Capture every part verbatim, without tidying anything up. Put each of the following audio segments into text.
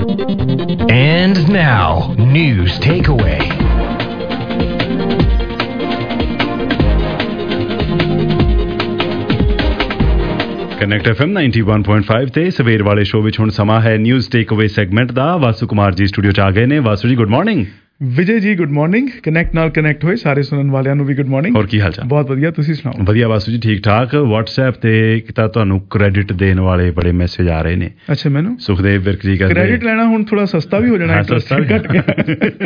And now, news takeaway. Connect F M ninety one point five ਤੇ ਸਵੇਰ ਵਾਲੇ show ਵਿੱਚ ਹੁਣ ਸਮਾਂ ਹੈ ਨਿਊਜ਼ ਟੇਕ ਅਵੇ ਸੈਗਮੈਂਟ ਦਾ। ਵਾਸੂ ਕੁਮਾਰ ਜੀ ਸਟੂਡੀਓ 'ਚ ਆ ਗਏ ਨੇ। ਵਾਸੂ ਜੀ good morning. Vijay ji good morning. Connect ਨਾਲ ਕਨੈਕਟ ਹੋਏ ਸਾਰੇ ਸੁਣਨ ਵਾਲਿਆਂ ਨੂੰ ਵੀ ਗੁੱਡ ਮਾਰਨਿੰਗ। ਹੋਰ ਕੀ ਹਾਲ ਚਾਲ? ਬਹੁਤ ਵਧੀਆ, ਤੁਸੀਂ ਸੁਣਾਓ? ਵਧੀਆ ਵਾਸੂ ਜੀ, ਠੀਕ ਠਾਕ। WhatsApp ਤੇ ਇੱਕ ਤਾਂ ਤੁਹਾਨੂੰ ਕ੍ਰੈਡਿਟ ਦੇਣ ਵਾਲੇ ਬੜੇ ਮੈਸੇਜ ਆ ਰਹੇ ਨੇ। ਅੱਛਾ, ਮੈਨੂੰ ਸੁਖਦੇਵ ਵਿਰਕ ਜੀ ਕਹਿੰਦੇ ਕ੍ਰੈਡਿਟ ਲੈਣਾ ਹੁਣ ਥੋੜਾ ਸਸਤਾ ਵੀ ਹੋ ਜਾਣਾ, ਸਸਤਾ ਵੀ ਘਟ ਗਿਆ।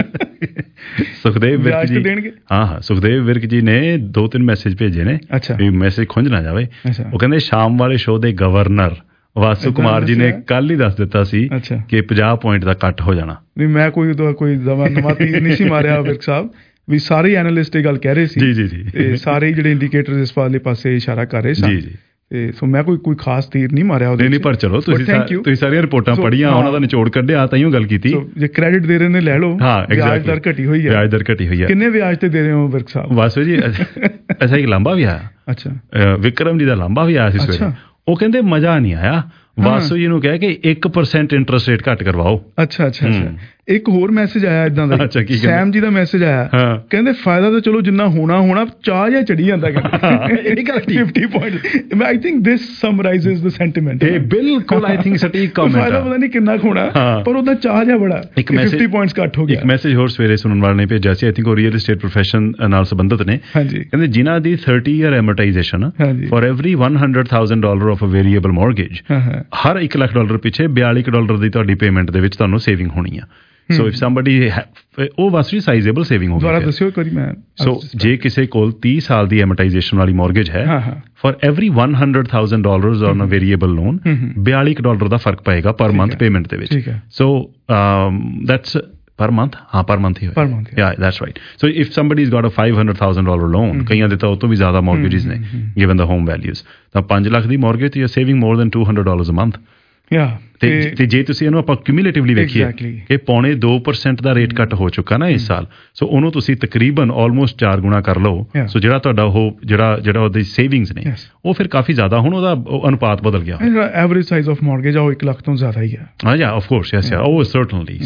ਸੁਖਦੇਵ ਵਿਰਕ ਜੀ ਦੇਣਗੇ। ਹਾਂ ਹਾਂ ਸੁਖਦੇਵ ਵਿਰਕ ਜੀ ਨੇ ਦੋ ਤਿੰਨ ਮੈਸੇਜ ਭੇਜੇ ਨੇ ਵੀ ਮੈਸੇਜ ਖੁੰਝ ਨਾ ਜਾਵੇ। ਉਹ ਕਹਿੰਦੇ ਸ਼ਾਮ ਵਾਲੇ ਸ਼ੋਅ ਦੇ ਗਵਰਨਰ ਵਾਸੂ ਕੁਮਾਰ ਜੀ ਨੇ ਕੱਲ ਹੀ ਦੱਸ ਦਿੱਤਾ ਸੀ ਕਿ ਪੰਜਾਹ ਪੁਆਇੰਟ ਦਾ ਕੱਟ ਹੋ ਜਾਣਾ। ਨਹੀਂ, ਮੈਂ ਕੋਈ ਕੋਈ ਨਵਾਂ ਤੀਰ ਨਹੀਂ ਸੀ ਮਾਰਿਆ ਵਿਰਕ ਸਾਹਿਬ, ਵੀ ਸਾਰੇ ਐਨਾਲਿਸਟ ਇਹ ਗੱਲ ਕਹਿ ਰਹੇ ਸੀ। ਜੀ ਜੀ ਜੀ ਤੇ ਸਾਰੇ ਜਿਹੜੇ ਇੰਡੀਕੇਟਰ ਇਸ ਵਾਲੇ ਪਾਸੇ ਇਸ਼ਾਰਾ ਕਰ ਰਹੇ ਸਨ। ਜੀ ਜੀ ਤੇ ਸੋ ਮੈਂ ਕੋਈ ਕੋਈ ਖਾਸ ਤੀਰ ਨਹੀਂ ਮਾਰਿਆ ਉਹਦੇ ਨਹੀਂ। ਪਰ ਚਲੋ ਤੁਸੀਂ ਤੁਸੀਂ ਸਾਰੀਆਂ ਰਿਪੋਰਟਾਂ ਪੜ੍ਹੀਆਂ, ਉਹਨਾਂ ਦਾ ਨਿਚੋੜ ਕੱਢਿਆ, ਤਾਂਹੀਓ ਗੱਲ ਕੀਤੀ। ਜੇ ਕ੍ਰੈਡਿਟ ਦੇ ਰਹੇ ਨੇ ਲੈ ਲਓ। ਹਾਂ, ਵਿਆਜ ਦਰ ਘਟੀ ਹੋਈ ਹੈ। ਵਿਆਜ ਦਰ ਘਟੀ ਹੋਈ ਹੈ। ਕਿੰਨੇ ਵਿਆਜ ਤੇ ਦੇ ਰਹੇ ਹੋ ਵਿਰਕ ਸਾਹਿਬ? ਵਾਸੂ ਜੀ ਅੱਛਾ, ਇੱਕ ਲਾਂਭਾ ਵੀ ਆਇਆ। ਅੱਛਾ, ਵਿਕਰਮ ਜੀ ਦਾ ਲਾਂਭਾ ਵੀ ਆਇਆ ਸੀ ਸਵੇਰੇ। ਉਹ ਕਹਿੰਦੇ ਮਜ਼ਾ ਨਹੀਂ ਆਇਆ, ਵਾਸੂ ਜੀ ਨੂੰ ਕਹਿ ਕੇ ਇੱਕ ਪਰਸੈਂਟ ਇੰਟਰਸਟ ਰੇਟ ਘੱਟ ਕਰਵਾਓ। ਅੱਛਾ ਅੱਛਾ ਅੱਛਾ। ਇੱਕ ਹੋਰ ਮੈਸੇਜ ਆਇਆ ਇਦਾਂ ਦਾ, ਸੈਮ ਜੀ ਦਾ ਮੈਸੇਜ ਆਇਆ, ਕਹਿੰਦੇ ਫਾਇਦਾ ਤਾਂ ਚਲੋ ਜਿੰਨਾ ਹੋਣਾ ਹੋਣਾ, ਚਾਹ ਜਿਹਾ ਚੜੀ ਜਾਂਦਾ। Fifty point I think this summarises the sentiment. ਇਹ ਬਿਲਕੁਲ ਆਈ ਥਿੰਕ ਸਟੀਕ ਕਮੈਂਟ। ਫਾਇਦਾ ਪਤਾ ਨਹੀਂ ਕਿੰਨਾ ਹੋਣਾ, ਪਰ ਉਹਦਾ ਚਾਹ ਜਿਹਾ ਬੜਾ, ਫਿਫਟੀ ਪੁਆਇੰਟਸ ਘੱਟ ਹੋ ਗਿਆ। ਇੱਕ ਮੈਸੇਜ ਹੋਰ ਸਵੇਰੇ ਸੁਣਨ ਵਾਲੇ ਨੇ ਭੇਜਿਆ ਸੀ, ਆਈ ਥਿੰਕ ਉਹ ਰੀਅਲ ਏਸਟੇਟ ਪ੍ਰੋਫੈਸ਼ਨ ਨਾਲ ਸੰਬੰਧਿਤ ਨੇ। ਕਹਿੰਦੇ ਜਿਨ੍ਹਾਂ ਦੀ thirty year amortisation for every one hundred thousand dollar of a variable mortgage, ਹਰ ਇੱਕ ਲੱਖ ਡਾਲਰ ਪਿੱਛੇ ਬਿਆਲੀ ਡਾਲਰ ਦੀ ਤੁਹਾਡੀ ਪੇਮੈਂਟ ਦੇ ਵਿੱਚ ਤੁਹਾਨੂੰ ਸੇਵਿੰਗ ਹੋਣੀ ਆ। ਸੋ ਇਫ ਸਮਬਡੀ ਉਹ ਵਾਸੀ ਸਾਈਜ਼ੇਬਲ ਸੇਵਿੰਗ ਹੋ ਗਈ। ਦੱਸਿਓ ਇੱਕ ਵਾਰੀ ਮੈਂ। ਸੋ ਜੇ ਕਿਸੇ ਕੋਲ ਤੀਹ ਸਾਲ ਦੀ ਐਮੋਰਟਾਈਜ਼ੇਸ਼ਨ ਵਾਲੀ ਮੌਰਗੇਜ ਹੈ, for every one hundred thousand dollars on a variable loan ਬਿਆਲੀ ਡਾਲਰ ਦਾ ਫਰਕ ਪਏਗਾ ਪਰ ਮੰਥ ਪੇਮੈਂਟ ਦੇ ਵਿੱਚ। So that's per month? हाँ, per month ही per month, yeah, that's right. So if somebody's got a five hundred thousand dollar loan, ਕਈਆਂ ਦੇ ਤਾਂ ਉਹ ਤੋਂ ਵੀ ਜ਼ਿਆਦਾ mortgages ਨੇ, given the home values, ਤਾਂ ਪੰਜ ਲੱਖ ਦੀ mortgage, you're saving more than two hundred dollars a month. Yeah. ਤੇ ਜੇ ਤੁਸੀਂ ਇਹਨੂੰ ਆਪਾਂ ਕਿਊਮੂਲੇਟਿਵਲੀ ਵੇਖੀਏ ਕਿ ਪੌਣੇ ਦੋ ਪਰਸੈਂਟ ਦਾ ਰੇਟ ਕੱਟ ਹੋ ਚੁੱਕਾ ਨਾ ਇਸ ਸਾਲ, ਸੋ ਉਹਨੂੰ ਤੁਸੀਂ ਤਕਰੀਬਨ ਆਲਮੋਸਟ ਚਾਰ ਗੁਣਾ ਕਰ ਲਓ। ਸੋ ਜਿਹੜਾ ਤੁਹਾਡਾ ਉਹ ਜਿਹੜਾ ਜਿਹੜਾ ਉਹਦੀ ਸੇਵਿੰਗਸ ਨੇ ਉਹ ਫਿਰ ਕਾਫੀ ਜ਼ਿਆਦਾ, ਹੁਣ ਉਹਦਾ ਅਨੁਪਾਤ ਬਦਲ ਗਿਆ। ਐਵਰੇਜ ਸਾਈਜ਼ ਆਫ ਮੌਰਗੇਜ ਉਹ ਇੱਕ ਲੱਖ ਤੋਂ ਜ਼ਿਆਦਾ ਹੀ ਹੈ। ਹਾਂ ਯਾ ਆਫ ਕੋਰਸ, ਯੈਸ ਯਾ, ਉਹ certainly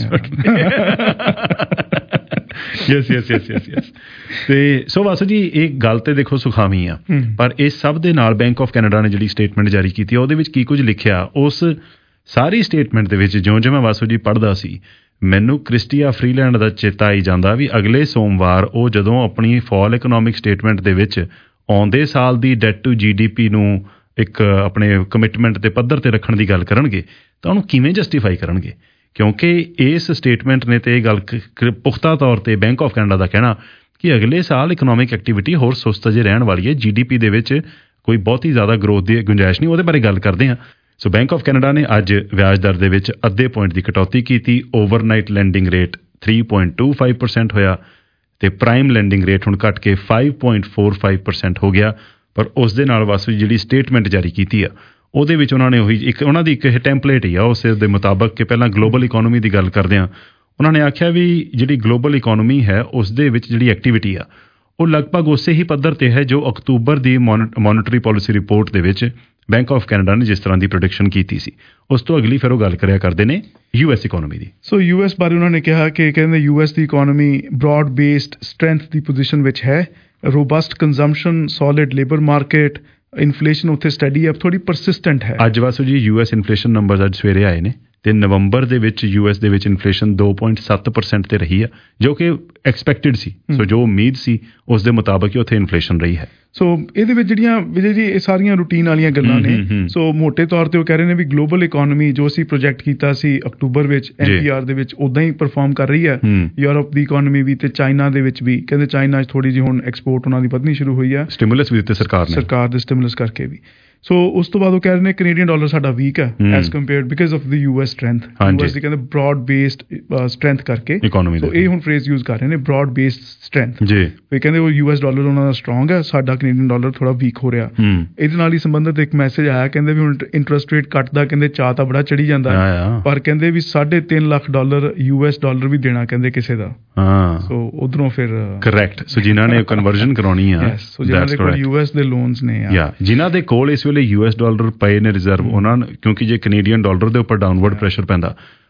yes yes yes yes yes. ਤੇ ਸੋ ਵਾਸੂ ਜੀ ਇਹ ਗੱਲ ਤੇ ਦੇਖੋ ਸੁਖਾਵੀਂ ਆ, ਪਰ ਇਸ ਸਭ ਦੇ ਨਾਲ ਬੈਂਕ ਆਫ ਕੈਨੇਡਾ ਨੇ ਜਿਹੜੀ ਸਟੇਟਮੈਂਟ ਜਾਰੀ ਕੀਤੀ ਉਹਦੇ ਵਿੱਚ ਕੀ ਕੁਝ ਲਿਖਿਆ, ਉਸ ਸਾਰੀ ਸਟੇਟਮੈਂਟ ਦੇ ਵਿੱਚ ਜਿਉਂ ਜਿਉਂ ਮੈਂ ਵਾਸੂ ਜੀ ਪੜ੍ਹਦਾ ਸੀ, ਮੈਨੂੰ ਕ੍ਰਿਸਟੀਆ ਫਰੀਲੈਂਡ ਦਾ ਚੇਤਾ ਆਈ ਜਾਂਦਾ ਵੀ ਅਗਲੇ ਸੋਮਵਾਰ ਉਹ ਜਦੋਂ ਆਪਣੀ ਫਾਲ ਇਕਨੋਮਿਕ ਸਟੇਟਮੈਂਟ ਦੇ ਵਿੱਚ ਆਉਂਦੇ ਸਾਲ ਦੀ debt to G D P ਨੂੰ ਇੱਕ ਆਪਣੇ ਕਮਿਟਮੈਂਟ ਦੇ ਪੱਧਰ ਤੇ ਰੱਖਣ ਦੀ ਗੱਲ ਕਰਨਗੇ ਤਾਂ ਉਹਨੂੰ ਕਿਵੇਂ ਜਸਟੀਫਾਈ ਕਰਨਗੇ, ਕਿਉਂਕਿ ਇਸ ਸਟੇਟਮੈਂਟ ਨੇ ਤੇ ਇਹ ਗੱਲ ਪੁਖਤਾ ਤੌਰ ਤੇ ਬੈਂਕ ਆਫ ਕੈਨੇਡਾ ਦਾ ਕਹਿਣਾ ਕਿ ਅਗਲੇ ਸਾਲ ਇਕਨੋਮਿਕ ਐਕਟੀਵਿਟੀ ਹੋਰ ਸੁਸਤ ਜਿਹੀ ਰਹਿਣ ਵਾਲੀ ਹੈ, ਜੀ ਡੀ ਪੀ ਦੇ ਵਿੱਚ ਕੋਈ ਬਹੁਤੀ ਜ਼ਿਆਦਾ ਗਰੋਥ ਦੀ ਗੁੰਜਾਇਸ਼ ਨਹੀਂ। ਉਹਦੇ ਬਾਰੇ ਗੱਲ ਕਰਦੇ ਹਾਂ। ਸੋ ਬੈਂਕ ਆਫ ਕੈਨੇਡਾ ਨੇ ਅੱਜ ਵਿਆਜ ਦਰ ਦੇ ਵਿੱਚ ਅੱਧੇ ਪੁਆਇੰਟ ਦੀ ਕਟੌਤੀ ਕੀਤੀ। Overnight lending rate three point two five percent ਹੋਇਆ ਤੇ ਪ੍ਰਾਈਮ ਲੈਂਡਿੰਗ ਰੇਟ ਹੁਣ ਘੱਟ ਕੇ five point four five percent ਹੋ ਗਿਆ। ਪਰ ਉਸ ਦੇ ਨਾਲ ਵਾਸੂ ਜਿਹੜੀ ਸਟੇਟਮੈਂਟ ਜਾਰੀ ਕੀਤੀ ਆ ਉਹਦੇ ਵਿੱਚ ਉਹਨਾਂ ਨੇ ਉਹੀ ਇੱਕ ਉਹਨਾਂ ਦੀ ਇੱਕ ਇਹ ਟੈਂਪਲੇਟ ਹੀ ਆ ਉਸ ਦੇ ਮੁਤਾਬਕ ਕਿ ਪਹਿਲਾਂ ਗਲੋਬਲ ਇਕੋਨਮੀ ਦੀ ਗੱਲ ਕਰਦੇ ਹਾਂ। ਉਹਨਾਂ ਨੇ ਆਖਿਆ ਵੀ ਜਿਹੜੀ ਗਲੋਬਲ ਇਕੋਨਮੀ ਹੈ ਉਸ ਦੇ ਵਿੱਚ ਜਿਹੜੀ ਐਕਟੀਵਿਟੀ ਆ ਉਹ ਲਗਭਗ ਉਸੇ ਹੀ ਪੱਧਰ ਤੇ ਹੈ ਜੋ ਅਕਤੂਬਰ ਦੀ ਮੋਨਿਟਰੀ ਪਾਲਿਸੀ ਰਿਪੋਰਟ ਦੇ ਵਿੱਚ ਬੈਂਕ ਆਫ ਕੈਨੇਡਾ ਨੇ ਜਿਸ ਤਰ੍ਹਾਂ ਦੀ ਪ੍ਰੈਡਿਕਸ਼ਨ ਕੀਤੀ ਸੀ। ਉਸ ਤੋਂ ਅਗਲੀ ਫਿਰ ਉਹ ਗੱਲ ਕਰਿਆ ਕਰਦੇ ਨੇ ਯੂ ਐਸ ਇਕੋਨਮੀ ਦੀ। ਸੋ ਯੂ ਐਸ ਬਾਰੇ ਉਹਨਾਂ ਨੇ ਕਿਹਾ ਕਿ ਕਹਿੰਦੇ ਯੂ ਐਸ ਦੀ ਇਕੋਨਮੀ ਬ੍ਰੌਡ ਬੇਸਡ ਸਟਰੈਂਥ ਦੀ ਪੋਜੀਸ਼ਨ ਵਿੱਚ ਹੈ, robust consumption, solid labour market, inflation ਉੱਥੇ ਸਟੱਡੀ ਅਪ ਥੋੜੀ ਪਰਸਿਸਟੈਂਟ ਹੈ। ਅੱਜ ਵਾਸੂ ਜੀ ਯੂ ਐਸ ਇਨਫਲੇਸ਼ਨ ਨੰਬਰਸ ਅੱਜ ਸਵੇਰੇ ਆਏ ਨੇ ਤੇ ਨਵੰਬਰ ਦੇ ਵਿੱਚ ਯੂ ਐਸ ਦੇ ਵਿੱਚ ਇਨਫਲੇਸ਼ਨ ਦੋ ਪੁਆਇੰਟ ਸੱਤ ਪਰਸੈਂਟ ਤੇ ਰਹੀ ਆ, ਜੋ ਕਿ ਐਕਸਪੈਕਟਡ ਸੀ। ਸੋ ਜੋ ਉਮੀਦ ਸੀ ਉਸ ਦੇ ਮੁਤਾਬਕ ਹੀ ਉੱਥੇ ਇਨਫਲੇਸ਼ਨ ਰਹੀ ਹੈ। ਸੋ ਇਹਦੇ ਵਿੱਚ ਜਿਹੜੀਆਂ ਵਿਜੇ ਜੀ ਇਹ ਸਾਰੀਆਂ ਰੂਟੀਨ ਵਾਲੀਆਂ ਗੱਲਾਂ ਨੇ। ਸੋ ਮੋਟੇ ਤੌਰ ਤੇ ਉਹ ਕਹਿ ਰਹੇ ਨੇ ਵੀ ਗਲੋਬਲ ਇਕੋਨਮੀ ਜੋ ਅਸੀਂ ਪ੍ਰੋਜੈਕਟ ਕੀਤਾ ਸੀ ਅਕਤੂਬਰ ਵਿੱਚ ਐਨ ਪੀ ਆਰ ਦੇ ਵਿੱਚ ਉਦਾਂ ਹੀ ਪਰਫਾਰਮ ਕਰ ਰਹੀ ਹੈ। ਯੂਰਪ ਦੀ ਇਕੋਨਮੀ ਵੀ ਤੇ ਚਾਈਨਾ ਦੇ ਵਿੱਚ ਵੀ ਕਹਿੰਦੇ ਚਾਈਨਾ 'ਚ ਥੋੜੀ ਜਿਹੀ ਹੁਣ ਐਕਸਪੋਰਟ ਉਹਨਾਂ ਦੀ ਵਧਣੀ ਸ਼ੁਰੂ ਹੋਈ ਆ, ਸਟਿਮੂਲਸ ਵੀ ਦਿੱਤੇ ਸਰਕਾਰ ਨੇ, ਸਰਕਾਰ ਦੇ ਸਟਿਮੂਲਸ ਕਰਕੇ ਵੀ। ਸੋ ਉਸ ਤੋਂ ਬਾਅਦ ਉਹ ਕਹਿ ਰਹੇ ਨੇ ਕੈਨੇਡੀਅਨ ਡਾਲਰ ਸਾਡਾ ਵੀਕ ਹੈ as compared because of the U S strength. U S ਦੀ ਕਹਿੰਦੇ ਬ੍ਰੌਡ ਬੇਸਡ ਸਟਰੈਂਥ ਕਰਕੇ ਇਕੋਨਮੀ। ਸੋ ਇਹ ਹੁਣ ਫਰੇਜ਼ ਯੂਜ਼ ਕਰ ਰਹੇ ਨੇ ਬ੍ਰੌਡ ਬੇਸਡ ਸਟਰੈਂਥ ਜੀ। ਇਹ ਕਹਿੰਦੇ ਉਹ ਯੂ ਐਸ ਡਾਲਰ ਉਹਨਾਂ ਦਾ ਸਟਰੋਂਗ ਹੈ, ਸਾਡਾ ਕੈਨੇਡੀਅਨ ਡਾਲਰ ਥੋੜਾ ਵੀਕ ਹੋ ਰਿਹਾ। ਇਹਦੇ ਨਾਲ ਹੀ ਸੰਬੰਧਿਤ ਇੱਕ ਮੈਸੇਜ ਆਇਆ, ਕਹਿੰਦੇ ਵੀ ਹੁਣ ਇੰਟਰਸਟ ਰੇਟ ਕੱਟਦਾ, ਕਹਿੰਦੇ ਚਾਹ ਤਾਂ ਬੜਾ ਚੜੀ ਜਾਂਦਾ, ਪਰ ਕਹਿੰਦੇ ਵੀ ਸਾਢੇ ਤਿੰਨ lakh dollar U S dollar ਵੀ ਦੇਣਾ ਕਹਿੰਦੇ ਕਿਸੇ ਦਾ। ਸੋ ਉਧਰੋਂ ਫਿਰ ਕਰੈਕਟ। ਸੋ ਜਿਨ੍ਹਾਂ ਨੇ ਕਨਵਰਜਨ ਕਰਾਉਣੀ ਆ, ਸੋ ਜਿਨ੍ਹਾਂ ਦੇ ਕੋਲ ਯੂ ਐਸ ਦੇ ਲੋਨਸ ਨੇ ਆ, ਜਿਨ੍ਹਾਂ ਦੇ ਕੋਲ ਇਸ ਵੇਲੇ ਯੂ ਐਸ ਡਾਲਰ ਪਏ ਨੇ ਰਿਜ਼ਰਵ, ਉਹਨਾਂ ਨੂੰ ਕਿਉਂਕਿ ਜੇ ਕੈਨੇਡੀਅਨ ਡਾਲਰ ਦੇ ਉੱਪਰ ਡਾਊਨਵਰਡ ਪ੍ਰੈਸ਼ਰ ਪੈਂਦਾ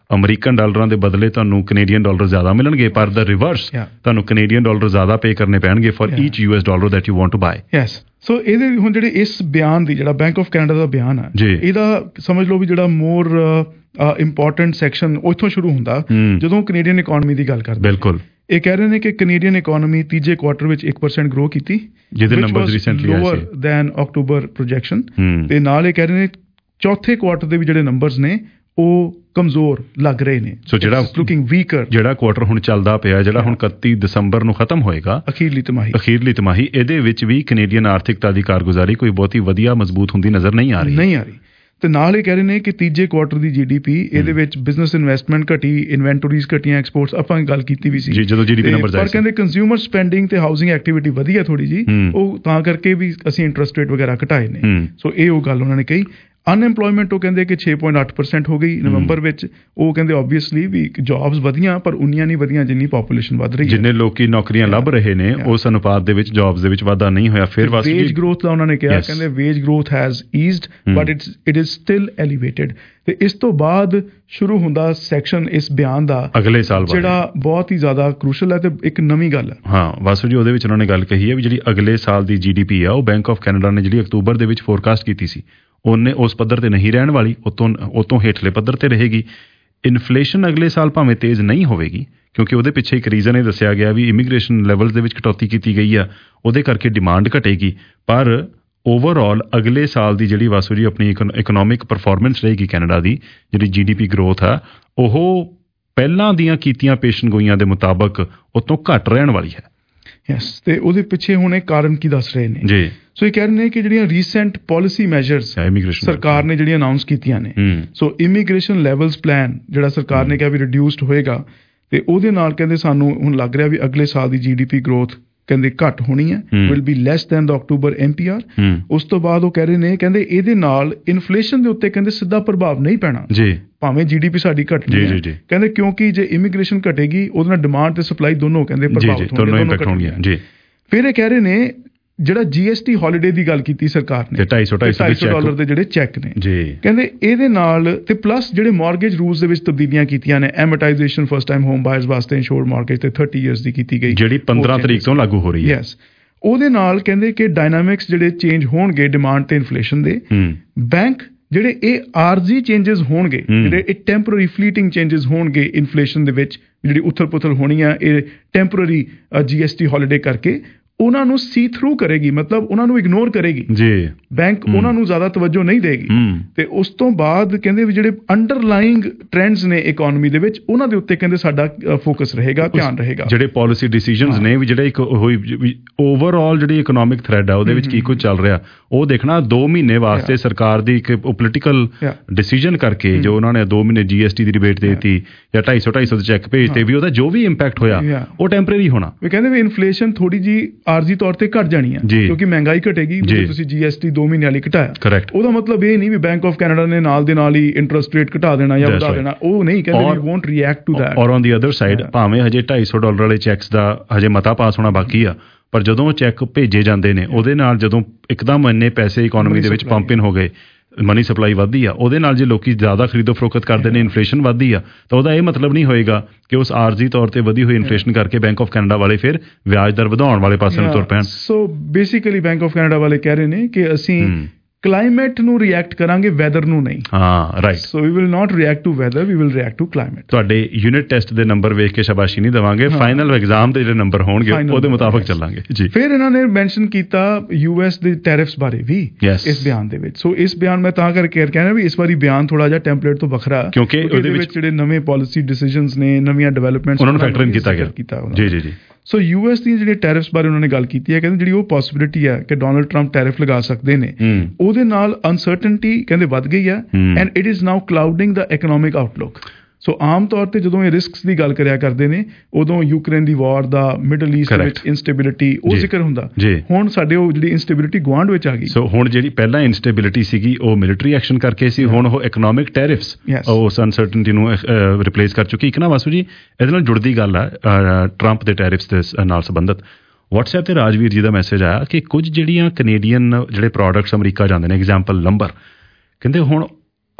ਅਮਰੀਕਨ ਡਾਲਰਾਂ ਦੇ ਬਦਲੇ ਤੁਹਾਨੂੰ ਕੈਨੇਡੀਅਨ ਡਾਲਰ ਜ਼ਿਆਦਾ ਮਿਲਣਗੇ, ਪਰ ਦਾ ਰਿਵਰਸ ਤੁਹਾਨੂੰ ਕੈਨੇਡੀਅਨ ਡਾਲਰ ਜ਼ਿਆਦਾ ਪੇ ਕਰਨੇ ਪੈਣਗੇ for each US dollar that you want to buy. Yes, so ਇਹਦੇ ਹੁਣ ਜਿਹੜੇ ਇਸ ਬਿਆਨ ਦੀ ਜਿਹੜਾ ਬੈਂਕ ਆਫ ਕੈਨੇਡਾ ਦਾ ਬਿਆਨ ਆ, ਇਹਦਾ ਸਮਝ ਲਓ ਵੀ ਜਿਹੜਾ ਮੋਰ ਇੰਪੋਰਟੈਂਟ ਸੈਕਸ਼ਨ ਉੱਥੋਂ ਸ਼ੁਰੂ ਹੁੰਦਾ ਜਦੋਂ ਕੈਨੇਡੀਅਨ ਇਕੋਨਮੀ ਦੀ ਗੱਲ ਕਰਦੇ। ਬਿਲਕੁਲ, ਇਹ ਕਹਿ ਰਹੇ ਨੇ ਕਿ ਕੈਨੇਡੀਅਨ ਇਕੋਨਮੀ ਤੀਜੇ ਕੁਆਟਰ ਵਿੱਚ ਇੱਕ ਪਰਸੈਂਟ ਗਰੋ ਕੀਤੀ, ਜਿਹਦੇ ਨੰਬਰਸ ਰੀਸੈਂਟਲੀ ਆਏ ਸੀ, ਲੋਅਰ ਦੈਨ ਅਕਤੂਬਰ ਪ੍ਰੋਜੈਕਸ਼ਨ। ਤੇ ਨਾਲ ਇਹ ਕਹਿ ਰਹੇ ਨੇ ਚੌਥੇ ਕੁਆਟਰ ਦੇ ਵੀ ਜਿਹੜੇ ਨੰਬਰਸ ਨੇ ਉਹ ਕਮਜ਼ੋਰ ਲੱਗ ਰਹੇ ਨੇ। ਸੋ ਜਿਹੜਾ ਲੁਕਿੰਗ ਵੀਕਰ ਜਿਹੜਾ ਕੁਆਟਰ ਹੁਣ ਚੱਲਦਾ ਪਿਆ, ਜਿਹੜਾ ਹੁਣ ਇਕੱਤੀ ਦਸੰਬਰ ਨੂੰ ਖਤਮ ਹੋਏਗਾ, ਅਖੀਰਲੀ ਤਿਮਾਹੀ ਅਖੀਰਲੀ ਤਿਮਾਹੀ, ਇਹਦੇ ਵਿੱਚ ਵੀ ਕੈਨੇਡੀਅਨ ਆਰਥਿਕਤਾ ਦੀ ਕਾਰਗੁਜ਼ਾਰੀ ਕੋਈ ਬਹੁਤੀ ਵਧੀਆ ਮਜ਼ਬੂਤ ਹੁੰਦੀ ਨਜ਼ਰ ਨਹੀਂ ਆ ਰਹੀ ਨਹੀਂ ਆ ਰਹੀ ਤੇ ਨਾਲ ਇਹ ਕਹਿ ਰਹੇ ਨੇ ਕਿ ਤੀਜੇ ਕੁਆਟਰ ਦੀ ਜੀਡੀਪੀ ਇਹਦੇ ਵਿੱਚ ਬਿਜ਼ਨਸ ਇਨਵੈਸਟਮੈਂਟ ਘਟੀ, ਇਨਵੈਂਟਰੀਜ਼ ਘਟੀਆਂ, ਐਕਸਪੋਰਟਸ ਆਪਾਂ ਗੱਲ ਕੀਤੀ ਵੀ ਸੀ ਜਦੋਂ ਜੀਡੀਪੀ ਨੰਬਰ ਪਰ ਕਹਿੰਦੇ ਕੰਜ਼ਿਊਮਰ ਸਪੈਂਡਿੰਗ ਤੇ ਹਾਊਸਿੰਗ ਐਕਟੀਵਿਟੀ ਵਧੀਆ ਥੋੜੀ ਜੀ, ਉਹ ਤਾਂ ਕਰਕੇ ਵੀ ਅਸੀਂ ਇੰਟਰਸਟ ਰੇਟ ਵਗੈਰਾ ਘਟਾਏ ਨੇ। ਸੋ ਇਹ ਉਹ ਗੱਲ ਉਹਨਾਂ ਨੇ ਕਹੀ। ਅਨਐਮਪਲੋਇਮੈਂਟ ਉਹ ਕਹਿੰਦੇ ਕਿ ਛੇ ਪੁਆਇੰਟ ਅੱਠ ਪਰਸੈਂਟ ਹੋ ਗਈ ਨਵੰਬਰ ਵਿੱਚ। ਉਹ ਕਹਿੰਦੇ ਓਬਵੀਅਸਲੀ ਵੀ ਜੌਬਸ ਵਧੀਆਂ ਪਰ ਉਨੀਆਂ ਨਹੀਂ ਵਧੀਆਂ ਜਿੰਨੀ ਪਾਪੂਲੇਸ਼ਨ ਵੱਧ ਰਹੀ ਹੈ, ਜਿੰਨੇ ਲੋਕੀ ਨੌਕਰੀਆਂ ਲੱਭ ਰਹੇ ਨੇ ਉਸ ਅਨੁਪਾਤ ਦੇ ਵਿੱਚ ਜੌਬਸ ਦੇ ਵਿੱਚ ਵਾਧਾ ਨਹੀਂ ਹੋਇਆ। ਫਿਰ ਵੇਜ ਗਰੋਥ ਦਾ ਉਹਨਾਂ ਨੇ ਕਿਹਾ, ਕਹਿੰਦੇ wage growth has eased but it's it is still elevated. ਤੇ ਇਸ ਤੋਂ ਬਾਅਦ ਸ਼ੁਰੂ ਹੁੰਦਾ ਸੈਕਸ਼ਨ ਇਸ ਬਿਆਨ ਦਾ ਅਗਲੇ ਸਾਲ ਬਾਰੇ, ਜਿਹੜਾ ਬਹੁਤ ਹੀ ਜ਼ਿਆਦਾ ਕ੍ਰੂਸ਼ਲ ਹੈ ਤੇ ਇੱਕ ਨਵੀਂ ਗੱਲ ਹੈ। ਹਾਂ ਵਾਸੂ ਜੀ, ਉਹਦੇ ਵਿੱਚ ਉਹਨਾਂ ਨੇ ਗੱਲ ਕਹੀ ਹੈ ਵੀ ਜਿਹੜੀ ਅਗਲੇ ਸਾਲ ਦੀ ਜੀਡੀਪੀ ਆ ਉਹ ਬੈਂਕ ਆਫ ਕੈਨੇਡਾ ਨੇ ਜਿਹੜੀ ਅਕਤੂਬਰ ਦੇ ਵਿੱਚ ਫੋਰਕਾਸਟ ਕੀਤੀ ਸੀ ਉਹਨੇ ਉਸ ਪੱਧਰ ਤੇ ਨਹੀਂ ਰਹਿਣ ਵਾਲੀ, ਉਤੋਂ ਉਤੋਂ ਹੇਠਲੇ ਪੱਧਰ ਤੇ ਰਹੇਗੀ। ਇਨਫਲੇਸ਼ਨ ਅਗਲੇ ਸਾਲ ਭਾਵੇਂ ਤੇਜ਼ ਨਹੀਂ ਹੋਵੇਗੀ ਕਿਉਂਕਿ ਉਹਦੇ ਪਿੱਛੇ ਇੱਕ ਰੀਜ਼ਨ ਇਹ ਦੱਸਿਆ ਗਿਆ ਵੀ ਇਮੀਗ੍ਰੇਸ਼ਨ ਲੈਵਲਸ ਦੇ ਵਿੱਚ ਕਟੌਤੀ ਕੀਤੀ ਗਈ ਆ, ਉਹਦੇ ਕਰਕੇ ਡਿਮਾਂਡ ਘਟੇਗੀ। ਪਰ ਓਵਰਆਲ ਅਗਲੇ ਸਾਲ ਦੀ ਜਿਹੜੀ ਵਾਸੂ ਜੀ ਆਪਣੀ ਇਕਨੋਮਿਕ ਪਰਫਾਰਮੈਂਸ ਰਹੇਗੀ ਕੈਨੇਡਾ ਦੀ, ਜਿਹੜੀ ਜੀਡੀਪੀ ਗਰੋਥ ਆ ਉਹ ਪਹਿਲਾਂ ਦੀਆਂ ਕੀਤੀਆਂ ਪੇਸ਼ਨਗੋਈਆਂ ਦੇ ਮੁਤਾਬਕ ਉਤੋਂ ਘੱਟ ਰਹਿਣ ਵਾਲੀ ਹੈ। ਯੈਸ, ਤੇ ਉਹਦੇ ਪਿੱਛੇ ਹੁਣ ਇਹ ਕਾਰਨ ਕੀ ਦੱਸ ਰਹੇ ਨੇ ਜੀ। ਸੋ ਇਹ ਕਹਿ ਰਹੇ ਨੇ ਕਿ ਜਿਹੜੀਆਂ ਰੀਸੈਂਟ ਪਾਲਿਸੀ ਮੈਜਰਸ ਸਰਕਾਰ ਨੇ ਜਿਹੜੀਆਂ ਅਨਾਉਂਸ ਕੀਤੀਆਂ ਨੇ, ਸੋ ਇਮੀਗ੍ਰੇਸ਼ਨ ਲੈਵਲਸ ਪਲਾਨ ਜਿਹੜਾ ਸਰਕਾਰ ਨੇ ਕਿਹਾ ਵੀ ਰਿਡਿਊਸਡ ਹੋਏਗਾ ਤੇ ਉਹਦੇ ਨਾਲ ਕਹਿੰਦੇ ਸਾਨੂੰ ਹੁਣ ਲੱਗ ਰਿਹਾ ਵੀ ਅਗਲੇ ਸਾਲ ਦੀ ਜੀਡੀਪੀ ਗਰੋਥ ਕਹਿੰਦੇ ਘੱਟ ਹੋਣੀ ਹੈ, will be less than the October MPR. ਉਸ ਤੋਂ ਬਾਅਦ ਉਹ ਕਹਿ ਰਹੇ ਨੇ ਕਹਿੰਦੇ ਇਹਦੇ ਨਾਲ ਇਨਫਲੇਸ਼ਨ ਦੇ ਉੱਤੇ ਕਹਿੰਦੇ ਸਿੱਧਾ ਪ੍ਰਭਾਵ ਨਹੀਂ ਪੈਣਾ ਜੀ, ਭਾਵੇਂ ਜੀਡੀਪੀ ਸਾਡੀ ਘਟਣੀ ਹੈ। ਕਹਿੰਦੇ ਕਿਉਂਕਿ ਜੇ ਇਮੀਗ੍ਰੇਸ਼ਨ ਘਟੇਗੀ ਉਹਦੇ ਨਾਲ ਡਿਮਾਂਡ ਤੇ ਸਪਲਾਈ ਦੋਨੋਂ ਕਹਿੰਦੇ ਪ੍ਰਭਾਵਿਤ ਹੋਣਗੇ ਜੀ। ਫਿਰ ਇਹ ਕਹਿ ਰਹੇ ਨੇ ਜਿਹੜਾ ਜੀਐਸਟੀ ਹੌਲੀਡੇ ਦੀ ਗੱਲ ਕੀਤੀ ਸਰਕਾਰ ਨੇ, ਢਾਈ ਸੌ ਡਾਲਰ ਦੇ ਜਿਹੜੇ ਚੈੱਕ ਨੇ ਜੀ, ਕਹਿੰਦੇ ਇਹਦੇ ਨਾਲ ਤੇ ਪਲੱਸ ਜਿਹੜੇ ਮਾਰਗੇਜ ਰੂਲਸ ਦੇ ਵਿੱਚ ਤਬਦੀਲੀਆਂ ਕੀਤੀਆਂ ਨੇ, amortisation first time home buyers ਵਾਸਤੇ ਇੰਸ਼ੋਰਡ ਮਾਰਗੇਜ ਤੇ ਤੀਹ ਇਅਰਸ ਦੀ ਕੀਤੀ ਗਈ, ਜਿਹੜੀ ਪੰਦਰਾਂ ਤਰੀਕ ਤੋਂ ਲਾਗੂ ਹੋ ਰਹੀ ਹੈ। ਯੈਸ, ਉਹਦੇ ਨਾਲ ਕਹਿੰਦੇ ਕਿ ਡਾਇਨਾਮਿਕਸ ਜਿਹੜੇ ਚੇਂਜ ਹੋਣਗੇ ਡਿਮਾਂਡ ਤੇ ਇਨਫਲੇਸ਼ਨ ਦੇ। ਬੈਂਕ ਜਿਹੜੇ ਇਹ ਆਰਜ਼ੀ ਚੇਂਜਸ ਹੋਣਗੇ, ਜਿਹੜੇ ਇਹ ਟੈਂਪਰਰੀ ਫਲੀਟਿੰਗ ਚੇਂਜਸ ਹੋਣਗੇ ਇਨਫਲੇਸ਼ਨ ਦੇ ਵਿੱਚ ਜਿਹੜੀ ਉਥਲ ਪੁਥਲ ਹੋਣੀ ਆ, ਇਹ ਟੈਂਪਰਰੀ ਜੀਐਸਟੀ ਹੌਲੀਡੇ ਕਰਕੇ ਉਹਨਾਂ ਨੂੰ ਸੀ ਥਰੂ ਕਰੇਗੀ, ਮਤਲਬ ਉਹਨਾਂ ਨੂੰ ਇਗਨੋਰ ਕਰੇਗੀ ਜੀ। ਬੈਂਕ ਉਹਨਾਂ ਨੂੰ ਜ਼ਿਆਦਾ ਤਵੱਜੋ ਨਹੀਂ ਦੇਗੀ। ਤੇ ਉਸ ਤੋਂ ਬਾਅਦ ਕਹਿੰਦੇ ਵੀ ਜਿਹੜੇ ਅੰਡਰਲਾਈਂਗ ਟ੍ਰੈਂਡਸ ਨੇ ਇਕੋਨਮੀ ਦੇ ਵਿੱਚ ਉਹਨਾਂ ਦੇ ਉੱਤੇ ਕਹਿੰਦੇ ਸਾਡਾ ਫੋਕਸ ਰਹੇਗਾ, ਧਿਆਨ ਰਹੇਗਾ। ਜਿਹੜੇ ਪਾਲਿਸੀ ਡਿਸੀਜਨਸ ਨੇ ਵੀ ਜਿਹੜੇ ਇੱਕ ਹੋਈ ਓਵਰਆਲ ਜਿਹੜੀ ਇਕਨੋਮਿਕ ਥ੍ਰੈਡ ਆ ਉਹਦੇ ਵਿੱਚ ਕੀ ਕੁਝ ਚੱਲ ਰਿਹਾ ਉਹ ਦੇਖਣਾ। ਦੋ ਮਹੀਨੇ ਵਾਸਤੇ ਸਰਕਾਰ ਦੀ ਇੱਕ ਪੋਲੀਟੀਕਲ ਡਿਸੀਜਨ ਕਰਕੇ ਜੋ ਉਹਨਾਂ ਨੇ ਦੋ ਮਹੀਨੇ ਜੀਐਸਟੀ ਦੀ ਰਿਬੇਟ ਦੇ ਦਿੱਤੀ ਜਾਂ ਢਾਈ ਸੌ ਢਾਈ ਸੌ ਦੇ ਚੈੱਕ ਭੇਜਤੇ, ਵੀ ਉਹਦਾ ਜੋ ਵੀ ਇੰਪੈਕਟ ਹੋਇਆ ਉਹ ਟੈਂਪਰੇਰੀ ਹੋਣਾ। ਵੀ ਕਹਿੰਦੇ ਵੀ ਇਨਫਲੇਸ਼ਨ ਥੋੜੀ ਜੀ ਆਰਜ਼ੀ ਤੌਰ ਤੇ ਘਟ ਜਾਣੀ ਹੈ ਕਿਉਂਕਿ ਮਹਿੰਗਾਈ ਘਟੇਗੀ। ਜੇ ਤੁਸੀਂ ਜੀਐਸਟੀ ਦੋ ਮਹੀਨੇ ਵਾਲੀ ਘਟਾਇਆ, ਉਹਦਾ ਮਤਲਬ ਇਹ ਨਹੀਂ ਵੀ ਬੈਂਕ ਆਫ ਕੈਨੇਡਾ ਨੇ ਨਾਲ ਦੇ ਨਾਲ ਹੀ ਇੰਟਰਸਟ ਰੇਟ ਘਟਾ ਦੇਣਾ ਜਾਂ ਵਧਾ ਦੇਣਾ, ਉਹ ਨਹੀਂ। ਕਹਿੰਦੇ we won't react to that. Or on the other side ਭਾਵੇਂ ਹਜੇ ਢਾਈ ਸੌ ਡਾਲਰ ਵਾਲੇ ਚੈੱਕਸ ਦਾ ਹਜੇ ਮਤਾ ਪਾਸ ਹੋਣਾ ਬਾਕੀ ਆ, ਪਰ ਜਦੋਂ ਉਹ ਚੈੱਕ ਭੇਜੇ ਜਾਂਦੇ ਨੇ ਉਹਦੇ ਨਾਲ ਜਦੋਂ ਇੱਕਦਮ ਇੰਨੇ ਪੈਸੇ ਇਕੋਨਮੀ ਦੇ ਵਿੱਚ ਪੰਪ ਇਨ ਹੋ ਗਏ, ਮਨੀ ਸਪਲਾਈ ਵੱਧਦੀ ਆ, ਉਹਦੇ ਨਾਲ ਜੇ ਲੋਕੀ ਜ਼ਿਆਦਾ ਖਰੀਦੋ ਫਰੋਖਤ ਕਰਦੇ ਨੇ, ਇਨਫਲੇਸ਼ਨ ਵੱਧਦੀ ਆ, ਤਾਂ ਉਹਦਾ ਇਹ ਮਤਲਬ ਨਹੀਂ ਹੋਏਗਾ ਕਿ ਉਸ ਆਰਜ਼ੀ ਤੌਰ ਤੇ ਵਧੀ ਹੋਈ ਇਨਫਲੇਸ਼ਨ ਕਰਕੇ ਬੈਂਕ ਆਫ ਕੈਨੇਡਾ ਵਾਲੇ ਫਿਰ ਵਿਆਜ ਦਰ ਵਧਾਉਣ ਵਾਲੇ ਪਾਸੇ ਨੂੰ ਤੁਰ ਪੈਣ। So basically bank of Canada ਵਾਲੇ ਕਹਿ ਰਹੇ ਨੇ ਕਿ ਅਸੀਂ ਕਲਾਈਮੇਟ ਨੂੰ ਰਿਐਕਟ ਕਰਾਂਗੇ, ਵੈਦਰ ਨੂੰ ਨਹੀਂ। ਹਾਂ, right. So we will not react to weather, we will react to climate. ਤੁਹਾਡੇ ਯੂਨਿਟ ਟੈਸਟ ਦੇ ਨੰਬਰ ਵੇਖ ਕੇ ਸ਼ਾਬਾਸ਼ੀ ਨਹੀਂ ਦੇਵਾਂਗੇ, ਫਾਈਨਲ ਐਗਜ਼ਾਮ ਦੇ ਜਿਹੜੇ ਨੰਬਰ ਹੋਣਗੇ ਉਹਦੇ ਮੁਤਾਬਕ ਚੱਲਾਂਗੇ ਜੀ। ਫਿਰ ਇਹਨਾਂ ਨੇ ਮੈਂਸ਼ਨ ਕੀਤਾ ਯੂਐਸ ਦੇ ਟੈਰਿਫਸ ਬਾਰੇ ਵੀ ਇਸ ਬਿਆਨ ਦੇ ਵਿੱਚ। ਸੋ ਇਸ ਬਿਆਨ ਮੈਂ ਤਾਂ ਕਰਕੇ ਕਹਿਣਾ ਵੀ ਇਸ ਵਾਰੀ ਬਿਆਨ ਥੋੜਾ ਜਿਹਾ ਟੈਂਪਲੇਟ ਤੋਂ ਵੱਖਰਾ, ਕਿਉਂਕਿ ਉਹਦੇ ਵਿੱਚ ਜਿਹੜੇ ਨਵੇਂ ਪਾਲਿਸੀ ਡਿਸੀਜਨਸ ਨੇ, ਨਵੀਆਂ ਡਿਵੈਲਪਮੈਂਟਸ ਉਹਨਾਂ ਨੂੰ ਫੈਕਟਰ ਇਨ ਕੀਤਾ ਗਿਆ ਜੀ ਜੀ ਜੀ। ਸੋ ਯੂਐਸ ਦੀਆਂ ਜਿਹੜੀਆਂ ਟੈਰਿਫਸ ਬਾਰੇ ਉਹਨਾਂ ਨੇ ਗੱਲ ਕੀਤੀ ਹੈ, ਕਹਿੰਦੇ ਜਿਹੜੀ ਉਹ ਪੋਸਿਬਿਲਿਟੀ ਹੈ ਕਿ ਡੋਨਲਡ ਟਰੰਪ ਟੈਰਿਫ ਲਗਾ ਸਕਦੇ ਨੇ, ਉਹਦੇ ਨਾਲ ਅਨਸਰਟਨਟੀ ਕਹਿੰਦੇ ਵੱਧ ਗਈ ਹੈ and it is now clouding the economic outlook. So ਆਮ ਤੌਰ ਤੇ ਜਦੋਂ ਇਹ ਰਿਸਕਸ ਦੀ ਗੱਲ ਕਰਿਆ ਕਰਦੇ ਨੇ ਉਦੋਂ ਯੂਕਰੇਨ ਦੀ ਵਾਰ ਦਾ, ਮਿਡਲ ਈਸਟ ਵਿੱਚ ਇਨਸਟੇਬਿਲਿਟੀ, ਉਹ ਜ਼ਿਕਰ ਹੁੰਦਾ। ਹੁਣ ਸਾਡੇ ਉਹ ਜਿਹੜੀ ਇਨਸਟੇਬਿਲਿਟੀ ਗੁਆਂਢ ਵਿੱਚ ਆ ਗਈ। ਸੋ ਹੁਣ ਜਿਹੜੀ ਪਹਿਲਾਂ ਇਨਸਟੇਬਿਲਿਟੀ ਸੀਗੀ ਉਹ ਮਿਲਟਰੀ ਐਕਸ਼ਨ ਕਰਕੇ ਸੀ, ਹੁਣ ਉਹ ਇਕਨੋਮਿਕ ਟੈਰਿਫਸ ਉਸ ਅਨਸਰਟਨਟੀ ਨੂੰ ਰਿਪਲੇਸ ਕਰ ਚੁੱਕੀ। ਇੱਕ ਨਾ ਵਾਸੂ ਜੀ ਇਹਦੇ ਨਾਲ ਜੁੜਦੀ ਗੱਲ ਆ ਟਰੰਪ ਦੇ ਟੈਰਿਫਸ ਦੇ ਨਾਲ ਸੰਬੰਧਿਤ। WhatsApp ਤੇ ਰਾਜਵੀਰ ਜੀ ਦਾ ਮੈਸੇਜ ਆਇਆ ਕਿ ਕੁਝ ਜਿਹੜੀਆਂ ਕੈਨੇਡੀਅਨ ਜਿਹੜੇ ਪ੍ਰੋਡਕਟਸ ਅਮਰੀਕਾ ਜਾਂਦੇ ਨੇ, ਐਗਜ਼ਾਮਪਲ ਲੰਬਰ, ਕਹਿੰਦੇ ਹੁਣ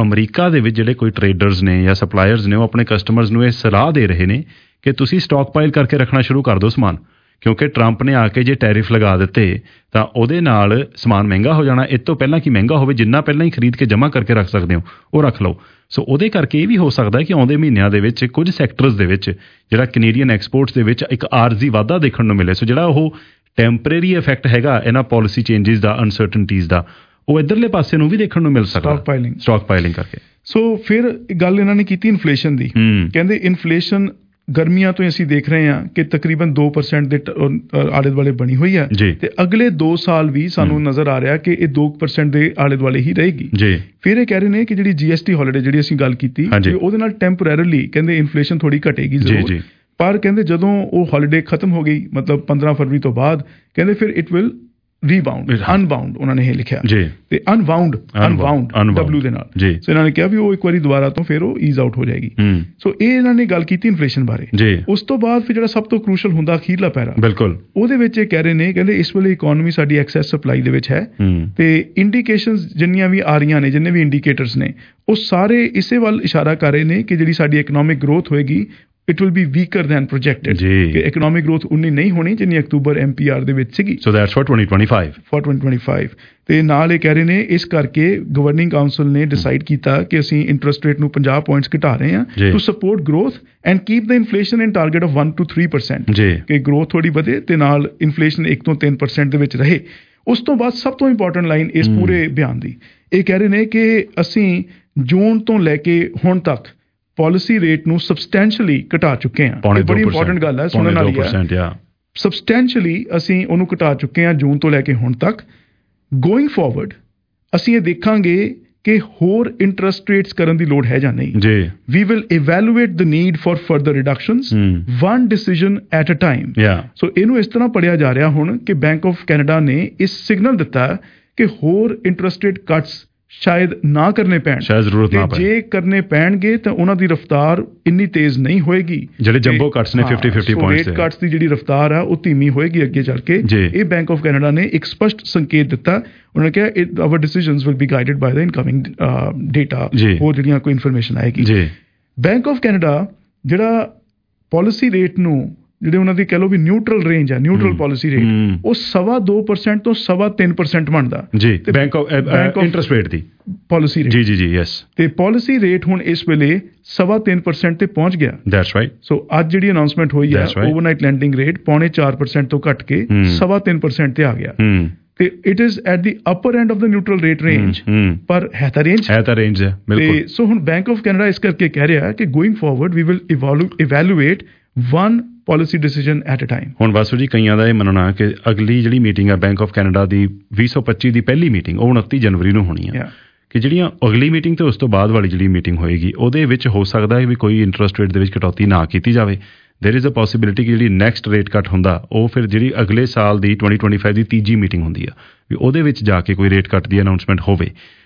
ਅਮਰੀਕਾ ਦੇ ਵਿੱਚ ਜਿਹੜੇ ਕੋਈ ਟਰੇਡਰਸ ਨੇ ਜਾਂ ਸਪਲਾਇਰਸ ਨੇ ਉਹ ਆਪਣੇ ਕਸਟਮਰਸ ਨੂੰ ਇਹ ਸਲਾਹ ਦੇ ਰਹੇ ਨੇ ਕਿ ਤੁਸੀਂ ਸਟਾਕ ਪਾਈਲ ਕਰਕੇ ਰੱਖਣਾ ਸ਼ੁਰੂ ਕਰ ਦਿਓ ਸਮਾਨ, ਕਿਉਂਕਿ ਟਰੰਪ ਨੇ ਆ ਕੇ ਜੇ ਟੈਰਿਫ ਲਗਾ ਦਿੱਤੇ ਤਾਂ ਉਹਦੇ ਨਾਲ ਸਮਾਨ ਮਹਿੰਗਾ ਹੋ ਜਾਣਾ। ਇਹ ਤੋਂ ਪਹਿਲਾਂ ਕਿ ਮਹਿੰਗਾ ਹੋਵੇ, ਜਿੰਨਾ ਪਹਿਲਾਂ ਹੀ ਖਰੀਦ ਕੇ ਜਮ੍ਹਾਂ ਕਰਕੇ ਰੱਖ ਸਕਦੇ ਹੋ ਉਹ ਰੱਖ ਲਓ। ਸੋ ਉਹਦੇ ਕਰਕੇ ਇਹ ਵੀ ਹੋ ਸਕਦਾ ਕਿ ਆਉਂਦੇ ਮਹੀਨਿਆਂ ਦੇ ਵਿੱਚ ਕੁਝ ਸੈਕਟਰਸ ਦੇ ਵਿੱਚ ਜਿਹੜਾ ਕੈਨੇਡੀਅਨ ਐਕਸਪੋਰਟਸ ਦੇ ਵਿੱਚ ਇੱਕ ਆਰਜ਼ੀ ਵਾਧਾ ਦੇਖਣ ਨੂੰ ਮਿਲੇ। ਸੋ ਜਿਹੜਾ ਉਹ ਟੈਂਪਰੇਰੀ ਇਫੈਕਟ ਹੈਗਾ ਇਹਨਾਂ ਪੋਲਿਸੀ ਚੇਂਜਿਸ ਦਾ, ਅਨਸਰਟਨਟੀਜ਼ ਦਾ, ਉਹ ਇੱਧਰਲੇ ਪਾਸੇ ਨੂੰ ਵੀ ਦੇਖਣ ਨੂੰ ਮਿਲ ਸਕਦਾ ਸਟਾਕ ਪਾਈਲਿੰਗ ਸਟਾਕ ਪਾਈਲਿੰਗ ਕਰਕੇ। ਸੋ ਫਿਰ ਗੱਲ ਇਹਨਾਂ ਨੇ ਕੀਤੀ ਇਨਫਲੇਸ਼ਨ ਦੀ। ਕਹਿੰਦੇ ਇਨਫਲੇਸ਼ਨ ਗਰਮੀਆਂ ਤੋਂ ਅਸੀਂ ਦੇਖ ਰਹੇ ਹਾਂ ਕਿ ਤਕਰੀਬਨ ਦੋ ਪਰਸੈਂਟ ਦੇ ਆਲੇ ਦੁਆਲੇ ਬਣੀ ਹੋਈ ਹੈ ਤੇ ਅਗਲੇ ਦੋ ਸਾਲ ਵੀ ਸਾਨੂੰ ਨਜ਼ਰ ਆ ਰਿਹਾ ਕਿ ਇਹ ਦੋ ਪਰਸੈਂਟ ਦੇ ਆਲੇ ਦੁਆਲੇ ਹੀ ਰਹੇਗੀ। ਫਿਰ ਇਹ ਕਹਿ ਰਹੇ ਨੇ ਕਿ ਜਿਹੜੀ ਜੀਐਸਟੀ ਹੌਲੀਡੇ ਜਿਹੜੀ ਅਸੀਂ ਗੱਲ ਕੀਤੀ ਉਹਦੇ ਨਾਲ ਟੈਂਪਰੇਰੀਲੀ ਕਹਿੰਦੇ ਇਨਫਲੇਸ਼ਨ ਥੋੜੀ ਘਟੇਗੀ ਜ਼ਰੂਰ, ਪਰ ਕਹਿੰਦੇ ਜਦੋਂ ਉਹ ਹੌਲੀਡੇ ਖਤਮ ਹੋ ਗਈ ਮਤਲਬ ਪੰਦਰਾਂ ਫਰਵਰੀ ਤੋਂ ਬਾਅਦ ਕਹਿੰਦੇ ਫਿਰ ਇਟ ਵਿਲ ਰੀਬਾਉਂਡ ਅਨਬਾਉਂਡ ਉਹਨਾਂ ਨੇ ਇਹ ਲਿਖਿਆ ਤੇ ਅਨਬਾਉਂਡ ਅਨਬਾਉਂਡ ਡਬਲਯੂ ਦੇ ਨਾਲ। ਸੋ ਇਹਨਾਂ ਨੇ ਕਿਹਾ ਵੀ ਉਹ ਇੱਕ ਵਾਰੀ ਦੁਬਾਰਾ ਤੋਂ ਫਿਰ ਉਹ ਈਜ਼ ਆਊਟ ਹੋ ਜਾਏਗੀ। ਸੋ ਇਹ ਇਹਨਾਂ ਨੇ ਗੱਲ ਕੀਤੀ ਇਨਫਲੇਸ਼ਨ ਬਾਰੇ। ਉਸ ਤੋਂ ਬਾਅਦ ਫਿਰ ਜਿਹੜਾ ਸਭ ਤੋਂ ਕ੍ਰੂਸ਼ਲ ਹੁੰਦਾ ਅਖੀਰਲਾ ਪੈਰਾ, ਬਿਲਕੁਲ ਉਹਦੇ ਵਿੱਚ ਇਹ ਕਹਿ ਰਹੇ ਨੇ ਕਹਿੰਦੇ ਇਸ ਵੇਲੇ ਇਕਨੋਮੀ ਸਾਡੀ ਐਕਸੈਸ ਸਪਲਾਈ ਦੇ ਵਿੱਚ ਹੈ ਤੇ ਇੰਡੀਕੇਸ਼ਨਸ ਜਿੰਨੀਆਂ ਵੀ ਆ ਰਹੀਆਂ ਨੇ, ਜਿੰਨੇ ਵੀ ਇੰਡੀਕੇਟਰਸ ਨੇ ਉਹ ਸਾਰੇ ਇਸੇ ਵੱਲ ਇਸ਼ਾਰਾ ਕਰ ਰਹੇ ਨੇ ਕਿ ਜਿਹੜੀ ਸਾਡੀ ਇਕਨੋਮਿਕ ਗਰੋਥ ਹੋਏਗੀ it will be weaker than projected ਕਿ economic growth ਉਨੀ ਨਹੀਂ ਹੋਣੀ ਜਿੰਨੀ ਅਕਤੂਬਰ ਐਮ ਪੀ ਆਰ ਦੇ ਵਿੱਚ ਸੀਗੀ। so that's for twenty twenty-five for twenty twenty-five ਤੇ ਨਾਲ ਇਹ ਕਹਿ ਰਹੇ ਨੇ ਇਸ ਕਰਕੇ ਗਵਰਨਿੰਗ ਕਾਉਂਸਲ ਨੇ ਡਿਸਾਈਡ ਕੀਤਾ ਕਿ ਅਸੀਂ ਇੰਟਰਸਟ ਰੇਟ ਨੂੰ fifty ਪੁਆਇੰਟਸ ਘਟਾ ਰਹੇ ਹਾਂ to support growth and keep the inflation in target of one to three percent ਕਿ ਗਰੋਥ ਥੋੜੀ ਵਧੇ ਤੇ ਨਾਲ ਇਨਫਲੇਸ਼ਨ one ਤੋਂ three percent ਦੇ ਵਿੱਚ ਰਹੇ। ਉਸ ਤੋਂ ਬਾਅਦ ਸਭ ਤੋਂ ਇੰਪੋਰਟੈਂਟ ਲਾਈਨ ਇਸ ਪੂਰੇ ਬਿਆਨ ਦੀ ਇਹ ਕਹਿ ਰਹੇ ਨੇ ਕਿ ਅਸੀਂ ਜੂਨ ਤੋਂ ਲੈ ਕੇ ਹੁਣ ਤੱਕ ਪਾਲਿਸੀ ਰੇਟ ਨੂੰ ਸਬਸਟੈਂਸ਼ੀਅਲੀ ਘਟਾ ਚੁੱਕੇ ਹਾਂ। ਇਹ ਬੜੀ ਇੰਪੋਰਟੈਂਟ ਗੱਲ ਹੈ, ਸੁਣਨ ਵਾਲੀ ਹੈ। ਸਬਸਟੈਂਸ਼ੀਅਲੀ ਅਸੀਂ ਉਹਨੂੰ ਘਟਾ ਚੁੱਕੇ ਹਾਂ ਜੂਨ ਤੋਂ ਲੈ ਕੇ ਹੁਣ ਤੱਕ। ਗੋਇੰਗ ਫਾਰਵਰਡ ਅਸੀਂ ਇਹ ਦੇਖਾਂਗੇ ਕਿ ਹੋਰ ਇੰਟਰਸਟ ਰੇਟਸ ਕਰਨ ਦੀ ਲੋੜ ਹੈ ਜਾਂ ਨਹੀਂ। ਜੀ we will evaluate the need for further reductions one decision at a time. So ਇਹਨੂੰ ਇਸ ਤਰ੍ਹਾਂ ਪੜਿਆ ਜਾ ਰਿਹਾ ਹੁਣ ਕਿ ਬੈਂਕ ਆਫ ਕੈਨੇਡਾ ਨੇ ਇਸ ਸਿਗਨਲ ਦਿੱਤਾ ਕਿ ਹੋਰ ਇੰਟਰਸਟ ਰੇਟ ਕੱਟਸ ਸ਼ਾਇਦ ਨਾ ਕਰਨੇ ਪੈਣ, ਸ਼ਾਇਦ ਜ਼ਰੂਰਤ ਨਾ ਪਏ। ਜੇ ਕਰਨੇ ਪੈਣਗੇ ਤਾਂ ਉਹਨਾਂ ਦੀ ਰਫ਼ਤਾਰ ਇੰਨੀ ਤੇਜ਼ ਨਹੀਂ ਹੋਏਗੀ। ਜਿਹੜੇ ਜੰਬੋ ਕੱਟਸ ਨੇ fifty fifty points rate cuts ਦੀ ਜਿਹੜੀ ਰਫ਼ਤਾਰ ਆ ਉਹ ਧੀਮੀ ਹੋਏਗੀ ਅੱਗੇ ਚੱਲ ਕੇ। ਇਹ ਬੈਂਕ ਆਫ ਕੈਨੇਡਾ ਨੇ ਇੱਕ ਸਪਸ਼ਟ ਸੰਕੇਤ ਦਿੱਤਾ। ਉਹਨਾਂ ਨੇ ਕਿਹਾ our decisions will be guided by the incoming data, ਉਹ ਜਿਹੜੀਆਂ ਕੋਈ ਇਨਫੋਰਮੇਸ਼ਨ ਆਏਗੀ। ਬੈਂਕ ਆਫ ਕੈਨੇਡਾ ਜਿਹੜਾ ਪਾਲਿਸੀ ਰੇਟ ਨੂੰ ਜਿਹੜੇ ਉਹਨਾਂ ਦੀ ਕਹਿ ਲਓ ਵੀ ਨਿਊਟਰਲ ਰੇਂਜ ਹੈ, ਨਿਊਟਰਲ ਪਾਲਿਸੀ ਰੇਟ, ਉਹ ਸਵਾ ਦੋ ਪਰਸੈਂਟ ਤੋਂ ਸਵਾ ਤਿੰਨ ਪਰਸੈਂਟ ਬਣਦਾ ਜੀ ਬੈਂਕ ਆਫ ਇੰਟਰਸਟ ਰੇਟ ਦੀ ਪਾਲਿਸੀ ਰੇਟ। ਜੀ ਜੀ ਜੀ ਯੈਸ। ਤੇ ਪਾਲਿਸੀ ਰੇਟ ਹੁਣ ਇਸ ਵੇਲੇ ਸਵਾ ਤਿੰਨ ਪਰਸੈਂਟ ਤੇ ਪਹੁੰਚ ਗਿਆ। That's right. ਸੋ ਅੱਜ ਜਿਹੜੀ ਅਨਾਉਂਸਮੈਂਟ ਹੋਈ ਹੈ ਓਵਰਨਾਈਟ ਲੈਂਡਿੰਗ ਰੇਟ ਪੌਣੇ ਚਾਰ ਪਰਸੈਂਟ ਤੋਂ ਘਟ ਕੇ ਸਵਾ ਤਿੰਨ ਪਰਸੈਂਟ ਤੇ ਆ ਗਿਆ ਤੇ it is at the upper end of the neutral rate range, ਪਰ ਹੈ ਤਾਂ ਰੇਂਜ ਹੈ ਤਾਂ ਰੇਂਜ ਹੈ ਬਿਲਕੁਲ। ਸੋ ਹੁਣ ਬੈਂਕ ਆਫ ਕੈਨੇਡਾ ਇਸ ਕਰਕੇ ਕਹਿ ਰਿਹਾ ਕਿ going forward we will evaluate one policy decision at a time. ਹੁਣ ਵਾਸੂ ਜੀ ਕਈਆਂ ਦਾ ਇਹ ਮੰਨਣਾ ਕਿ ਅਗਲੀ ਜਿਹੜੀ ਮੀਟਿੰਗ ਹੈ ਬੈਂਕ ਆਫ ਕੈਨੇਡਾ ਦੀ ਵੀਹ ਸੌ ਪੱਚੀ ਦੀ ਪਹਿਲੀ ਮੀਟਿੰਗ ਉਹ ਉਨੱਤੀ ਜਨਵਰੀ ਨੂੰ ਹੋਣੀ ਹੈ ਕਿ ਜਿਹੜੀਆਂ ਅਗਲੀ ਮੀਟਿੰਗ ਤੇ ਉਸ ਤੋਂ ਬਾਅਦ ਵਾਲੀ ਜਿਹੜੀ ਮੀਟਿੰਗ ਹੋਏਗੀ ਉਹਦੇ ਵਿੱਚ ਹੋ ਸਕਦਾ ਹੈ ਵੀ ਕੋਈ ਇੰਟਰਸਟ ਰੇਟ ਦੇ ਵਿੱਚ ਕਟੌਤੀ ਨਾ ਕੀਤੀ ਜਾਵੇ। ਦੇਰ ਇਜ਼ ਅ ਪੋਸੀਬਿਲਿਟੀ ਕਿ ਜਿਹੜੀ ਨੈਕਸਟ ਰੇਟ ਕੱਟ ਹੁੰਦਾ ਉਹ ਫਿਰ ਜਿਹੜੀ ਅਗਲੇ ਸਾਲ ਦੀ twenty twenty-five ਦੀ ਤੀਜੀ ਮੀਟਿੰਗ ਹੁੰਦੀ ਆ ਵੀ ਉਹਦੇ ਵਿੱਚ ਜਾ ਕੇ ਕੋਈ ਰੇਟ ਕੱਟ ਦੀ ਅਨਾਉਂਸਮੈਂਟ ਹੋਵੇ।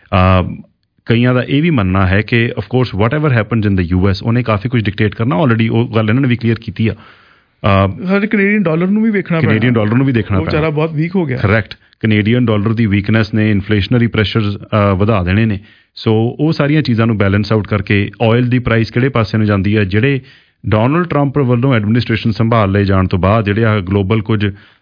ਕਈਆਂ ਦਾ ਇਹ ਵੀ ਮੰਨਣਾ ਹੈ ਕਿ of course whatever happens in the U S ਉਹਨੇ ਕਾਫੀ ਕੁਝ ਡਿਕਟੇਟ ਕਰਨਾ ਆਲਰੇਡੀ, ਉਹ ਗੱਲ ਇਹਨਾਂ ਨੇ ਵੀ ਕਲੀਅਰ ਕੀਤੀ ਆ। ਸਾਡੇ ਕੈਨੇਡੀਅਨ ਡਾਲਰ ਨੂੰ ਵੀ ਵੇਖਣਾ ਪੈਣਾ, ਕੈਨੇਡੀਅਨ ਡਾਲਰ ਨੂੰ ਵੀ ਦੇਖਣਾ ਪੈਣਾ, ਵਿਚਾਰਾ ਬਹੁਤ ਵੀਕ ਹੋ ਗਿਆ। ਕਰੈਕਟ। ਕੈਨੇਡੀਅਨ ਡਾਲਰ ਦੀ ਵੀਕਨੈਸ ਨੇ ਇਨਫਲੇਸ਼ਨਰੀ ਪ੍ਰੈਸ਼ਰਸ ਵਧਾ ਦੇਣੇ ਨੇ। ਸੋ ਉਹ ਸਾਰੀਆਂ ਚੀਜ਼ਾਂ ਨੂੰ ਬੈਲੈਂਸ ਆਊਟ ਕਰਕੇ ਆਇਲ ਦੀ ਪ੍ਰਾਈਸ ਕਿਹੜੇ ਪਾਸੇ ਨੂੰ ਜਾਂਦੀ ਹੈ, ਜਿਹੜੇ ਡੋਨਲਡ ਟਰੰਪ ਵੱਲੋਂ ਐਡਮਿਨਿਸਟ੍ਰੇਸ਼ਨ ਸੰਭਾਲ ਲਏ ਜਾਣ ਤੋਂ ਬਾਅਦ ਜਿਹੜੇ ਆ ਗਲੋਬਲ ਕੁਝ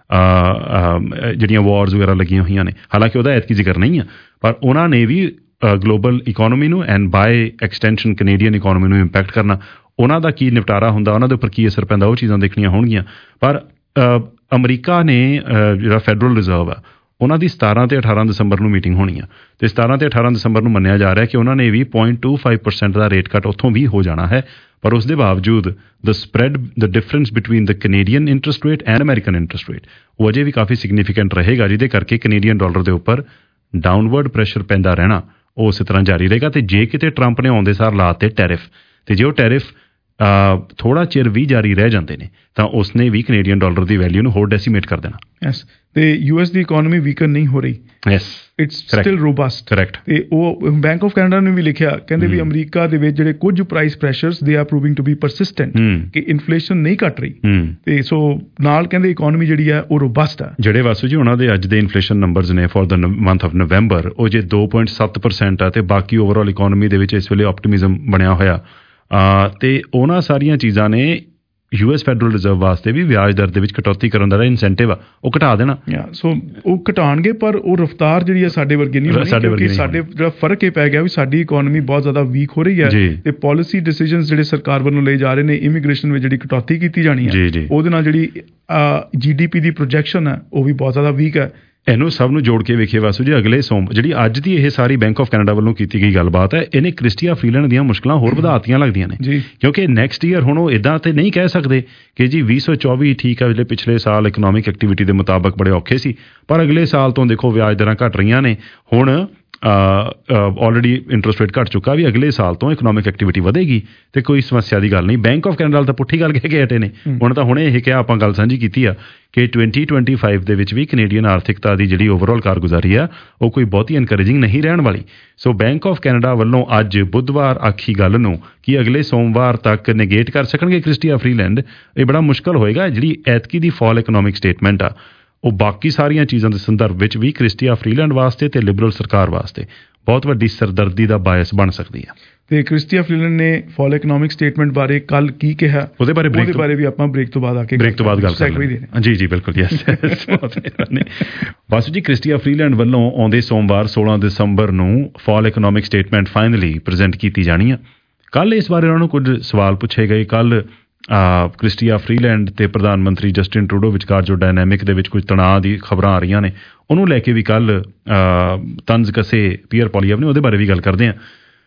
ਜਿਹੜੀਆਂ ਵਾਰਸ ਵਗੈਰਾ ਲੱਗੀਆਂ ਹੋਈਆਂ ਨੇ, ਹਾਲਾਂਕਿ ਉਹਦਾ ਐਤਕੀ ਜ਼ਿਕਰ ਨਹੀਂ ਆ, ਪਰ ਉਹਨਾਂ ਨੇ ਵੀ ਗਲੋਬਲ ਇਕੋਨਮੀ ਨੂੰ and by extension Canadian economy ਨੂੰ ਇੰਪੈਕਟ ਕਰਨਾ, ਉਹਨਾਂ ਦਾ ਕੀ ਨਿਪਟਾਰਾ ਹੁੰਦਾ, ਉਹਨਾਂ ਦੇ ਉੱਪਰ ਕੀ ਅਸਰ ਪੈਂਦਾ, ਉਹ ਚੀਜ਼ਾਂ ਦੇਖਣੀਆਂ ਹੋਣਗੀਆਂ। ਪਰ ਅਮਰੀਕਾ ਨੇ ਜਿਹੜਾ ਫੈਡਰਲ ਰਿਜ਼ਰਵ ਆ ਉਹਨਾਂ ਦੀ ਸਤਾਰਾਂ ਤੇ ਅਠਾਰਾਂ ਦਸੰਬਰ ਨੂੰ ਮੀਟਿੰਗ ਹੋਣੀ ਆ ਤੇ ਸਤਾਰਾਂ ਤੇ ਅਠਾਰਾਂ ਦਸੰਬਰ ਨੂੰ ਮੰਨਿਆ ਜਾ ਰਿਹਾ ਕਿ ਉਹਨਾਂ ਨੇ ਵੀ ਪੁਆਇੰਟ ਟੂ ਫਾਈਵ ਪਰਸੈਂਟ ਦਾ ਰੇਟ ਕੱਟ ਉੱਥੋਂ ਵੀ ਹੋ ਜਾਣਾ ਹੈ। ਪਰ ਉਸ ਦੇ ਬਾਵਜੂਦ the spread the difference between the Canadian interest rate and American interest rate ਉਹ ਅਜੇ ਵੀ ਕਾਫੀ ਸਿਗਨੀਫਿਕੈਂਟ ਰਹੇਗਾ, ਜਿਹਦੇ ਕਰਕੇ ਕੈਨੇਡੀਅਨ ਡਾਲਰ ਦੇ ਉੱਪਰ ਡਾਊਨਵਰਡ ਪ੍ਰੈਸ਼ਰ ਪੈਂਦਾ ਰਹਿਣਾ ਉਹ ਉਸੇ ਤਰ੍ਹਾਂ ਜਾਰੀ ਰਹੇਗਾ। ਤੇ ਜੇ ਕਿਤੇ ਟਰੰਪ ਨੇ ਆਉਂਦੇ ਸਾਰ ਲਾਤੇ ਟੈਰਿਫ, ਤੇ ਜੇ ਉਹ ਟੈਰਿਫ ਥੋੜ੍ਹਾ ਚਿਰ ਵੀ ਜਾਰੀ ਰਹਿ ਜਾਂਦੇ ਨੇ ਤਾਂ ਉਸਨੇ ਵੀ ਕੈਨੇਡੀਅਨ ਡਾਲਰ ਦੀ ਵੈਲਿਊ ਨੂੰ ਹੋਰ ਡੈਸੀਮੇਟ ਕਰ ਦੇਣਾ। ਯੈਸ, ਤੇ ਯੂਐਸ ਦੀ ਇਕੋਨਮੀ ਵੀਕਨ ਨਹੀਂ ਹੋ ਰਹੀ। Yes, it's still robust. Correct. ਤੇ ਉਹ ਬੈਂਕ ਆਫ ਕੈਨੇਡਾ ਨੇ ਵੀ ਲਿਖਿਆ, ਕਹਿੰਦੇ ਵੀ ਅਮਰੀਕਾ ਦੇ ਵਿੱਚ ਜਿਹੜੇ ਕੁਝ price pressures they are proving to be persistent, ਕਿ ਇਨਫਲੇਸ਼ਨ ਨਹੀਂ ਘਟ ਰਹੀ। ਤੇ ਸੋ ਨਾਲ ਕਹਿੰਦੇ ਇਕੋਨਮੀ ਜਿਹੜੀ ਹੈ ਉਹ ਰੋਬਸਟ ਹੈ। ਜਿਹੜੇ ਵਾਸੂ ਜੀ ਉਹਨਾਂ ਦੇ ਅੱਜ ਦੇ ਇਨਫਲੇਸ਼ਨ ਨੰਬਰਸ ਨੇ for the month of November, ਉਹ ਜੇ ਦੋ ਪੁਆਇੰਟ ਸੱਤ ਪਰਸੈਂਟ ਆ ਤੇ ਬਾਕੀ ਓਵਰਆਲ ਇਕੋਨਮੀ ਦੇ ਵਿੱਚ ਇਸ ਵੇਲੇ ਆਪਟੀਮਿਜ਼ਮ ਬਣਿਆ ਹੋਇਆ। ਤੇ ਉਹਨਾਂ ਸਾਰੀਆਂ ਚੀਜ਼ਾਂ ਨੇ ਯੂਐਸ ਫੈਡਰਲ ਰਿਜ਼ਰਵ ਵਾਸਤੇ ਵੀ ਵਿਆਜ ਦਰ ਦੇ ਵਿੱਚ ਕਟੌਤੀ ਕਰਨ ਦਾ ਇਨਸੈਂਟਿਵ ਆ ਉਹ ਘਟਾ ਦੇਣਾ। ਸੋ ਉਹ ਘਟਾਉਣਗੇ, ਪਰ ਉਹ ਰਫਤਾਰ ਜਿਹੜੀ ਆ ਸਾਡੇ ਵਰਗੀ ਨਹੀਂ ਹੋਣੀ, ਕਿਉਂਕਿ ਸਾਡੇ ਜਿਹੜਾ ਫਰਕ ਇਹ ਪੈ ਗਿਆ ਵੀ ਸਾਡੀ ਇਕੋਨਮੀ ਬਹੁਤ ਜ਼ਿਆਦਾ ਵੀਕ ਹੋ ਰਹੀ ਹੈ ਤੇ ਪਾਲਿਸੀ ਡਿਸੀਜਨਸ ਜਿਹੜੇ ਸਰਕਾਰ ਵੱਲੋਂ ਲਏ ਜਾ ਰਹੇ ਨੇ, ਇਮੀਗ੍ਰੇਸ਼ਨ ਵਿੱਚ ਜਿਹੜੀ ਕਟੌਤੀ ਕੀਤੀ ਜਾਣੀ ਹੈ ਉਹਦੇ ਨਾਲ ਜਿਹੜੀ ਜੀਡੀਪੀ ਦੀ ਪ੍ਰੋਜੈਕਸ਼ਨ ਹੈ ਉਹ ਵੀ ਬਹੁਤ ਜ਼ਿਆਦਾ ਵੀਕ ਹੈ। ਇਹਨੂੰ ਸਭ ਨੂੰ ਜੋੜ ਕੇ ਵੇਖੀਏ ਵਾਸੂ ਜੀ, ਅਗਲੇ ਸੋਮ ਜਿਹੜੀ ਅੱਜ ਦੀ ਇਹ ਸਾਰੀ ਬੈਂਕ ਆਫ ਕੈਨੇਡਾ ਵੱਲੋਂ ਕੀਤੀ ਗਈ ਗੱਲਬਾਤ ਹੈ, ਇਹਨੇ ਕ੍ਰਿਸਟੀਆ ਫਰੀਲੈਂਡ ਦੀਆਂ ਮੁਸ਼ਕਲਾਂ ਹੋਰ ਵਧਾਤੀਆਂ ਲੱਗਦੀਆਂ ਨੇ, ਕਿਉਂਕਿ ਨੈਕਸਟ ਈਅਰ ਹੁਣ ਉਹ ਇੱਦਾਂ ਤੇ ਨਹੀਂ ਕਹਿ ਸਕਦੇ ਕਿ ਜੀ ਵੀਹ ਸੌ ਚੌਵੀ ਠੀਕ ਹੈ, ਜਿਹੜੇ ਪਿਛਲੇ ਸਾਲ ਇਕਨੋਮਿਕ ਐਕਟੀਵਿਟੀ ਦੇ ਮੁਤਾਬਕ ਬੜੇ ਔਖੇ ਸੀ, ਪਰ ਅਗਲੇ ਸਾਲ ਤੋਂ ਦੇਖੋ ਵਿਆਜ ਦਰਾਂ ਘਟ ਰਹੀਆਂ ਨੇ, ਹੁਣ ਆਲਰੇਡੀ ਇੰਟਰਸਟ ਰੇਟ ਘਟ ਚੁੱਕਾ, ਵੀ ਅਗਲੇ ਸਾਲ ਤੋਂ ਇਕਨੋਮਿਕ ਐਕਟੀਵਿਟੀ ਵਧੇਗੀ ਤੇ ਕੋਈ ਸਮੱਸਿਆ ਦੀ ਗੱਲ ਨਹੀਂ। ਬੈਂਕ ਆਫ ਕੈਨੇਡਾ ਤਾਂ ਪੁੱਠੀ ਗੱਲ ਕਹਿ ਕੇ ਹਟੇ ਨੇ, ਹੁਣ ਤਾਂ ਹੁਣੇ ਇਹ ਕਿਹਾ, ਆਪਾਂ ਗੱਲ ਸਾਂਝੀ ਕੀਤੀ ਆ ਕਿ ਟਵੈਂਟੀ ਟਵੈਂਟੀ ਫਾਈਵ ਦੇ ਵਿੱਚ ਵੀ ਕੈਨੇਡੀਅਨ ਆਰਥਿਕਤਾ ਦੀ ਜਿਹੜੀ ਓਵਰਆਲ ਕਾਰਗੁਜ਼ਾਰੀ ਆ ਉਹ ਕੋਈ ਬਹੁਤੀ ਐਨਕਰੇਜਿੰਗ ਨਹੀਂ ਰਹਿਣ ਵਾਲੀ। ਸੋ ਬੈਂਕ ਆਫ ਕੈਨੇਡਾ ਵੱਲੋਂ ਅੱਜ ਬੁੱਧਵਾਰ ਆਖੀ ਗੱਲ ਨੂੰ ਕਿ ਅਗਲੇ ਸੋਮਵਾਰ ਤੱਕ ਨੇਗੇਟ ਕਰ ਸਕਣਗੇ ਕ੍ਰਿਸਟੀਆ ਫਰੀਲੈਂਡ, ਇਹ ਬੜਾ ਮੁਸ਼ਕਲ ਹੋਏਗਾ। ਜਿਹੜੀ ਐਤਕੀ ਦੀ ਫਾਲ ਇਕਨੋਮਿਕ ਸਟੇਟਮੈਂਟ ਆ ਉਹ ਬਾਕੀ ਸਾਰੀਆਂ ਚੀਜ਼ਾਂ ਦੇ ਸੰਦਰਭ ਵਿੱਚ ਵੀ ਕ੍ਰਿਸਟੀਆ ਫਰੀਲੈਂਡ ਵਾਸਤੇ ਤੇ ਲਿਬਰਲ ਸਰਕਾਰ ਵਾਸਤੇ ਬਹੁਤ ਵੱਡੀ ਸਰਦਰਦੀ ਦਾ ਬਾਇਸ ਬਣ ਸਕਦੀ ਹੈ। ਤੇ ਕ੍ਰਿਸਟੀਆ ਫਰੀਲੈਂਡ ਨੇ ਫਾਲ ਇਕਨੋਮਿਕ ਸਟੇਟਮੈਂਟ ਬਾਰੇ ਕੱਲ ਕੀ ਕਿਹਾ, ਉਹਦੇ ਬਾਰੇ ਉਹਦੇ ਬਾਰੇ ਵੀ ਆਪਾਂ ਬ੍ਰੇਕ ਤੋਂ ਬਾਅਦ ਆ ਕੇ ਬ੍ਰੇਕ ਤੋਂ ਬਾਅਦ ਗੱਲ ਕਰਾਂਗੇ। ਜੀ ਜੀ ਬਿਲਕੁਲ, ਯੈਸ। ਬਸ ਜੀ, ਕ੍ਰਿਸਟੀਆ ਫਰੀਲੈਂਡ ਵੱਲੋਂ ਆਉਂਦੇ ਸੋਮਵਾਰ ਸੋਲਾਂ ਦਸੰਬਰ ਨੂੰ fall economic statement finally present ਕੀਤੀ ਜਾਣੀ ਆ। ਕੱਲ ਇਸ ਬਾਰੇ ਉਹਨਾਂ ਨੂੰ ਕੁਝ ਸਵਾਲ ਪੁੱਛੇ ਗਏ। ਕੱਲ ਕ੍ਰਿਸਟੀਆ ਫਰੀਲੈਂਡ ਤੇ ਪ੍ਰਧਾਨ ਮੰਤਰੀ ਜਸਟਿਨ ਟਰੂਡੋ ਵਿਚਕਾਰ ਜੋ ਡਾਇਨਾਮਿਕ ਦੇ ਵਿੱਚ ਕੁਝ ਤਣਾਅ ਦੀ ਖਬਰਾਂ ਆ ਰਹੀਆਂ ਨੇ, ਉਹਨੂੰ ਲੈ ਕੇ ਵੀ ਕੱਲ ਤੰਜ਼ ਕਸੇ ਪੀਅਰ ਪੋਲੀਅਵ ਨੇ, ਉਹਦੇ ਬਾਰੇ ਵੀ ਗੱਲ ਕਰਦੇ ਹਾਂ।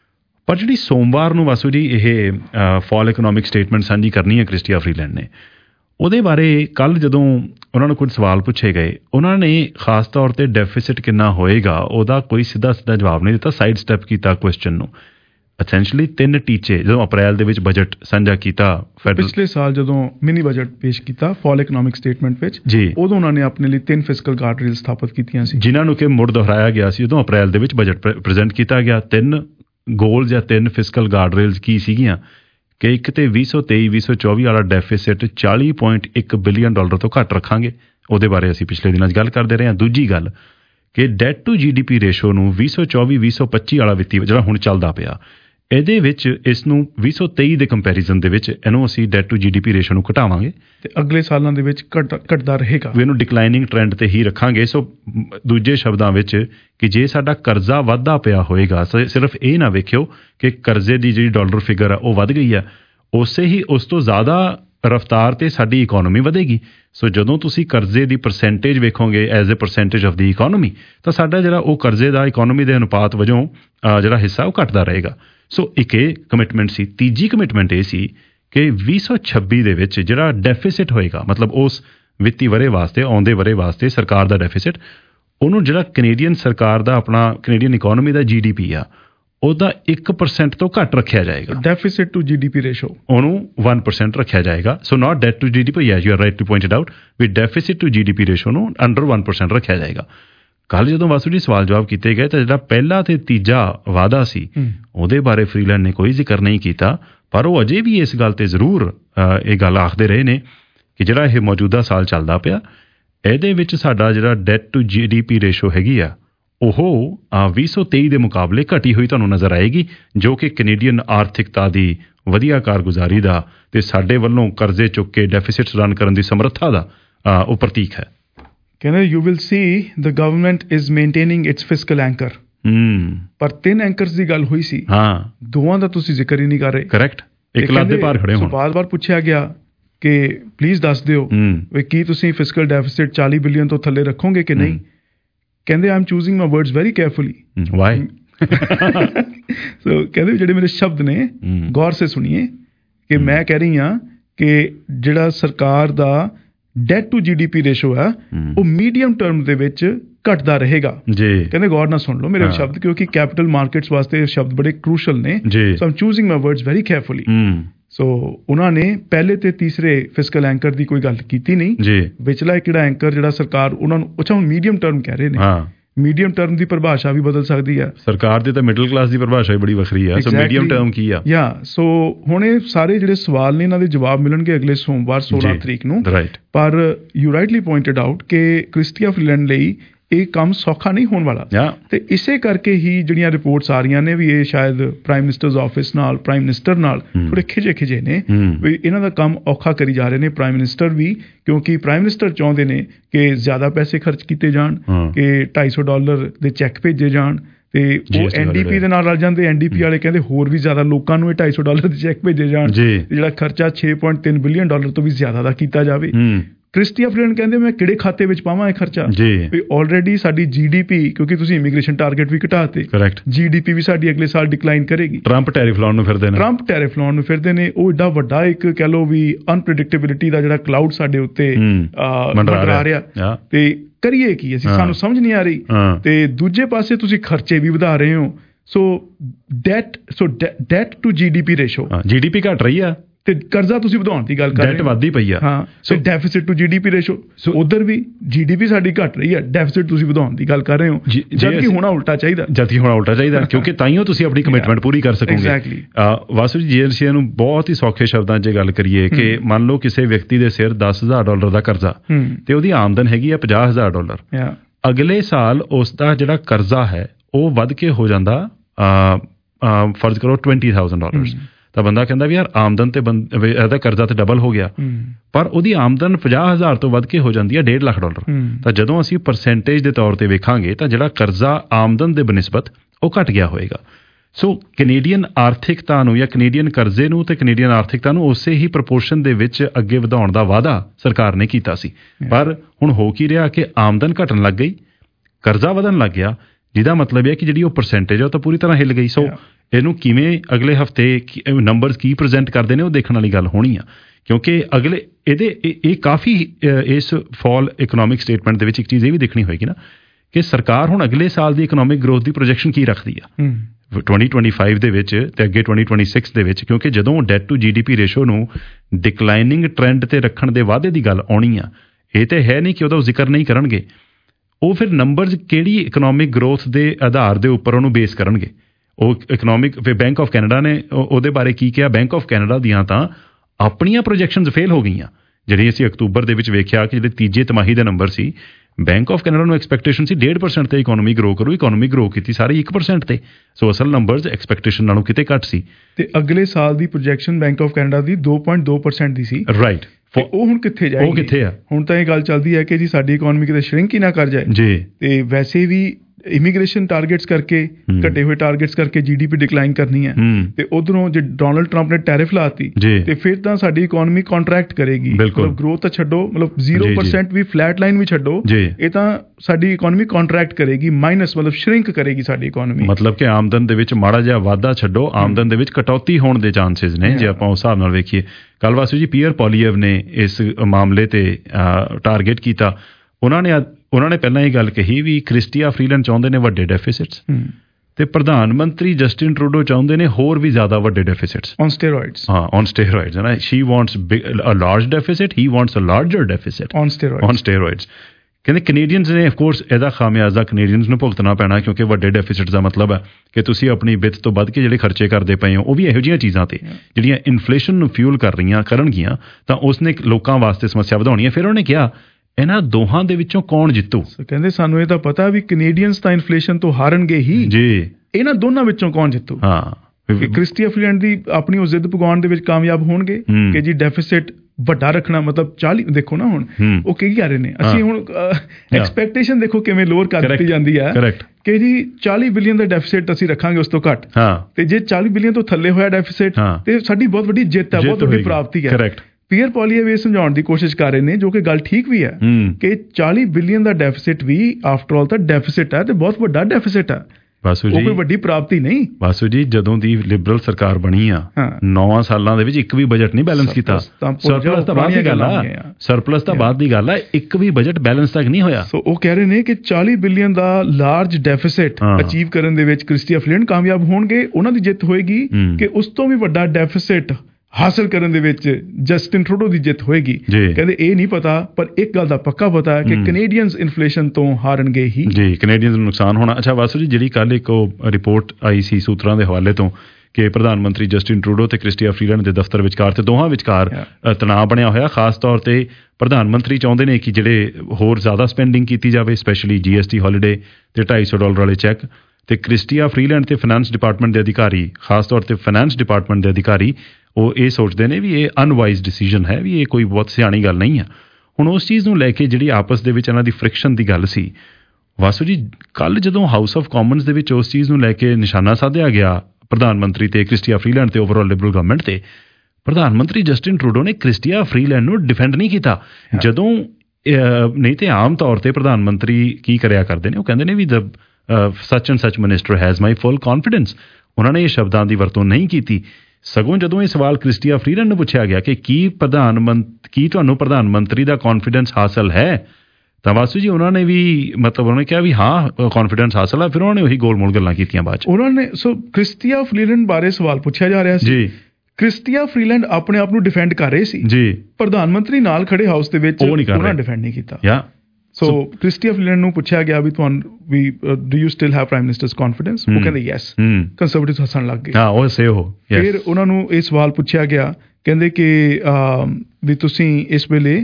ਪਰ ਜਿਹੜੀ ਸੋਮਵਾਰ ਨੂੰ ਵਾਸੂ ਜੀ ਇਹ ਫਾਲ ਇਕਨੋਮਿਕ ਸਟੇਟਮੈਂਟ ਸਾਂਝੀ ਕਰਨੀ ਹੈ ਕ੍ਰਿਸਟੀਆ ਫਰੀਲੈਂਡ ਨੇ, ਉਹਦੇ ਬਾਰੇ ਕੱਲ ਜਦੋਂ ਉਹਨਾਂ ਨੂੰ ਕੁਝ ਸਵਾਲ ਪੁੱਛੇ ਗਏ, ਉਹਨਾਂ ਨੇ ਖਾਸ ਤੌਰ ਤੇ ਡੈਫਿਸਿਟ ਕਿੰਨਾ ਹੋਏਗਾ ਉਹਦਾ ਕੋਈ ਸਿੱਧਾ ਸਿੱਧਾ ਜਵਾਬ ਨਹੀਂ ਦਿੱਤਾ, ਸਾਈਡ ਸਟੈਪ ਕੀਤਾ ਕੁਐਸਚਨ ਨੂੰ। ਐਸੈਂਸ਼ਲੀ ਤਿੰਨ ਟੀਚੇ ਜਦੋਂ ਅਪ੍ਰੈਲ ਦੇ ਵਿੱਚ ਬਜਟ ਸਾਂਝਾ ਕੀਤਾ, ਪਿਛਲੇ ਸਾਲ ਜਦੋਂ ਮਿਨੀ ਬਜਟ ਪੇਸ਼ ਕੀਤਾ ਫਾਲ ਇਕਨੋਮਿਕ ਸਟੇਟਮੈਂਟ ਵਿੱਚ, ਉਦੋਂ ਉਹਨਾਂ ਨੇ ਆਪਣੇ ਲਈ ਤਿੰਨ ਫਿਸਕਲ ਗਾਰਡ ਰੇਲ ਸਥਾਪਿਤ ਕੀਤੀਆਂ ਸੀ, ਜਿਨ੍ਹਾਂ ਨੂੰ ਕਿ ਮੁੜ ਦੁਹਰਾਇਆ ਗਿਆ ਸੀ ਉਦੋਂ ਅਪ੍ਰੈਲ ਦੇ ਵਿੱਚ ਬਜਟ ਪ੍ਰੈਜ਼ੈਂਟ ਕੀਤਾ ਗਿਆ। ਤਿੰਨ ਗੋਲ ਜਾਂ ਤਿੰਨ ਫਿਸਕਲ ਗਾਰਡ ਰੇਲਸ ਕੀ ਸੀਗੀਆਂ ਕਿ ਇੱਕ ਤੇ ਵੀਹ ਸੌ ਤੇਈ ਵੀਹ ਸੌ ਚੌਵੀ ਵਾਲਾ ਡੈਫਿਸਿਟ ਚਾਲੀ ਪੁਆਇੰਟ ਇੱਕ ਬਿਲੀਅਨ ਡਾਲਰ ਤੋਂ ਘੱਟ ਰੱਖਾਂਗੇ, ਉਹਦੇ ਬਾਰੇ ਅਸੀਂ ਪਿਛਲੇ ਦਿਨਾਂ 'ਚ ਗੱਲ ਕਰਦੇ ਰਹੇ ਹਾਂ। ਦੂਜੀ ਗੱਲ ਕਿ debt to G D P ratio ਨੂੰ ਵੀਹ ਸੌ ਚੌਵੀ ਵੀਹ ਸੌ ਪੱਚੀ ਵਾਲਾ ਵਿੱਤੀ ਜਿਹੜਾ ਹੁਣ ਚੱਲਦਾ ਪਿਆ, ਇਹਦੇ ਵਿੱਚ ਇਸ ਨੂੰ ਵੀਹ ਸੌ ਤੇਈ ਦੇ ਕੰਪੈਰੀਜ਼ਨ ਦੇ ਵਿੱਚ ਇਹਨੂੰ ਅਸੀਂ debt to G D P ratio ਨੂੰ ਘਟਾਵਾਂਗੇ ਤੇ ਅਗਲੇ ਸਾਲਾਂ ਦੇ ਵਿੱਚ ਘਟ ਘਟਦਾ ਰਹੇਗਾ, ਇਹਨੂੰ ਡਿਕਲਾਈਨਿੰਗ ਟ੍ਰੈਂਡ ਤੇ ਹੀ ਰੱਖਾਂਗੇ। ਸੋ ਦੂਜੇ ਸ਼ਬਦਾਂ ਵਿੱਚ ਕਿ ਜੇ ਸਾਡਾ ਕਰਜ਼ਾ ਵੱਧਦਾ ਪਿਆ ਹੋਏਗਾ, ਸਿਰਫ ਇਹ ਨਾ ਵੇਖਿਓ ਕਿ ਕਰਜ਼ੇ ਦੀ ਜਿਹੜੀ ਡਾਲਰ ਫਿਗਰ ਆ ਉਹ ਵੱਧ ਗਈ ਆ, ਉਸੇ ਹੀ ਉਸ ਤੋਂ ਜ਼ਿਆਦਾ ਰਫਤਾਰ ਤੇ ਸਾਡੀ ਇਕੋਨਮੀ ਵਧੇਗੀ। ਸੋ ਜਦੋਂ ਤੁਸੀਂ ਕਰਜ਼ੇ ਦੀ ਪਰਸੈਂਟੇਜ ਵੇਖੋਗੇ as a percentage of the economy, ਤਾਂ ਸਾਡਾ ਜਿਹੜਾ ਉਹ ਕਰਜ਼ੇ ਦਾ ਇਕੋਨਮੀ ਦੇ ਅਨੁਪਾਤ ਵਜੋਂ ਜਿਹੜਾ ਹਿੱਸਾ ਉਹ ਘਟਦਾ ਰਹੇਗਾ। ਸੋ ਇੱਕ ਇਹ ਕਮਿਟਮੈਂਟ ਸੀ। ਤੀਜੀ ਕਮਿਟਮੈਂਟ ਇਹ ਸੀ ਕਿ ਵੀਹ ਸੌ ਛੱਬੀ ਦੇ ਵਿੱਚ ਜਿਹੜਾ ਡੈਫਿਸਿਟ ਹੋਏਗਾ, ਮਤਲਬ ਉਸ ਵਿੱਤੀ ਵਰੇ ਵਾਸਤੇ, ਆਉਂਦੇ ਵਰੇ ਵਾਸਤੇ ਸਰਕਾਰ ਦਾ ਡੈਫਿਸਿਟ, ਉਹਨੂੰ ਜਿਹੜਾ ਕੈਨੇਡੀਅਨ ਸਰਕਾਰ ਦਾ ਆਪਣਾ ਕੈਨੇਡੀਅਨ ਇਕੋਨਮੀ ਦਾ ਜੀ ਡੀ ਪੀ ਆ ਉਹਦਾ ਇੱਕ ਪਰਸੈਂਟ ਤੋਂ ਘੱਟ ਰੱਖਿਆ ਜਾਏਗਾ। Deficit to G D P ratio ਉਹਨੂੰ ਇੱਕ ਪਰਸੈਂਟ ਰੱਖਿਆ ਜਾਏਗਾ। So not debt to G D P, yes you are right to point it out, we deficit to G D P ratio ਨੂੰ ਅੰਡਰ ਇੱਕ ਪਰਸੈਂਟ ਰੱਖਿਆ ਜਾਏਗਾ। ਕੱਲ ਜਦੋਂ ਵਾਸੂ ਜੀ ਸਵਾਲ ਜਵਾਬ ਕੀਤੇ ਗਏ ਤਾਂ ਜਿਹੜਾ ਪਹਿਲਾ ਤੇ ਤੀਜਾ ਵਾਅਦਾ ਸੀ ਉਹਦੇ ਬਾਰੇ ਫਰੀਲੈਂਡ ਨੇ ਕੋਈ ਜ਼ਿਕਰ ਨਹੀਂ ਕੀਤਾ, ਪਰ ਉਹ ਅਜੇ ਵੀ ਇਸ ਗੱਲ ਤੇ ਜ਼ਰੂਰ ਇਹ ਗੱਲ ਆਖਦੇ ਰਹੇ ਨੇ ਕਿ ਜਿਹੜਾ ਇਹ ਮੌਜੂਦਾ ਸਾਲ ਚੱਲਦਾ ਪਿਆ ਇਹਦੇ ਵਿੱਚ ਸਾਡਾ ਜਿਹੜਾ debt to G D P ratio ਹੈਗੀ ਆ ਉਹ ਵੀਹ ਸੌ ਤੇਈ ਦੇ ਮੁਕਾਬਲੇ ਘਟੀ ਹੋਈ ਤੁਹਾਨੂੰ ਨਜ਼ਰ ਆਏਗੀ, ਜੋ ਕਿ ਕੈਨੇਡੀਅਨ ਆਰਥਿਕਤਾ ਦੀ ਵਧੀਆ ਕਾਰਗੁਜ਼ਾਰੀ ਦਾ ਤੇ ਸਾਡੇ ਵੱਲੋਂ ਕਰਜ਼ੇ ਚੁੱਕ ਕੇ ਡੈਫਿਸਿਟ ਰਨ ਕਰਨ ਦੀ ਸਮਰੱਥਾ ਦਾ ਉਹ ਪ੍ਰਤੀਕ ਹੈ। ਕਹਿੰਦੇ you will see the government is maintaining its fiscal anchor. ਪਰ ਤਿੰਨ ਐਂਕਰਸ ਦੀ ਗੱਲ ਹੋਈ ਸੀ, ਹਾਂ, ਦੋਵਾਂ ਦਾ ਤੁਸੀਂ ਜ਼ਿਕਰ ਹੀ ਨਹੀਂ ਕਰ ਰਹੇ। ਕਰੈਕਟ, ਇੱਕ ਲੱਤ ਦੇ ਭਾਰ ਖੜੇ ਹੋਣ। ਬਾਰ-ਬਾਰ ਪੁੱਛਿਆ ਗਿਆ ਕਿ ਪਲੀਜ਼ ਦੱਸ ਦਿਓ ਵੀ ਕੀ ਤੁਸੀਂ ਫਿਸਕਲ ਡੈਫਿਸਿਟ ਚਾਲੀ ਬਿਲੀਅਨ ਤੋਂ ਥੱਲੇ ਰੱਖੋਗੇ ਕਿ ਨਹੀਂ। ਕਹਿੰਦੇ I am choosing my words very carefully. Why? So ਕਹਿੰਦੇ ਜਿਹੜੇ ਮੇਰੇ ਸ਼ਬਦ ਨੇ ਗੌਰ ਸੇ ਸੁਣੀਏ ਕਿ ਮੈਂ ਕਹਿ ਰਹੀ ਹਾਂ ਕਿ ਜਿਹੜਾ ਸਰਕਾਰ ਦਾ debt to G D P ratio ਹੈ ਉਹ ਮੀਡੀਅਮ ਟਰਮ ਦੇ ਵਿੱਚ ਘਟਦਾ ਰਹੇਗਾ ਜੀ। ਕਹਿੰਦੇ ਗੌਰ ਨਾਲ ਸੁਣ ਲਓ ਮੇਰੇ ਸ਼ਬਦ, ਕਿਉਂਕਿ ਕੈਪੀਟਲ ਮਾਰਕੀਟਸ ਵਾਸਤੇ ਇਹ ਸ਼ਬਦ ਬੜੇ ਕ੍ਰੂਸ਼ਲ ਨੇ। So I'm choosing my words very carefully. So ਉਹਨਾਂ ਨੇ ਪਹਿਲੇ ਤੇ ਤੀਸਰੇ ਫਿਸਕਲ ਐਂਕਰ ਦੀ ਕੋਈ ਗੱਲ ਕੀਤੀ ਨਹੀਂ ਜੀ। ਵਿਚਲਾ ਜਿਹੜਾ ਐਂਕਰ ਜਿਹੜਾ ਸਰਕਾਰ ਉਹਨਾਂ ਨੂੰ ਅੱਛਾ ਹੁਣ ਮੀਡੀਅਮ ਟਰਮ ਕਹਿ ਰਹੇ ਨੇ। ਹਾਂ, ਮੀਡੀਅਮ ਟਰਮ ਦੀ ਪਰਿਭਾਸ਼ਾ ਵੀ ਬਦਲ ਸਕਦੀ ਆ। ਸਰਕਾਰ ਦੀ ਤਾਂ ਮਿਡਲ ਕਲਾਸ ਦੀ ਪਰਿਭਾਸ਼ਾ ਹੀ ਬੜੀ ਵੱਖਰੀ ਆ। ਸੋ ਮੀਡੀਅਮ ਟਰਮ ਕੀ ਆ? ਯਾ ਸੋ ਹੁਣ ਇਹ ਸਾਰੇ ਜਿਹੜੇ ਸਵਾਲ ਨੇ ਇਹਨਾਂ ਦੇ ਜਵਾਬ ਮਿਲਣਗੇ ਅਗਲੇ ਸੋਮਵਾਰ ਸੋਲਾਂ ਤਰੀਕ ਨੂੰ। ਰਾਈਟ। ਪਰ ਯੂ ਰਾਈਟਲੀ ਪੁਆਇੰਟਡ ਆਊਟ ਕਿ ਕ੍ਰਿਸਟੀਆ ਫਰੀਲੈਂਡ ਲਈ ਇਹ ਕੰਮ ਸੌਖਾ ਨਹੀਂ ਹੋਣ ਵਾਲਾ। yeah. ਤੇ ਇਸੇ ਕਰਕੇ ਹੀ ਜਿਹੜੀਆਂ ਰਿਪੋਰਟਸ ਆ ਰਹੀਆਂ ਨੇ ਵੀ ਇਹ ਸ਼ਾਇਦ ਪ੍ਰਾਈਮ ਮਿਨਿਸਟਰਸ ਆਫਿਸ ਨਾਲ ਪ੍ਰਾਈਮ ਮਿਨਿਸਟਰ ਨਾਲ ਥੋੜੇ ਖਿਜੇ ਖਿਜੇ ਨੇ ਵੀ ਇਹਨਾਂ ਦਾ ਕੰਮ ਔਖਾ ਕਰੀ ਜਾ ਰਹੇ ਨੇ ਪ੍ਰਾਈਮ ਮਿਨਿਸਟਰ ਵੀ, ਕਿਉਂਕਿ ਪ੍ਰਾਈਮ ਮਿਨਿਸਟਰ ਚਾਹੁੰਦੇ ਨੇ ਕਿ ਜ਼ਿਆਦਾ ਪੈਸੇ ਖਰਚ ਕੀਤੇ ਜਾਣ, ਕਿ ਢਾਈ ਸੌ ਡਾਲਰ ਦੇ ਚੈੱਕ ਭੇਜੇ ਜਾਣ ਤੇ ਉਹ ਐਨਡੀਪੀ ਦੇ ਨਾਲ ਰਲ ਜਾਂਦੇ। ਐਨਡੀਪੀ ਵਾਲੇ ਕਹਿੰਦੇ ਹੋਰ ਵੀ ਜ਼ਿਆਦਾ ਲੋਕਾਂ ਨੂੰ ਇਹ ਢਾਈ ਸੌ ਡਾਲਰ ਦੇ ਚੈੱਕ ਭੇਜੇ ਜਾਣ, ਜਿਹੜਾ ਖਰਚਾ ਛੇ ਪੁਆਇੰਟ ਤਿੰਨ ਬਿਲੀਅਨ ਡਾਲਰ ਤੋਂ ਵੀ ਜ਼ਿਆਦਾ ਦਾ ਕੀਤਾ ਜਾਵੇ। ਕ੍ਰਿਸਟੀਆ ਫਰੀਲੈਂਡ ਕਹਿੰਦੇ ਮੈਂ ਕਿਹੜੇ ਖਾਤੇ ਵਿੱਚ ਪਾਵਾਂ ਇਹ ਖਰਚਾ ਵੀ ਆਲਰੇਡੀ ਸਾਡੀ ਜੀਡੀਪੀ, ਕਿਉਂਕਿ ਤੁਸੀਂ ਇਮੀਗ੍ਰੇਸ਼ਨ ਟਾਰਗੇਟ ਵੀ ਘਟਾਤੇ, ਜੀਡੀਪੀ ਵੀ ਸਾਡੀ ਅਗਲੇ ਸਾਲ ਡਿਕਲਾਈਨ ਕਰੇਗੀ। ਟਰੰਪ ਟੈਰਿਫ ਲਾਉਣ ਨੂੰ ਫਿਰਦੇ ਨੇ ਟਰੰਪ ਟੈਰਿਫ ਲਾਉਣ ਨੂੰ ਫਿਰਦੇ ਨੇ ਉਹ ਏਡਾ ਵੱਡਾ ਇੱਕ ਕਹਿ ਲਓ ਵੀ ਅਨਪ੍ਰੈਡਿਕਟੇਬਿਲਿਟੀ ਦਾ ਜਿਹੜਾ ਕਲਾਊਡ ਸਾਡੇ ਉੱਤੇ ਮੰਡਰਾ ਰਿਹਾ ਤੇ ਕਰੀਏ ਕੀ ਅਸੀਂ, ਸਾਨੂੰ ਸਮਝ ਨਹੀਂ ਆ ਰਹੀ। ਤੇ ਦੂਜੇ ਪਾਸੇ ਤੁਸੀਂ ਖਰਚੇ ਵੀ ਵਧਾ ਰਹੇ ਹੋ। So that so that to GDP ratio, GDP ਘਟ ਰਹੀ ਆ ਤੇ ਕਰਜ਼ਾ ਤੁਸੀਂ ਵਧਾਉਣ ਦੀ ਗੱਲ ਕਰ ਰਹੇ ਹੋ, ਡੈਟ ਵੱਧਦੀ ਪਈ ਆ। ਹਾਂ, so deficit to GDP ratio ਉਧਰ ਵੀ ਜੀਡੀਪੀ ਸਾਡੀ ਘਟ ਰਹੀ ਆ, ਡੈਫਿਸਿਟ ਤੁਸੀਂ ਵਧਾਉਣ ਦੀ ਗੱਲ ਕਰ ਰਹੇ ਹੋ, ਜਦਕਿ ਹੋਣਾ ਉਲਟਾ ਚਾਹੀਦਾ। ਜਦਕਿ ਹੋਣਾ ਉਲਟਾ ਚਾਹੀਦਾ ਕਿਉਂਕਿ ਤਾਈਓ ਤੁਸੀਂ ਆਪਣੀ ਕਮਿਟਮੈਂਟ ਪੂਰੀ ਕਰ ਸਕੋਗੇ। ਵਾਸੂ ਜੀ, ਜੀਐਨਸੀ ਨੂੰ ਬਹੁਤ ਹੀ ਸੌਖੇ ਸ਼ਬਦਾਂ 'ਚ ਗੱਲ ਕਰੀਏ ਕਿ ਮੰਨ ਲਓ ਕਿਸੇ ਵਿਅਕਤੀ ਦੇ ਸਿਰ ਦਸ ਹਜ਼ਾਰ ਡਾਲਰ ਦਾ ਕਰਜ਼ਾ ਤੇ ਉਹਦੀ ਆਮਦਨ ਹੈਗੀ ਆ ਪੰਜਾਹ ਹਜ਼ਾਰ ਡਾਲਰ। ਅਗਲੇ ਸਾਲ ਉਸ ਦਾ ਜਿਹੜਾ ਕਰਜ਼ਾ ਹੈ ਉਹ ਵੱਧ ਕੇ ਹੋ ਜਾਂਦਾ ਫਰਜ਼ ਕਰੋ ਟਵੈਂਟੀ ਥਾਊਜ਼ੈਂਡ ਡਾਲਰ। ਤਾਂ ਬੰਦਾ ਕਹਿੰਦਾ ਵੀ ਯਾਰ ਆਮਦਨ ਤੇ ਇਹਦਾ ਕਰਜ਼ਾ ਤੇ ਡਬਲ ਹੋ ਗਿਆ, ਪਰ ਉਹਦੀ ਆਮਦਨ ਪੰਜਾਹ ਹਜ਼ਾਰ ਤੋਂ ਵੱਧ ਕੇ ਹੋ ਜਾਂਦੀ ਹੈ ਡੇਢ ਲੱਖ ਡਾਲਰ। ਤਾਂ ਜਦੋਂ ਅਸੀਂ ਪਰਸੈਂਟੇਜ ਦੇ ਤੌਰ ਤੇ ਵੇਖਾਂਗੇ ਤਾਂ ਜਿਹੜਾ ਕਰਜ਼ਾ ਆਮਦਨ ਦੇ ਬਨਿਸਬਤ ਉਹ ਘਟ ਗਿਆ ਹੋਏਗਾ। ਸੋ ਕੈਨੇਡੀਅਨ ਆਰਥਿਕਤਾ ਨੂੰ ਜਾਂ ਕੈਨੇਡੀਅਨ ਕਰਜ਼ੇ ਨੂੰ ਤੇ ਕੈਨੇਡੀਅਨ ਆਰਥਿਕਤਾ ਨੂੰ ਉਸੇ ਹੀ ਪ੍ਰਪੋਰਸ਼ਨ ਦੇ ਵਿੱਚ ਅੱਗੇ ਵਧਾਉਣ ਦਾ ਵਾਅਦਾ ਸਰਕਾਰ ਨੇ ਕੀਤਾ ਸੀ। ਪਰ ਹੁਣ ਹੋ ਕੀ ਰਿਹਾ ਕਿ ਆਮਦਨ ਘਟਣ ਲੱਗ ਗਈ, ਕਰਜ਼ਾ ਵਧਣ ਲੱਗ ਗਿਆ, ਜਿਹਦਾ ਮਤਲਬ ਹੈ ਕਿ ਜਿਹੜੀ ਉਹ ਪਰਸੈਂਟੇਜ ਆ ਉਹ ਤਾਂ ਪੂਰੀ ਤਰ੍ਹਾਂ ਹਿੱਲ ਗਈ। ਸੋ ਇਹਨੂੰ ਕਿਵੇਂ ਅਗਲੇ ਹਫ਼ਤੇ ਨੰਬਰਸ ਕੀ ਪ੍ਰੈਜ਼ੈਂਟ ਕਰਦੇ ਨੇ ਉਹ ਦੇਖਣ ਵਾਲੀ ਗੱਲ ਹੋਣੀ ਆ, ਕਿਉਂਕਿ ਅਗਲੇ ਇਹਦੇ ਇਹ ਕਾਫੀ ਇਸ ਫਾਲ ਇਕਨੋਮਿਕ ਸਟੇਟਮੈਂਟ ਦੇ ਵਿੱਚ ਇੱਕ ਚੀਜ਼ ਇਹ ਵੀ ਦੇਖਣੀ ਹੋਏਗੀ ਨਾ ਕਿ ਸਰਕਾਰ ਹੁਣ ਅਗਲੇ ਸਾਲ ਦੀ ਇਕਨੋਮਿਕ ਗਰੋਥ ਦੀ ਪ੍ਰੋਜੈਕਸ਼ਨ ਕੀ ਰੱਖਦੀ ਆ twenty twenty-five ਦੇ ਵਿੱਚ ਤੇ ਅੱਗੇ twenty twenty-six ਦੇ ਵਿੱਚ, ਕਿਉਂਕਿ ਜਦੋਂ ਡੈਟ ਟੂ ਜੀਡੀਪੀ ਰੇਸ਼ੋ ਨੂੰ ਡਿਕਲਾਈਨਿੰਗ ਟ੍ਰੈਂਡ ਤੇ ਰੱਖਣ ਦੇ ਵਾਅਦੇ ਦੀ ਗੱਲ ਆਉਣੀ ਆ, ਇਹ ਤੇ ਹੈ ਨਹੀਂ ਕਿ ਉਹਦਾ ਜ਼ਿਕਰ ਨਹੀਂ ਕਰਨਗੇ। ਉਹ ਫਿਰ ਨੰਬਰਸ ਕਿਹੜੀ ਇਕਨੋਮਿਕ ਗਰੋਥ ਦੇ ਆਧਾਰ ਦੇ ਉੱਪਰ ਉਹਨੂੰ ਬੇਸ ਕਰਨਗੇ। ਉਹ ਇਕਨੋਮਿਕ ਫਿਰ ਬੈਂਕ ਆਫ ਕੈਨੇਡਾ ਨੇ ਉਹਦੇ ਬਾਰੇ ਕੀ ਕਿਹਾ, ਬੈਂਕ ਆਫ ਕੈਨੇਡਾ ਦੀਆਂ ਤਾਂ ਆਪਣੀਆਂ ਪ੍ਰੋਜੈਕਸ਼ਨਸ ਫੇਲ ਹੋ ਗਈਆਂ। ਜਿਹੜੀ ਅਸੀਂ ਅਕਤੂਬਰ ਦੇ ਵਿੱਚ ਵੇਖਿਆ ਕਿ ਜਿਹੜੇ ਤੀਜੇ ਤਿਮਾਹੀ ਦੇ ਨੰਬਰ ਸੀ, ਬੈਂਕ ਆਫ ਕੈਨੇਡਾ ਨੂੰ ਐਕਸਪੈਕਟੇਸ਼ਨ ਸੀ ਡੇਢ ਪਰਸੈਂਟ ਤੇ ਇਕਨੋਮੀ ਗਰੋ ਕਰੂ, ਇਕਨੋਮੀ ਗਰੋ ਕੀਤੀ ਸਾਰੀ ਇੱਕ ਪਰਸੈਂਟ ਤੇ। ਸੋ ਅਸਲ ਨੰਬਰਸ ਐਕਸਪੈਕਟੇਸ਼ਨ ਨਾਲੋਂ ਕਿਤੇ ਘੱਟ ਸੀ। ਤੇ ਅਗਲੇ ਸਾਲ ਦੀ ਪ੍ਰੋਜੈਕਸ਼ਨ ਬੈਂਕ ਆਫ ਕੈਨੇਡਾ ਦੀ ਦੋ ਪੁਆਇੰਟ ਦੋ ਪਰਸੈਂਟ ਦੀ ਸੀ। ਰਾਈਟ। ਉਹ ਹੁਣ ਕਿੱਥੇ ਜਾਏਗੀ? ਉਹ ਕਿੱਥੇ ਆ? ਹੁਣ ਤਾਂ ਇਹ ਗੱਲ ਚੱਲਦੀ ਹੈ ਕਿ ਜੀ ਸਾਡੀ ਇਕਨੋਮੀ ਕਿਤੇ ਸ਼ਰਿੰਕ ਹੀ ਨਾ ਕਰ ਜਾਏ ਜੀ। ਤੇ ਵੈਸੇ ਵੀ ਇਮੀਗ੍ਰੇਸ਼ਨ ਟਾਰਗੇਟਸ ਕਰਕੇ ਘਟੇ ਹੋਏ ਟਾਰਗੇਟਸ ਕਰਕੇ ਜੀਡੀਪੀ ਡਿਕਲਾਈਨ ਕਰਨੀ ਹੈ ਤੇ ਉਧਰੋਂ ਜੇ ਡੋਨਲਡ ਟਰੰਪ ਨੇ ਟੈਰਿਫ ਲਾਤੀ ਤੇ ਫਿਰ ਤਾਂ ਸਾਡੀ ਇਕਨੋਮੀ ਕੰਟਰੈਕਟ ਕਰੇਗੀ। ਮਤਲਬ ਗਰੋਥ ਤਾਂ ਛੱਡੋ, ਮਤਲਬ ਜ਼ੀਰੋ ਪਰਸੈਂਟ ਵੀ ਫਲੈਟ ਲਾਈਨ ਵੀ ਛੱਡੋ, ਇਹ ਤਾਂ ਸਾਡੀ ਇਕਨੋਮੀ ਕੰਟਰੈਕਟ ਕਰੇਗੀ, ਮਾਈਨਸ ਮਤਲਬ ਸ਼ਰਿੰਕ ਕਰੇਗੀ ਸਾਡੀ ਇਕਨੋਮੀ। ਮਤਲਬ ਕਿ ਆਮਦਨ ਦੇ ਵਿੱਚ ਮਾੜਾ ਜਿਹਾ ਵਾਧਾ ਛੱਡੋ, ਆਮਦਨ ਦੇ ਵਿੱਚ ਕਟੌਤੀ ਹੋਣ ਦੇ ਚਾਂਸਸ ਨੇ ਜੇ ਆਪਾਂ ਉਸ ਹਿਸਾਬ ਨਾਲ ਵੇਖੀਏ। ਕੱਲ੍ਹ ਵਾਸੂ ਜੀ ਪੀਅਰ ਪੋਲੀਅਵ ਨੇ ਇਸ ਮਾਮਲੇ ਤੇ ਟਾਰਗੇਟ ਕੀਤਾ। ਉਹਨਾਂ ਨੇ ਉਹਨਾਂ ਨੇ ਪਹਿਲਾਂ ਇਹ ਗੱਲ ਕਹੀ ਵੀ ਕ੍ਰਿਸਟੀਆ ਫਰੀਲੈਂਡ ਚਾਹੁੰਦੇ ਨੇ ਵੱਡੇ ਡੈਫਿਸਿਟਸ ਤੇ ਪ੍ਰਧਾਨ ਮੰਤਰੀ ਜਸਟਿਨ ਟਰੂਡੋ ਚਾਹੁੰਦੇ ਨੇ ਹੋਰ ਵੀ ਜ਼ਿਆਦਾ ਵੱਡੇ ਡੈਫਿਸਿਟਸ ਔਨ ਸਟੀਰੋਇਡਸ। ਹਾਂ, ਔਨ ਸਟੀਰੋਇਡਸ ਨਾ, she wants a large deficit, he wants a larger deficit on steroids on steroids. ਕਹਿੰਦੇ ਕੈਨੇਡੀਅਨਸ ਨੇ ਆਫਕੋਰਸ ਇਹਦਾ ਖਾਮਿਆਜ਼ਾ ਕੈਨੇਡੀਅਨਸ ਨੂੰ ਭੁਗਤਣਾ ਪੈਣਾ, ਕਿਉਂਕਿ ਵੱਡੇ ਡੈਫਿਸਿਟ ਦਾ ਮਤਲਬ ਹੈ ਕਿ ਤੁਸੀਂ ਆਪਣੀ ਵਿੱਤ ਤੋਂ ਵੱਧ ਕੇ ਜਿਹੜੇ ਖਰਚੇ ਕਰਦੇ ਪਏ ਹੋ ਉਹ ਵੀ ਇਹੋ ਜਿਹੀਆਂ ਚੀਜ਼ਾਂ ਤੇ ਜਿਹੜੀਆਂ ਇਨਫਲੇਸ਼ਨ ਨੂੰ ਫਿਊਲ ਕਰ ਰਹੀਆਂ ਕਰਨਗੀਆਂ, ਤਾਂ ਉਸਨੇ ਲੋਕਾਂ ਵਾਸਤੇ ਸਮੱਸਿਆ ਵਧਾਉਣੀ ਹੈ। ਫਿਰ ਉਹਨੇ ਕਿਹਾ ਇਹਨਾਂ ਦੋਹਾਂ ਦੇ ਵਿੱਚੋਂ ਕੌਣ ਜਿੱਤੂ? ਕਹਿੰਦੇ ਸਾਨੂੰ ਇਹ ਤਾਂ ਪਤਾ ਵੀ ਕੈਨੇਡੀਅਨਸ ਤਾਂ ਇਨਫਲੇਸ਼ਨ ਤੋਂ ਹਾਰਨਗੇ ਹੀ ਜੀ, ਇਹਨਾਂ ਦੋਨਾਂ ਵਿੱਚੋਂ ਕੌਣ ਜਿੱਤੂ? ਹਾਂ, ਕ੍ਰਿਸਟੀਆ ਫਰੀਲੈਂਡ ਦੀ ਆਪਣੀ ਉਹ ਜ਼ਿੱਦ ਪਗਾਉਣ ਦੇ ਵਿੱਚ ਕਾਮਯਾਬ ਹੋਣਗੇ ਕਿ ਜੀ ਡੈਫਿਸਿਟ ਵੱਡਾ ਰੱਖਣਾ, ਮਤਲਬ ਚਾਲੀ ਦੇਖੋ ਨਾ ਹੁਣ ਉਹ ਕੀ ਕਹਿ ਰਹੇ ਨੇ। ਅਸੀਂ ਹੁਣ ਐਕਸਪੈਕਟੇਸ਼ਨ ਦੇਖੋ ਕਿਵੇਂ ਲੋਅਰ ਕਰ ਦਿੱਤੀ ਜਾਂਦੀ ਹੈ ਕਿ ਜੀ ਚਾਲੀ ਬਿਲੀਅਨ ਦਾ ਡੈਫਿਸਿਟ ਅਸੀਂ ਰੱਖਾਂਗੇ ਉਸ ਤੋਂ ਘੱਟ, ਤੇ ਜੇ ਚਾਲੀ ਬਿਲੀਅਨ ਤੋਂ ਥੱਲੇ ਹੋਇਆ ਡੈਫਿਸਿਟ ਤੇ ਸਾਡੀ ਬਹੁਤ ਵੱਡੀ ਜਿੱਤ ਹੈ, ਬਹੁਤ ਵੱਡੀ ਪ੍ਰਾਪਤੀ ਹੈ। ਪੀਅਰ ਪੋਲੀਅਵ ਇਹ ਸਮਝਾਉਣ ਦੀ ਕੋਸ਼ਿਸ਼ ਕਰ ਰਹੇ ਨੇ, ਜੋ ਕਿ ਗੱਲ ਠੀਕ ਵੀ ਹੈ ਕਿ ਚਾਲੀ ਬਿਲੀਅਨ ਦਾ ਡੈਫਿਸਿਟ ਵੀ ਆਫਟਰ ਆਲ ਤਾਂ ਡੈਫਿਸਿਟ ਹੈ ਤੇ ਬਹੁਤ ਵੱਡਾ ਡੈਫਿਸਿਟ ਹੈ, ਵਾਸੂ ਜੀ, ਕੋਈ ਵੱਡੀ ਪ੍ਰਾਪਤੀ ਨਹੀਂ। ਵਾਸੂ ਜੀ, ਜਦੋਂ ਦੀ ਲਿਬਰਲ ਸਰਕਾਰ ਬਣੀ ਆ ਨੌਂ ਸਾਲਾਂ ਦੇ ਵਿੱਚ ਇੱਕ ਵੀ ਬਜਟ ਨਹੀਂ ਬੈਲੈਂਸ ਕੀਤਾ। ਸਰਪਲਸ ਤਾਂ ਬਾਅਦ ਦੀ ਗੱਲ ਆ, ਸਰਪਲਸ ਤਾਂ ਬਾਅਦ ਦੀ ਗੱਲ ਆ, ਇੱਕ ਵੀ ਬਜਟ ਬੈਲੈਂਸ ਤੱਕ ਨਹੀਂ ਹੋਇਆ। ਸੋ ਉਹ ਕਹਿ ਰਹੇ ਨੇ ਕਿ ਚਾਲੀ ਬਿਲੀਅਨ ਦਾ ਲਾਰਜ ਡੈਫਿਸਿਟ ਅਚੀਵ ਕਰਨ ਦੇ ਵਿੱਚ ਕ੍ਰਿਸਟੀਆ ਫਰੀਲੈਂਡ ਕਾਮਯਾਬ ਹੋਣਗੇ, ਉਹਨਾਂ ਦੀ ਜਿੱਤ ਹੋਏਗੀ ਕਿ ਉਸ ਤੋਂ ਵੀ ਵੱਡਾ ਡੈਫਿਸਿਟ ਹਾਸਲ ਕਰਨ ਦੇ ਵਿੱਚ ਜਸਟਿਨ ਟਰੂਡੋ ਦੀ ਜਿੱਤ ਹੋਏਗੀ। ਕਹਿੰਦੇ ਇਹ ਨਹੀਂ ਪਤਾ, ਪਰ ਇੱਕ ਗੱਲ ਦਾ ਪੱਕਾ ਪਤਾ ਹੈ ਕਿ ਕੈਨੇਡੀਅਨਸ ਇਨਫਲੇਸ਼ਨ ਤੋਂ ਹਾਰਨਗੇ ਹੀ। ਜੀ, ਕੈਨੇਡੀਅਨਸ ਨੂੰ ਨੁਕਸਾਨ ਹੋਣਾ। ਅੱਛਾ ਵਾਸੂ ਜੀ, ਜਿਹੜੀ ਕੱਲ ਇੱਕ ਉਹ ਰਿਪੋਰਟ ਆਈ ਸੀ ਸੂਤਰਾਂ ਦੇ ਹਵਾਲੇ ਤੋਂ ਕਿ ਪ੍ਰਧਾਨ ਮੰਤਰੀ ਜਸਟਿਨ ਟਰੂਡੋ ਤੇ ਕ੍ਰਿਸਟੀਆ ਫਰੀਲੈਂਡ ਦੇ ਦਫ਼ਤਰ ਵਿਚਕਾਰ ਤੇ ਦੋਹਾਂ ਵਿਚਕਾਰ ਤਣਾਅ ਬਣਿਆ ਹੋਇਆ। ਖਾਸ ਤੌਰ ਤੇ ਪ੍ਰਧਾਨ ਮੰਤਰੀ ਚਾਹੁੰਦੇ ਨੇ ਕਿ ਜਿਹੜੇ ਹੋਰ ਜ਼ਿਆਦਾ ਸਪੈਂਡਿੰਗ ਕੀਤੀ ਜਾਵੇ, specially G S T holiday ਤੇ ਢਾਈ ਸੌ ਡਾਲਰ ਵਾਲੇ ਚੈੱਕ, ਤੇ ਕ੍ਰਿਸਟੀਆ ਫਰੀਲੈਂਡ ਤੇ ਫਾਈਨੈਂਸ ਡਿਪਾਰਟਮੈਂਟ ਦੇ ਅਧਿਕਾਰੀ, ਖਾਸ ਤੌਰ ਤੇ ਫਾਈਨੈਂਸ ਡਿਪਾਰਟਮੈਂਟ ਦੇ ਅਧਿਕਾਰੀ, ਉਹ ਇਹ ਸੋਚਦੇ ਨੇ ਵੀ ਇਹ ਅਨਵਾਈਜ਼ ਡਿਸੀਜਨ ਹੈ, ਵੀ ਇਹ ਕੋਈ ਬਹੁਤ ਸਿਆਣੀ ਗੱਲ ਨਹੀਂ ਆ। ਹੁਣ ਉਸ ਚੀਜ਼ ਨੂੰ ਲੈ ਕੇ ਜਿਹੜੀ ਆਪਸ ਦੇ ਵਿੱਚ ਇਹਨਾਂ ਦੀ ਫ੍ਰਿਕਸ਼ਨ ਦੀ ਗੱਲ ਸੀ ਵਾਸੂ ਜੀ, ਕੱਲ ਜਦੋਂ ਹਾਊਸ ਆਫ ਕਾਮਨਸ ਦੇ ਵਿੱਚ ਉਸ ਚੀਜ਼ ਨੂੰ ਲੈ ਕੇ ਨਿਸ਼ਾਨਾ ਸਾਧਿਆ ਗਿਆ ਪ੍ਰਧਾਨ ਮੰਤਰੀ ਤੇ ਕ੍ਰਿਸਟੀਆ ਫਰੀਲੈਂਡ ਤੇ ਓਵਰਆਲ ਲਿਬਰਲ ਗਵਰਨਮੈਂਟ ਤੇ, ਪ੍ਰਧਾਨ ਮੰਤਰੀ ਜਸਟਿਨ ਟਰੂਡੋ ਨੇ ਕ੍ਰਿਸਟੀਆ ਫਰੀਲੈਂਡ ਨੂੰ ਡਿਫੈਂਡ ਨਹੀਂ ਕੀਤਾ। ਜਦੋਂ ਨਹੀਂ ਤੇ ਆਮ ਤੌਰ ਤੇ ਪ੍ਰਧਾਨ ਮੰਤਰੀ ਕੀ ਕਰਿਆ ਕਰਦੇ ਨੇ, ਉਹ ਕਹਿੰਦੇ ਨੇ ਵੀ ਦ such and such minister has my full confidence. ਉਹਨਾਂ ਨੇ ਇਹ ਸ਼ਬਦਾਂ ਦੀ ਵਰਤੋਂ ਨਹੀਂ ਕੀਤੀ। ਸਗੋਂ ਜਦੋਂ ਇਹ ਸਵਾਲ ਕ੍ਰਿਸਟੀਆ ਫਰੀਲੈਂਡ ਨੂੰ ਪੁੱਛਿਆ ਗਿਆ ਕਿ ਕੀ ਪ੍ਰਧਾਨ ਮੰਤ ਕੀ ਤੁਹਾਨੂੰ ਪ੍ਰਧਾਨ ਮੰਤਰੀ ਦਾ ਕੌਨਫੀਡੈਂਸ ਹਾਸਲ ਹੈ, ਤਾਂ ਵਾਸੂ ਜੀ ਉਹਨਾਂ ਨੇ ਵੀ ਮਤਲਬ ਉਹਨੇ ਕਿਹਾ ਵੀ ਹਾਂ ਕੌਨਫੀਡੈਂਸ ਹਾਸਲ ਹੈ। ਫਿਰ ਉਹਨਾਂ ਨੇ ਉਹੀ ਗੋਲ-ਮੋਲ ਗੱਲਾਂ ਕੀਤੀਆਂ ਬਾਅਦ ਚ। ਉਹਨਾਂ ਨੇ ਸੋ ਕ੍ਰਿਸਟੀਆ ਫਰੀਲੈਂਡ ਬਾਰੇ ਸਵਾਲ ਪੁੱਛਿਆ ਜਾ ਰਿਹਾ ਸੀ ਜੀ। ਕ੍ਰਿਸਟੀਆ ਫਰੀਲੈਂਡ ਆਪਣੇ ਆਪ ਨੂੰ ਡਿਫੈਂਡ ਕਰ ਰਹੇ ਸੀ ਜੀ। ਪ੍ਰਧਾਨ ਮੰਤਰੀ ਨਾਲ ਖੜੇ ਹਾਊਸ ਦੇ ਵਿੱਚ ਉਹਨਾਂ ਡਿਫੈਂਡ ਨਹੀਂ ਕੀਤਾ। ਯਾ ਸੋ ਕ੍ਰਿਸਟੀਆ ਫਰੀਲੈਂਡ ਨੂੰ ਪੁੱਛਿਆ ਗਿਆ ਵੀ ਤੁਹਾਨੂੰ ਵੀ do you still have prime minister's confidence, ਉਹ ਕਹਿੰਦੇ ਯੈਸ। ਕੰਜ਼ਰਵੇਟਿਵ ਹੱਸਣ ਲੱਗ ਗਏ। ਹਾਂ ਉਹ ਸੇ ਉਹ ਫਿਰ ਉਹਨਾਂ ਨੂੰ ਇਹ ਸਵਾਲ ਪੁੱਛਿਆ ਗਿਆ, ਕਹਿੰਦੇ ਕਿ ਵੀ ਤੁਸੀਂ ਇਸ ਵੇਲੇ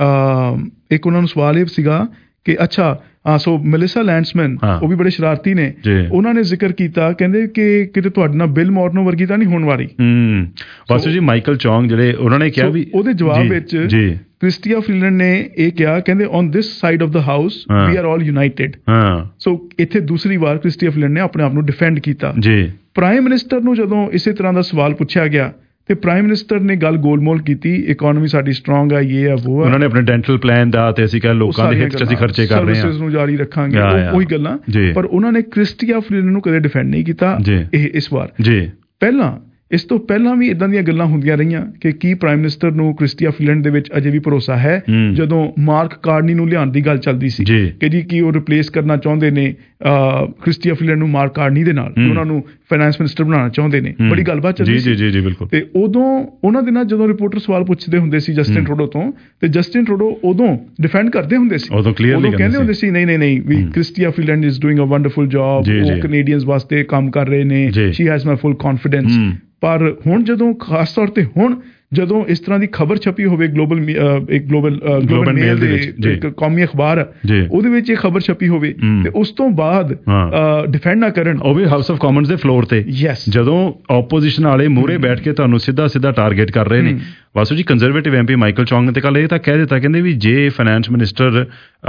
ਇੱਕ ਉਹਨਾਂ ਨੂੰ ਸਵਾਲ ਇਹ ਸੀਗਾ ਕਿ ਅੱਛਾ ਸੋ ਮੈਲਿਸਾ ਲੈਂਡਸਮੈਨ ਉਹ ਵੀ ਬੜੇ ਸ਼ਰਾਰਤੀ ਨੇ, ਉਹਨਾਂ ਨੇ ਜ਼ਿਕਰ ਕੀਤਾ ਕਹਿੰਦੇ ਕਿ ਕਿਤੇ ਤੁਹਾਡੇ ਨਾਲ ਬਿਲ ਮੋਰਨੋ ਵਰਗੀ ਤਾਂ ਨਹੀਂ ਹੋਣ ਵਾਲੀ। ਵਾਸੂ ਜੀ ਮਾਈਕਲ ਚੌਂਗ ਜਿਹੜੇ ਉਹਨਾਂ ਨੇ ਕਿਹਾ ਵੀ ਉਹਦੇ ਜਵਾਬ ਵਿੱਚ ਕ੍ਰਿਸਟੀਆ ਫਰੀਲੈਂਡ ਨੇ ਇਹ ਕਿਹਾ, ਕਹਿੰਦੇ on this side of the house we are all united. So ਇੱਥੇ ਦੂਸਰੀ ਵਾਰ ਕ੍ਰਿਸਟੀਆ ਫਰੀਲੈਂਡ ਨੇ ਆਪਣੇ ਆਪ ਨੂੰ ਡਿਫੈਂਡ ਕੀਤਾ। ਪ੍ਰਾਈਮ ਮਿਨਿਸਟਰ ਨੂੰ ਜਦੋਂ ਇਸੇ ਤਰ੍ਹਾਂ ਦਾ ਸਵਾਲ ਪੁੱਛਿਆ ਗਿਆ ਤੇ ਪ੍ਰਾਈਮ ਮਿਨਿਸਟਰ ਨੇ ਗੱਲ ਗੋਲਮੋਲ ਕੀਤੀ, ਇਕਨੋਮੀ ਸਾਡੀ ਸਟਰੋਂਗ ਆ, ਇਹ ਆ ਉਹ ਆ। ਉਹਨਾਂ ਨੇ ਆਪਣੇ ਡੈਂਟਲ ਪਲਾਨ ਦਾ ਤੇ ਅਸੀਂ ਕਹਿੰਦੇ ਲੋਕਾਂ ਦੇ ਹਿੱਤ ਚ ਅਸੀਂ ਖਰਚੇ ਕਰ ਰਹੇ ਹਾਂ, ਸਰਵਿਸਿਜ਼ ਨੂੰ ਜਾਰੀ ਰੱਖਾਂਗੇ, ਉਹੀ ਗੱਲਾਂ। ਪਰ ਉਹਨਾਂ ਨੇ ਕ੍ਰਿਸਟੀਆ ਫਰੀਲੈਂਡ ਨੂੰ ਕਦੇ ਡਿਫੈਂਡ ਨਹੀਂ ਕੀਤਾ ਇਹ ਇਸ ਵਾਰ। ਪਹਿਲਾਂ ਇਸ ਤੋਂ ਪਹਿਲਾਂ ਵੀ ਇਦਾਂ ਦੀਆਂ ਗੱਲਾਂ ਹੁੰਦੀਆਂ ਰਹੀਆਂ ਕਿ ਕੀ ਪ੍ਰਾਈਮ ਮਿਨਿਸਟਰ ਨੂੰ ਕ੍ਰਿਸਟੀਆ ਫਰੀਲੈਂਡ ਦੇ ਵਿੱਚ ਅਜੇ ਵੀ ਭਰੋਸਾ ਹੈ। ਜਦੋਂ ਮਾਰਕ ਕਾਰਨੀ ਨੂੰ ਲਿਆਉਣ ਦੀ ਗੱਲ ਚੱਲਦੀ ਸੀ ਕਿ ਜੀ ਕੀ ਉਹ ਰਿਪਲੇਸ ਕਰਨਾ ਚਾਹੁੰਦੇ ਨੇ ਕ੍ਰਿਸਟੀਆ ਫਰੀਲੈਂਡ ਨੂੰ ਮਾਰਕ ਕਾਰਨੀ ਦੇ ਨਾਲ, ਉਹਨਾਂ ਨੂੰ ਫਾਈਨੈਂਸ ਮਿਨਿਸਟਰ ਬਣਾਉਣਾ ਚਾਹੁੰਦੇ ਨੇ, ਬੜੀ ਗੱਲਬਾਤ ਚੱਲਦੀ ਸੀ। ਜੀ ਜੀ ਬਿਲਕੁਲ। ਤੇ ਉਦੋਂ ਉਹਨਾਂ ਦੇ ਨਾਲ ਜਦੋਂ ਰਿਪੋਰਟਰ ਸਵਾਲ ਪੁੱਛਦੇ ਹੁੰਦੇ ਸੀ ਜਸਟਿਨ ਟਰੂਡੋ ਤੋਂ, ਤੇ ਜਸਟਿਨ ਟਰੂਡੋ ਉਦੋਂ ਡਿਫੈਂਡ ਕਰਦੇ ਹੁੰਦੇ ਸੀ, ਉਦੋਂ ਕਹਿੰਦੇ ਹੁੰਦੇ ਸੀ ਨਹੀਂ ਨਹੀਂ ਨਹੀਂ ਵੀ Chrystia Freeland is doing a wonderful job, ਉਹ ਕੈਨੇਡੀਅਨਸ ਵਾਸਤੇ ਕੰਮ ਕਰ ਰਹੇ ਨੇ, she has my full confidence. ਪਰ ਹੁਣ ਜਦੋਂ ਖਾਸ ਤੌਰ ਤੇ ਹੁਣ ਜਦੋਂ ਇਸ ਤਰ੍ਹਾਂ ਦੀ ਖਬਰ ਛਪੀ ਹੋਵੇ ਗਲੋਬਲ ਇੱਕ ਗਲੋਬਲ ਗਲੋਬਲ ਮੇਲ ਦੇ ਇੱਕ ਕੌਮੀ ਅਖਬਾਰ ਉਹਦੇ ਵਿੱਚ ਇਹ ਖਬਰ ਛਪੀ ਹੋਵੇ ਤੇ ਉਸ ਤੋਂ ਬਾਅਦ ਡਿਫੈਂਡ ਨਾ ਕਰਨ, ਉਹ ਵੀ ਹਾਊਸ ਆਫ ਕਾਮਨਸ ਦੇ ਫਲੋਰ ਤੇ, ਜਦੋਂ ਆਪੋਜੀਸ਼ਨ ਵਾਲੇ ਮੂਹਰੇ ਬੈਠ ਕੇ ਤੁਹਾਨੂੰ ਸਿੱਧਾ ਸਿੱਧਾ ਟਾਰਗੇਟ ਕਰ ਰਹੇ ਨੇ। ਵਾਸੂ ਜੀ ਕੰਜ਼ਰਵੇਟਿਵ ਐਮਪੀ ਮਾਈਕਲ ਚੌਂਗ ਨੇ ਤੇ ਕੱਲ ਇਹ ਤਾਂ ਕਹਿ ਦਿੱਤਾ, ਕਹਿੰਦੇ ਵੀ ਜੇ ਫਾਈਨੈਂਸ ਮਿਨਿਸਟਰ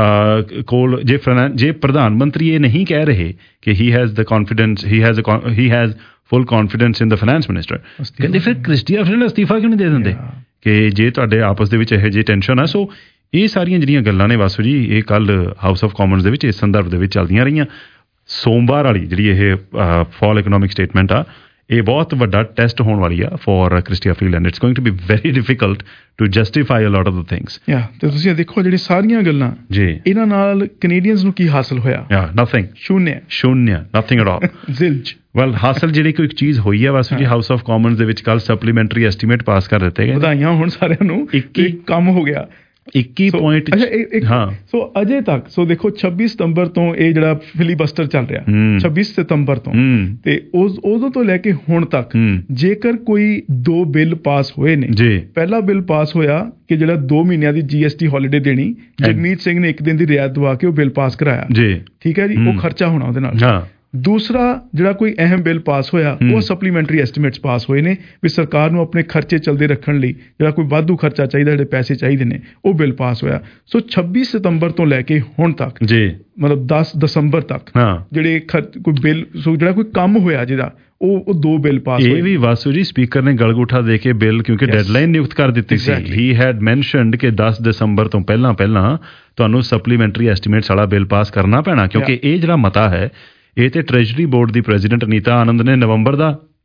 ਕੋਲ ਜੇ ਜੇ ਪ੍ਰਧਾਨ ਮੰਤਰੀ ਇਹ ਨਹੀਂ ਕਹਿ ਰਹੇ ਕਿ he has the confidence he has he has full confidence in the finance minister, ਕਹਿੰਦੇ ਫਿਰ ਕ੍ਰਿਸਟੀਆ ਫਰੀਲੈਂਡ ਅਸਤੀਫਾ ਕਿਉਂ ਨਹੀਂ ਦੇ ਦਿੰਦੇ ਕਿ ਜੇ ਤੁਹਾਡੇ ਆਪਸ ਦੇ ਵਿੱਚ ਇਹੋ ਜਿਹੀ ਟੈਨਸ਼ਨ ਆ। ਸੋ ਇਹ ਸਾਰੀਆਂ ਜਿਹੜੀਆਂ ਗੱਲਾਂ ਨੇ ਵਾਸੂ ਜੀ ਇਹ ਕੱਲ ਹਾਊਸ ਆਫ ਕਾਮਨਸ ਦੇ ਵਿੱਚ ਇਸ ਸੰਦਰਭ ਦੇ ਵਿੱਚ ਚੱਲਦੀਆਂ ਰਹੀਆਂ। ਸੋਮਵਾਰ ਵਾਲੀ ਜਿਹੜੀ ਇਹ ਫਾਲ ਇਕਨੋਮਿਕ ਸਟੇਟਮੈਂਟ ਆ, ਇਹ ਬਹੁਤ ਵੱਡਾ ਟੈਸਟ ਹੋਣ ਵਾਲੀ ਆ for Chrystia Freeland. It's going to be very difficult to justify a lot of the things. ਯਾ ਤੇ ਤੁਸੀਂ ਦੇਖੋ ਜਿਹੜੀ ਸਾਰੀਆਂ ਗੱਲਾਂ ਜੀ ਇਹਨਾਂ ਨਾਲ ਕੈਨੇਡੀਅਨਸ ਨੂੰ ਕੀ ਹਾਸਲ ਹੋਇਆ? ਯਾ ਨਥਿੰਗ, ਸ਼ੂਨਿਆ ਸ਼ੂਨਿਆ nothing at all. Zilch well ਹਾਸਲ ਜਿਹੜੀ ਕੋਈ ਇੱਕ ਚੀਜ਼ ਹੋਈ ਹੈ ਵਾਸੂ ਜੀ, ਹਾਊਸ ਆਫ ਕਾਮਨਸ ਦੇ ਵਿੱਚ ਕੱਲ ਸਪਲੀਮੈਂਟਰੀ ਐਸਟੀਮੇਟ ਪਾਸ ਕਰ ਦਿੱਤੇ ਗਏ। ਵਧਾਈਆਂ ਹੁਣ ਸਾਰਿਆਂ ਨੂੰ, ਇੱਕ ਕੰਮ ਹੋ ਗਿਆ। ਇੱਕੀ ਪੁਆਇੰਟ ਹਾਂ ਸੋ ਅਜੇ ਤੱਕ ਸੋ ਦੇਖੋ ਛੱਬੀ ਸਤੰਬਰ ਤੋਂ ਇਹ ਜਿਹੜਾ ਫਿਲੀਬਸਟਰ ਚੱਲ ਰਿਹਾ, ਛੱਬੀ ਸਤੰਬਰ ਤੋਂ, ਤੇ ਉਸ ਉਦੋਂ ਤੋਂ ਲੈ ਕੇ ਹੁਣ ਤੱਕ ਜੇਕਰ ਕੋਈ ਦੋ ਬਿੱਲ ਪਾਸ ਹੋਏ ਨੇ, ਪਹਿਲਾ ਬਿੱਲ ਪਾਸ ਹੋਇਆ ਕਿ ਜਿਹੜਾ ਦੋ ਮਹੀਨਿਆਂ ਦੀ ਜੀਐਸਟੀ ਹੌਲੀਡੇ ਦੇਣੀ, ਜਗਮੀਤ ਸਿੰਘ ਨੇ ਇੱਕ ਦਿਨ ਦੀ ਰਿਆਇਤ ਦਵਾ ਕੇ ਉਹ ਬਿੱਲ ਪਾਸ ਕਰਾਇਆ, ਠੀਕ ਹੈ ਜੀ, ਉਹ ਖਰਚਾ ਹੋਣਾ ਉਹਦੇ ਨਾਲ। ਦੂਸਰਾ ਜਿਹੜਾ ਕੋਈ ਅਹਿਮ ਬਿੱਲ ਪਾਸ ਹੋਇਆ ਉਹ ਸਪਲੀਮੈਂਟਰੀ ਐਸਟੀਮੇਟਸ ਪਾਸ ਹੋਏ ਨੇ ਵੀ ਸਰਕਾਰ ਨੂੰ ਆਪਣੇ ਖਰਚੇ ਚੱਲਦੇ ਰੱਖਣ ਲਈ ਜਿਹੜਾ ਕੋਈ ਵਾਧੂ ਖਰਚਾ ਚਾਹੀਦਾ, ਜਿਹੜੇ ਪੈਸੇ ਚਾਹੀਦੇ ਨੇ, ਉਹ ਬਿੱਲ ਪਾਸ ਹੋਇਆ। ਸੋ ਛੱਬੀ ਸਤੰਬਰ ਤੋਂ ਲੈ ਕੇ ਹੁਣ ਤੱਕ ਜੀ ਮਤਲਬ ਦਸ ਦਸੰਬਰ ਤੱਕ ਜਿਹੜੇ ਕੋਈ ਬਿੱਲ ਸੋ ਜਿਹੜਾ ਕੋਈ ਕੰਮ ਹੋਇਆ ਜਿਹਦਾ ਉਹ ਉਹ ਦੋ ਬਿੱਲ ਪਾਸ ਹੋਏ। ਇਹ ਵੀ ਵਾਸੂ ਜੀ ਸਪੀਕਰ ਨੇ ਗਲਗੁਠਾ ਦੇ ਕੇ ਬਿੱਲ ਕਿਉਂਕਿ ਡੈਡਲਾਈਨ ਨਿਯੁਕਤ ਕਰ ਦਿੱਤੀ ਸੀ। ਹੀ ਹੈਡ ਮੈਂਸ਼ਨਡ ਕਿ ਦਸ ਦਸੰਬਰ ਤੋਂ ਪਹਿਲਾਂ ਪਹਿਲਾਂ ਤੁਹਾਨੂੰ ਸਪਲੀਮੈਂਟਰੀ ਐਸਟੀਮੇਟਸ ਵਾਲਾ ਬਿੱਲ ਪਾਸ ਕਰਨਾ ਪੈਣਾ, ਕਿਉਂਕਿ ਇਹ ਜਿਹੜਾ ਮਤਾ ਹੈ ਇਹ ਤੇ ਟ੍ਰੈਜਰੀ ਬੋਰਡ ਦੀ ਪ੍ਰੈਜ਼ੀਡੈਂਟ ਅਨੀਤਾ ਆਨੰਦ ਨੇ ਨਵੰਬਰ ਦਾ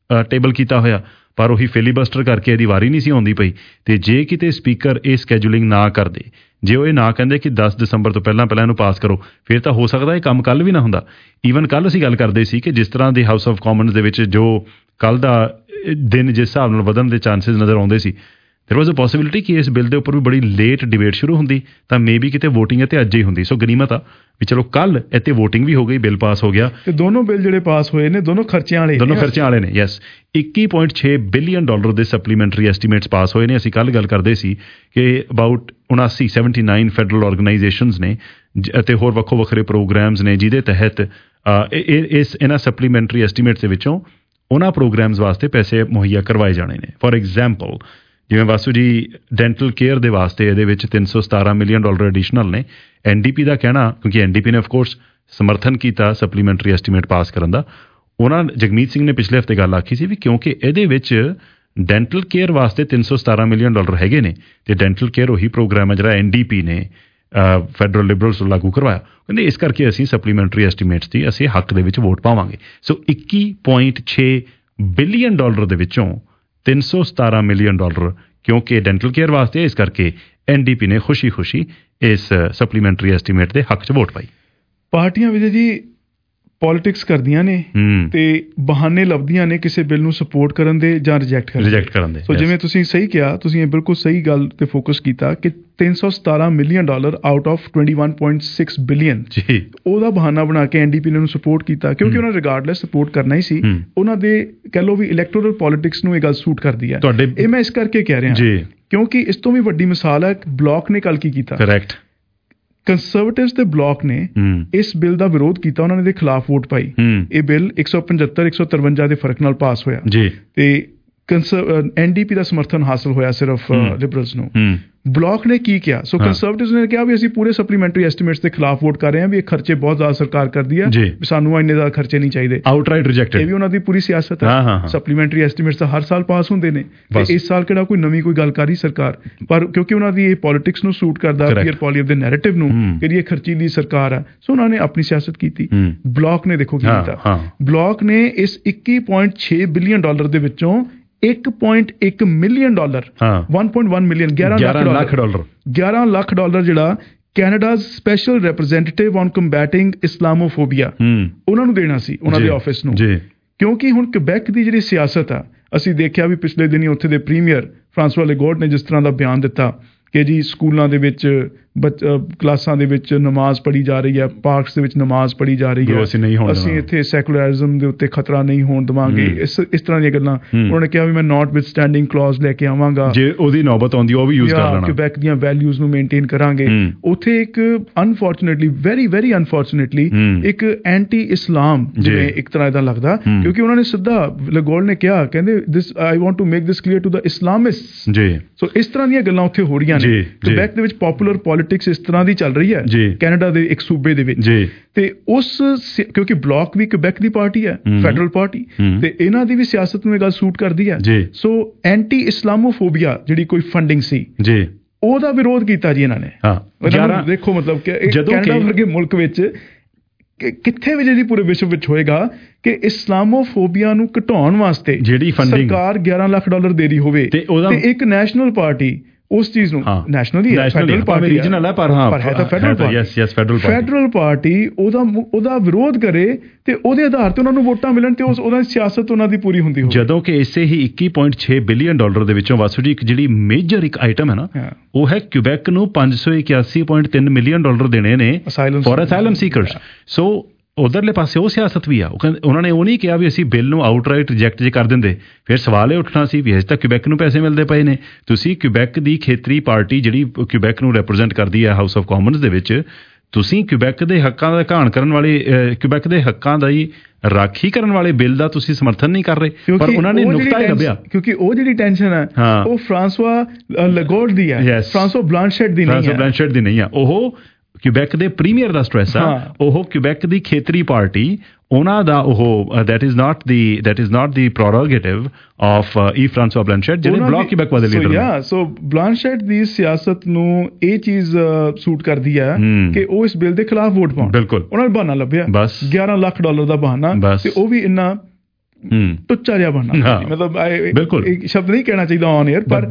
ਟੇਬਲ ਕੀਤਾ ਹੋਇਆ, ਪਰ ਉਹੀ ਫਿਲੀਬਸਟਰ ਕਰਕੇ ਇਹਦੀ ਵਾਰੀ ਨਹੀਂ ਸੀ ਆਉਂਦੀ ਪਈ। ਤੇ ਜੇ ਕਿਤੇ ਸਪੀਕਰ ਇਹ ਸਕੈਜੂਲਿੰਗ ਨਾ ਕਰਦੇ, ਜੇ ਉਹ ਇਹ ਨਾ ਕਹਿੰਦੇ ਕਿ ਦਸ ਦਸੰਬਰ ਤੋਂ ਪਹਿਲਾਂ ਪਹਿਲਾਂ ਇਹਨੂੰ ਪਾਸ ਕਰੋ, ਫਿਰ ਤਾਂ ਹੋ ਸਕਦਾ ਇਹ ਕੰਮ ਕੱਲ੍ਹ ਵੀ ਨਾ ਹੁੰਦਾ। ਈਵਨ ਕੱਲ੍ਹ ਅਸੀਂ ਗੱਲ ਕਰਦੇ ਸੀ ਕਿ ਜਿਸ ਤਰ੍ਹਾਂ ਦੇ ਹਾਊਸ ਆਫ ਕਾਮਨਸ ਦੇ ਵਿੱਚ ਜੋ ਕੱਲ੍ਹ ਦਾ ਦਿਨ ਜਿਸ ਹਿਸਾਬ ਨਾਲ ਵਧਣ ਦੇ ਚਾਂਸਿਸ ਨਜ਼ਰ ਆਉਂਦੇ ਸੀ, ਦੇਰ ਵਾਜ਼ ਅ ਪੋਸੀਬਿਲਿਟੀ ਕਿ ਇਸ ਬਿੱਲ ਦੇ ਉੱਪਰ ਵੀ ਬੜੀ ਲੇਟ ਡਿਬੇਟ ਸ਼ੁਰੂ ਹੁੰਦੀ, ਤਾਂ ਮੇ ਬੀ ਕਿਤੇ ਵੋਟਿੰਗ ਇੱਥੇ ਅੱਜ ਹੀ ਹੁੰਦੀ। ਸੋ ਗਨੀਮਤ ਆ ਵੀ ਚਲੋ ਕੱਲ੍ਹ ਇੱਥੇ ਵੋਟਿੰਗ ਵੀ ਹੋ ਗਈ, ਬਿੱਲ ਪਾਸ ਹੋ ਗਿਆ। ਤੇ ਦੋਨੋਂ ਬਿੱਲ ਜਿਹੜੇ ਪਾਸ ਹੋਏ ਨੇ ਦੋਨੋਂ ਖਰਚਿਆਂ ਵਾਲੇ ਦੋਨੋਂ ਖਰਚਿਆਂ ਵਾਲੇ ਨੇ। ਯੈਸ, ਇੱਕੀ ਪੁਆਇੰਟ ਛੇ ਬਿਲੀਅਨ ਡਾਲਰ ਦੇ ਸਪਲੀਮੈਂਟਰੀ ਐਸਟੀਮੇਟਸ ਪਾਸ ਹੋਏ ਨੇ। ਅਸੀਂ ਕੱਲ੍ਹ ਗੱਲ ਕਰਦੇ ਸੀ ਕਿ ਅਬਾਊਟ ਉਨਾਸੀ ਸੈਵਨਟੀ ਨਾਈਨ ਫੈਡਰਲ ਆਰਗੇਨਾਈਜੇਸ਼ਨਸ ਨੇ ਅਤੇ ਹੋਰ ਵੱਖੋ ਵੱਖਰੇ ਪ੍ਰੋਗਰਾਮਸ ਨੇ ਜਿਹਦੇ ਤਹਿਤ ਇਸ ਇਹਨਾਂ ਸਪਲੀਮੈਂਟਰੀ ਐਸਟੀਮੇਟਸ ਦੇ ਵਿੱਚੋਂ ਉਹਨਾਂ ਪ੍ਰੋਗਰਾਮਸ ਵਾਸਤੇ ਪੈਸੇ ਮੁਹੱਈਆ ਕਰਵਾਏ ਜਾਣੇ ਨੇ। ਫੋਰ ਐਗਜ਼ਾਮਪਲ, ਜਿਵੇਂ ਵਾਸੂ ਜੀ ਡੈਂਟਲ ਕੇਅਰ ਦੇ ਵਾਸਤੇ ਇਹਦੇ ਵਿੱਚ ਤਿੰਨ ਸੌ ਸਤਾਰਾਂ ਮਿਲੀਅਨ ਡਾਲਰ ਐਡੀਸ਼ਨਲ ਨੇ। ਐਨ ਡੀ ਪੀ ਦਾ ਕਹਿਣਾ, ਕਿਉਂਕਿ ਐਨ ਡੀ ਪੀ ਨੇ ਆਫਕੋਰਸ ਸਮਰਥਨ ਕੀਤਾ ਸਪਲੀਮੈਂਟਰੀ ਐਸਟੀਮੇਟ ਪਾਸ ਕਰਨ ਦਾ, ਉਹਨਾਂ ਜਗਮੀਤ ਸਿੰਘ ਨੇ ਪਿਛਲੇ ਹਫ਼ਤੇ ਗੱਲ ਆਖੀ ਸੀ ਵੀ ਕਿਉਂਕਿ ਇਹਦੇ ਵਿੱਚ ਡੈਂਟਲ ਕੇਅਰ ਵਾਸਤੇ ਤਿੰਨ ਸੌ ਸਤਾਰਾਂ ਮਿਲੀਅਨ ਡਾਲਰ ਹੈਗੇ ਨੇ ਤੇ ਡੈਂਟਲ ਕੇਅਰ ਉਹੀ ਪ੍ਰੋਗਰਾਮ ਹੈ ਜਿਹੜਾ ਐਨ ਡੀ ਪੀ ਨੇ ਫੈਡਰਲ ਲਿਬਰਲਸ ਨੂੰ ਲਾਗੂ ਕਰਵਾਇਆ। ਕਹਿੰਦੇ ਇਸ ਕਰਕੇ ਅਸੀਂ ਸਪਲੀਮੈਂਟਰੀ ਐਸਟੀਮੇਟਸ ਦੀ ਅਸੀਂ ਹੱਕ ਦੇ ਵਿੱਚ ਵੋਟ ਪਾਵਾਂਗੇ। ਸੋ ਇੱਕੀ ਪੁਆਇੰਟ ਛੇ ਬਿਲੀਅਨ ਡਾਲਰ ਦੇ ਵਿੱਚੋਂ ਤਿੰਨ ਸੌ ਸਤਾਰਾਂ ਮਿਲੀਅਨ ਡਾਲਰ ਕਿਉਂਕਿ ਡੈਂਟਲ ਕੇਅਰ ਵਾਸਤੇ, ਇਸ ਕਰਕੇ ਐਨ ਡੀ ਪੀ ਨੇ ਖੁਸ਼ੀ ਖੁਸ਼ੀ ਇਸ ਸਪਲੀਮੈਂਟਰੀ ਐਸਟੀਮੇਟ ਦੇ ਹੱਕ 'ਚ ਵੋਟ ਪਾਈ। ਪਾਰਟੀਆਂ ਵਿਜੇ ਜੀ ਪੋਲੀਟਿਕਸ ਕਰਦੀਆਂ ਨੇ ਤੇ ਬਹਾਨੇ ਲੱਭਦੀਆਂ ਨੇ ਕਿਸੇ ਬਿੱਲ ਨੂੰ ਸਪੋਰਟ ਕਰਨ ਦੇ ਜਾਂ ਰਿਜੈਕਟ ਕਰਨ ਰਿਜੈਕਟ ਕਰਨ ਦੇ। ਸੋ ਜਿਵੇਂ ਤੁਸੀਂ ਸਹੀ ਕਿਹਾ, ਤੁਸੀਂ ਇਹ ਬਿਲਕੁਲ ਸਹੀ ਗੱਲ ਤੇ ਫੋਕਸ ਕੀਤਾ ਕਿ ਤਿੰਨ ਸੌ ਸਤਾਰਾਂ ਮਿਲੀਅਨ ਡਾਲਰ ਆਊਟ ਆਫ ਇਕੱਤੀ ਪੁਆਇੰਟ ਛੇ ਬਿਲੀਅਨ ਜੀ ਉਹਦਾ ਬਹਾਨਾ ਬਣਾ ਕੇ ਐਨ ਡੀ ਪੀ ਨੇ ਉਹਨੂੰ ਸਪੋਰਟ ਕੀਤਾ ਕਿਉਂਕਿ ਉਹਨਾਂ ਰਿਗਾਰਡਲੈਸ ਸਪੋਰਟ ਕਰਨਾ ਹੀ ਸੀ। ਉਹਨਾਂ ਦੇ ਕਹਿ ਲਓ ਵੀ ਇਲੈਕਟੋਰਲ ਪੋਲੀਟਿਕਸ ਨੂੰ ਇਹ ਗੱਲ ਸੂਟ ਕਰਦੀ ਹੈ। ਇਹ ਮੈਂ ਇਸ ਕਰਕੇ ਕਹਿ ਰਿਹਾ ਜੀ ਕਿਉਂਕਿ ਇਸ ਤੋਂ ਵੀ ਵੱਡੀ ਮਿਸਾਲ ਹੈ ਬਲਾਕ ਨੇ ਕੱਲ ਕੀ ਕੀਤਾ। ਕਰੈਕਟ, ਕੰਜ਼ਰਵੇਟਿਵਸ ਦੇ ਬਲਾਕ ਨੇ ਇਸ ਬਿੱਲ ਦਾ ਵਿਰੋਧ ਕੀਤਾ, ਉਹਨਾਂ ਨੇ ਦੇ ਖਿਲਾਫ ਵੋਟ ਪਾਈ। ਇਹ ਬਿੱਲ ਇੱਕ ਸੌ ਪਝੱਤਰ ਇੱਕ ਸੌ ਤਰਵੰਜਾ ਦੇ ਫਰਕ ਨਾਲ ਪਾਸ ਹੋਇਆ ਜੀ ਤੇ ਐਨ ਡੀ ਪੀ ਦਾ ਸਮਰਥਨ ਹਾਸਲ ਹੋਇਆ ਸਿਰਫ ਲਿਬਰਲਸ ਨੂੰ। ਬਲਾਕ ਨੇ ਕੀ ਕਿਹਾ? ਸੋ ਕੰਜ਼ਰਵੇਟਿਵਸ ਨੇ ਕਿਹਾ ਵੀ ਅਸੀਂ ਪੂਰੇ ਸਪਲੀਮੈਂਟਰੀ ਐਸਟੀਮੇਟਸ ਦੇ ਖਿਲਾਫ ਵੋਟ ਕਰ ਰਹੇ ਹਾਂ, ਵੀ ਇਹ ਖਰਚੇ ਬਹੁਤ ਜ਼ਿਆਦਾ ਸਰਕਾਰ ਕਰਦੀ ਹੈ, ਵੀ ਸਾਨੂੰ ਇੰਨੇ ਜ਼ਿਆਦਾ ਖਰਚੇ ਨਹੀਂ ਚਾਹੀਦੇ। Outright rejected. ਇਹ ਵੀ ਉਹਨਾਂ ਦੀ ਪੂਰੀ ਸਿਆਸਤ ਹੈ। ਸਪਲੀਮੈਂਟਰੀ ਐਸਟੀਮੇਟਸ ਤਾਂ ਹਰ ਸਾਲ ਪਾਸ ਹੁੰਦੇ ਨੇ ਤੇ ਇਸ ਸਾਲ ਕਿਹੜਾ ਕੋਈ ਨਵੀਂ ਕੋਈ ਗੱਲ ਕਰ ਰਹੀ ਸਰਕਾਰ, ਪਰ ਕਿਉਂਕਿ ਉਹਨਾਂ ਦੀ ਇਹ ਪੋਲੀਟਿਕਸ ਨੂੰ ਸੂਟ ਕਰਦਾ, ਪੀਅਰ ਪੋਲੀਅਰ ਦੇ ਨੈਰੇਟਿਵ ਨੂੰ, ਜਿਹੜੀ ਇਹ ਖਰਚੀਲੀ ਸਰਕਾਰ ਹੈ, ਸੋ ਉਹਨਾਂ ਨੇ ਆਪਣੀ ਸਿਆਸਤ ਕੀਤੀ। ਬਲਾਕ ਨੇ ਦੇਖੋ ਕੀ ਕੀਤਾ। ਬਲਾਕ ਨੇ ਇਸ ਇੱਕੀ ਪੁਆਇੰਟ ਛੇ ਬਿਲੀਅਨ ਡਾਲਰ ਦੇ ਵਿੱਚੋਂ ਇੱਕ ਪੁਆਇੰਟ ਇੱਕ ਮਿਲੀਅਨ ਡਾਲਰ ਇੱਕ ਪੁਆਇੰਟ ਇੱਕ ਮਿਲੀਅਨ ਗਿਆਰਾਂ ਲੱਖ ਡਾਲਰ ਗਿਆਰਾਂ ਲੱਖ ਡਾਲਰ ਜਿਹੜਾ Canada special representative on combating Islamophobia ਉਹਨਾਂ ਨੂੰ ਦੇਣਾ ਸੀ, ਉਹਨਾਂ ਦੇ ਆਫਿਸ ਨੂੰ। ਕਿਉਂਕਿ ਹੁਣ ਕਿਬੈਕ ਦੀ ਜਿਹੜੀ ਸਿਆਸਤ ਆ, ਅਸੀਂ ਦੇਖਿਆ ਵੀ ਪਿਛਲੇ ਦਿਨੀ ਉੱਥੇ ਦੇ ਪ੍ਰੀਮੀਅਰ ਫਰਾਂਸਵਾ ਲੈਗਾਰਡ ਨੇ ਜਿਸ ਤਰ੍ਹਾਂ ਦਾ ਬਿਆਨ ਦਿੱਤਾ ਕਿ ਜੀ ਸਕੂਲਾਂ ਦੇ ਵਿੱਚ ਕਲਾਸਾਂ ਦੇ ਵਿੱਚ ਨਮਾਜ਼ ਪੜ੍ਹੀ ਜਾ ਰਹੀ ਹੈ, ਪਾਰਕਸ ਦੇ ਵਿੱਚ ਨਮਾਜ਼ ਪੜ੍ਹੀ ਜਾ ਰਹੀ ਹੈ, ਅਸੀਂ ਇੱਥੇ ਸੈਕੂਲਰਿਜ਼ਮ ਦੇ ਉੱਤੇ ਖਤਰਾ ਨਹੀਂ ਹੋਣ ਦੇਵਾਂਗੇ, ਇਸ ਇਸ ਤਰ੍ਹਾਂ ਦੀਆਂ ਗੱਲਾਂ। ਉਹਨਾਂ ਨੇ ਕਿਹਾ ਵੀ ਮੈਂ ਨਾਟ ਵਿਦ ਸਟੈਂਡਿੰਗ ਕਲੌਜ਼ ਲੈ ਕੇ ਆਵਾਂਗਾ, ਜੇ ਉਹਦੀ ਨੌਬਤ ਆਉਂਦੀ ਉਹ ਵੀ ਯੂਜ਼ ਕਰ ਲੈਣਾ, ਕਿਬੈਕ ਦੀਆਂ ਵੈਲਿਊਜ਼ ਨੂੰ ਮੇਨਟੇਨ ਕਰਾਂਗੇ। ਉੱਥੇ ਇੱਕ ਅਨਫੋਰਚੂਨੇਟਲੀ ਵੈਰੀ ਵੈਰੀ ਅਨਫੋਰਚੂਨੇਟਲੀ ਇੱਕ ਐਂਟੀ ਇਸਲਾਮ ਜਿਵੇਂ ਇੱਕ ਤਰ੍ਹਾਂ ਦਾ ਲੱਗਦਾ, ਕਿਉਂਕਿ ਉਹਨਾਂ ਨੇ ਸਿੱਧਾ ਲੈਗਾਰਡ ਨੇ ਕਿਹਾ, ਕਹਿੰਦੇ this I want to make this clear to the Islamists. So ਇਸ ਤਰ੍ਹਾਂ ਦੀਆਂ ਗੱਲਾਂ ਉੱਥੇ ਹੋ ਰਹੀਆਂ ਨੇ। ਕਿਬੈਕ ਦੇ ਵਿੱਚ ਪੋਪੂਲਰ ਪੋਲੀਟਿਕਸ ਇਸ ਤਰ੍ਹਾਂ ਦੀ ਚੱਲ ਰਹੀ ਹੈ ਕੈਨੇਡਾ ਦੇ ਇੱਕ ਸੂਬੇ ਦੇ ਵਿੱਚ, ਤੇ ਉਸ ਕਿਉਂਕਿ ਬਲਾਕ ਵੀ ਕਿਬੈਕ ਦੀ ਪਾਰਟੀ ਹੈ, ਫੈਡਰਲ ਪਾਰਟੀ, ਤੇ ਇਹਨਾਂ ਦੀ ਵੀ ਸਿਆਸਤ ਨੂੰ ਇਹ ਗੱਲ ਸੂਟ ਕਰਦੀ ਹੈ। ਸੋ ਐਂਟੀ ਇਸਲਾਮੋਫੋਬੀਆ ਜਿਹੜੀ ਕੋਈ ਫੰਡਿੰਗ ਸੀ ਉਹਦਾ ਵਿਰੋਧ ਕੀਤਾ ਜੀ ਇਹਨਾਂ ਨੇ। ਦੇਖੋ ਮਤਲਬ ਕਿ ਕੈਨੇਡਾ ਵਰਗੇ ਮੁਲਕ ਵਿੱਚ ਕਿੱਥੇ ਵੀ ਜਿਹੜੀ ਪੂਰੇ ਵਿਸ਼ਵ ਵਿੱਚ ਹੋਏਗਾ ਕਿ ਇਸਲਾਮੋਫੋਬੀਆ ਨੂੰ ਘਟਾਉਣ ਵਾਸਤੇ ਜਿਹੜੀ ਸਰਕਾਰ ਗਿਆਰਾਂ ਲੱਖ ਡਾਲਰ ਦੇ ਰਹੀ ਹੋਵੇ ਤੇ ਇੱਕ ਨੈਸ਼ਨਲ ਪਾਰਟੀ ਉਸ ਚੀਜ਼ ਨੂੰ ਨੈਸ਼ਨਲੀ ਫੈਡਰਲ ਪਾਰਟੀ ਰੀਜਨਲ ਹੈ ਪਰ ਹਾਂ ਪਰ ਹੈ ਤਾਂ federal party, yes yes federal party federal party ਉਹਦਾ ਉਹਦਾ ਵਿਰੋਧ ਕਰੇ ਤੇ ਉਹਦੇ ਆਧਾਰ ਤੇ ਉਹਨਾਂ ਨੂੰ ਵੋਟਾਂ ਮਿਲਣ ਤੇ ਉਸ ਉਹਦਾ ਸਿਆਸਤ ਉਹਨਾਂ ਦੀ ਪੂਰੀ ਹੁੰਦੀ ਹੋਵੇ। ਜਦੋਂ ਕਿ ਇਸੇ ਹੀ ਇੱਕੀ ਪੁਆਇੰਟ ਛੇ ਬਿਲੀਅਨ ਡਾਲਰ ਦੇ ਵਿੱਚੋਂ ਵਾਸੂ ਜੀ ਇੱਕ ਜਿਹੜੀ ਮੇਜਰ ਇੱਕ ਆਈਟਮ ਹੈ ਨਾ, ਉਹ ਹੈ ਕਿਬੈਕ ਨੂੰ ਪੰਜ ਸੌ ਇਕਿਆਸੀ ਪੁਆਇੰਟ ਤਿੰਨ ਮਿਲੀਅਨ ਡਾਲਰ ਦੇਣੇ ਨੇ ਫॉर ਅਸਾਈਲਮ ਸੀਕਰਸ। ਸੋ ਉਧਰਲੇ ਪਾਸੇ ਉਹ ਸਿਆਸਤ ਵੀ ਆ। ਉਹ ਕਹਿੰਦੇ ਉਹਨਾਂ ਨੇ ਉਹ ਨਹੀਂ ਕਿਹਾ ਵੀ ਅਸੀਂ ਬਿੱਲ ਨੂੰ ਆਊਟਰਾਈਟ ਰਿਜੈਕਟ ਜੇ ਕਰ ਦਿੰਦੇ, ਫਿਰ ਸਵਾਲ ਇਹ ਉੱਠਣਾ ਸੀ ਵੀ ਅਜੇ ਤੱਕ ਕਿਬੈਕ ਨੂੰ ਪੈਸੇ ਮਿਲਦੇ ਪਏ ਨੇ। ਤੁਸੀਂ ਕਿਬੈਕ ਦੀ ਖੇਤਰੀ ਪਾਰਟੀ ਜਿਹੜੀ ਕਿਬੈਕ ਨੂੰ ਰਿਪਰੈਜ਼ੈਂਟ ਕਰਦੀ ਹੈ ਹਾਊਸ ਆਫ ਕਾਮਨਸ ਦੇ ਵਿੱਚ, ਤੁਸੀਂ ਕਿਬੈਕ ਦੇ ਹੱਕਾਂ ਦਾ ਘਾਣ ਕਰਨ ਵਾਲੇ, ਕਿਬੈਕ ਦੇ ਹੱਕਾਂ ਦਾ ਹੀ ਰਾਖੀ ਕਰਨ ਵਾਲੇ ਬਿੱਲ ਦਾ ਤੁਸੀਂ ਸਮਰਥਨ ਨਹੀਂ ਕਰ ਰਹੇ, ਪਰ ਉਹਨਾਂ ਨੇ ਨੁਕਤਾ ਹੀ ਲੱਭਿਆ। ਕਿਉਂਕਿ ਉਹ ਜਿਹੜੀ ਟੈਨਸ਼ਨ ਹੈ ਉਹ ਫਰਾਂਸਵਾ ਲੈਗਾਰਡ ਦੀ ਹੈ, ਫਰਾਂਸਵਾ ਬਲਾਂਸ਼ੈਟ ਦੀ ਨਹੀਂ ਹੈ, ਬਲਾਂਸ਼ੈਟ ਦੀ ਨਹੀਂ ਹੈ। ਉਹ ਕਿਬੈਕ ਦੇ ਪ੍ਰੀਮੀਅਰ ਦਾ ਸਟ੍ਰੈਸ ਆ, ਉਹ ਕਿਬੈਕ ਦੀ ਖੇਤਰੀ ਪਾਰਟੀ ਉਹਨਾਂ ਦਾ ਉਹ that is not the that is not the prerogative of Yves François Blanchet ਜਿਹੜੇ ਬਲਾਕ ਕਿਬੈਕ ਵਾਲੇ ਲੀਡਰ ਨੇ। ਸੋ ਬਲਾਂਸ਼ੈਟ ਦੀ ਸਿਆਸਤ ਨੂੰ ਇਹ ਚੀਜ਼ ਸੂਟ ਕਰਦੀ ਹੈ ਕਿ ਉਹ ਇਸ ਬਿੱਲ ਦੇ ਖਿਲਾਫ ਵੋਟ ਪਾਉਣ। ਬਿਲਕੁਲ ਉਹਨਾਂ ਨੇ ਬਹਾਨਾ ਲੱਭਿਆ, ਬਸ ਗਿਆਰਾਂ ਲੱਖ ਡਾਲਰ ਦਾ ਬਹਾਨਾ, ਤੇ ਉਹ ਵੀ ਇੰਨਾ ਟੁੱਚਾ ਜਿਹਾ ਬਣਨਾ, ਮਤਲਬ ਬਿਲਕੁਲ ਇੱਕ ਸ਼ਬਦ ਨਹੀਂ ਕਹਿਣਾ ਚਾਹੀਦਾ ਔਨ 에ਅਰ, ਪਰ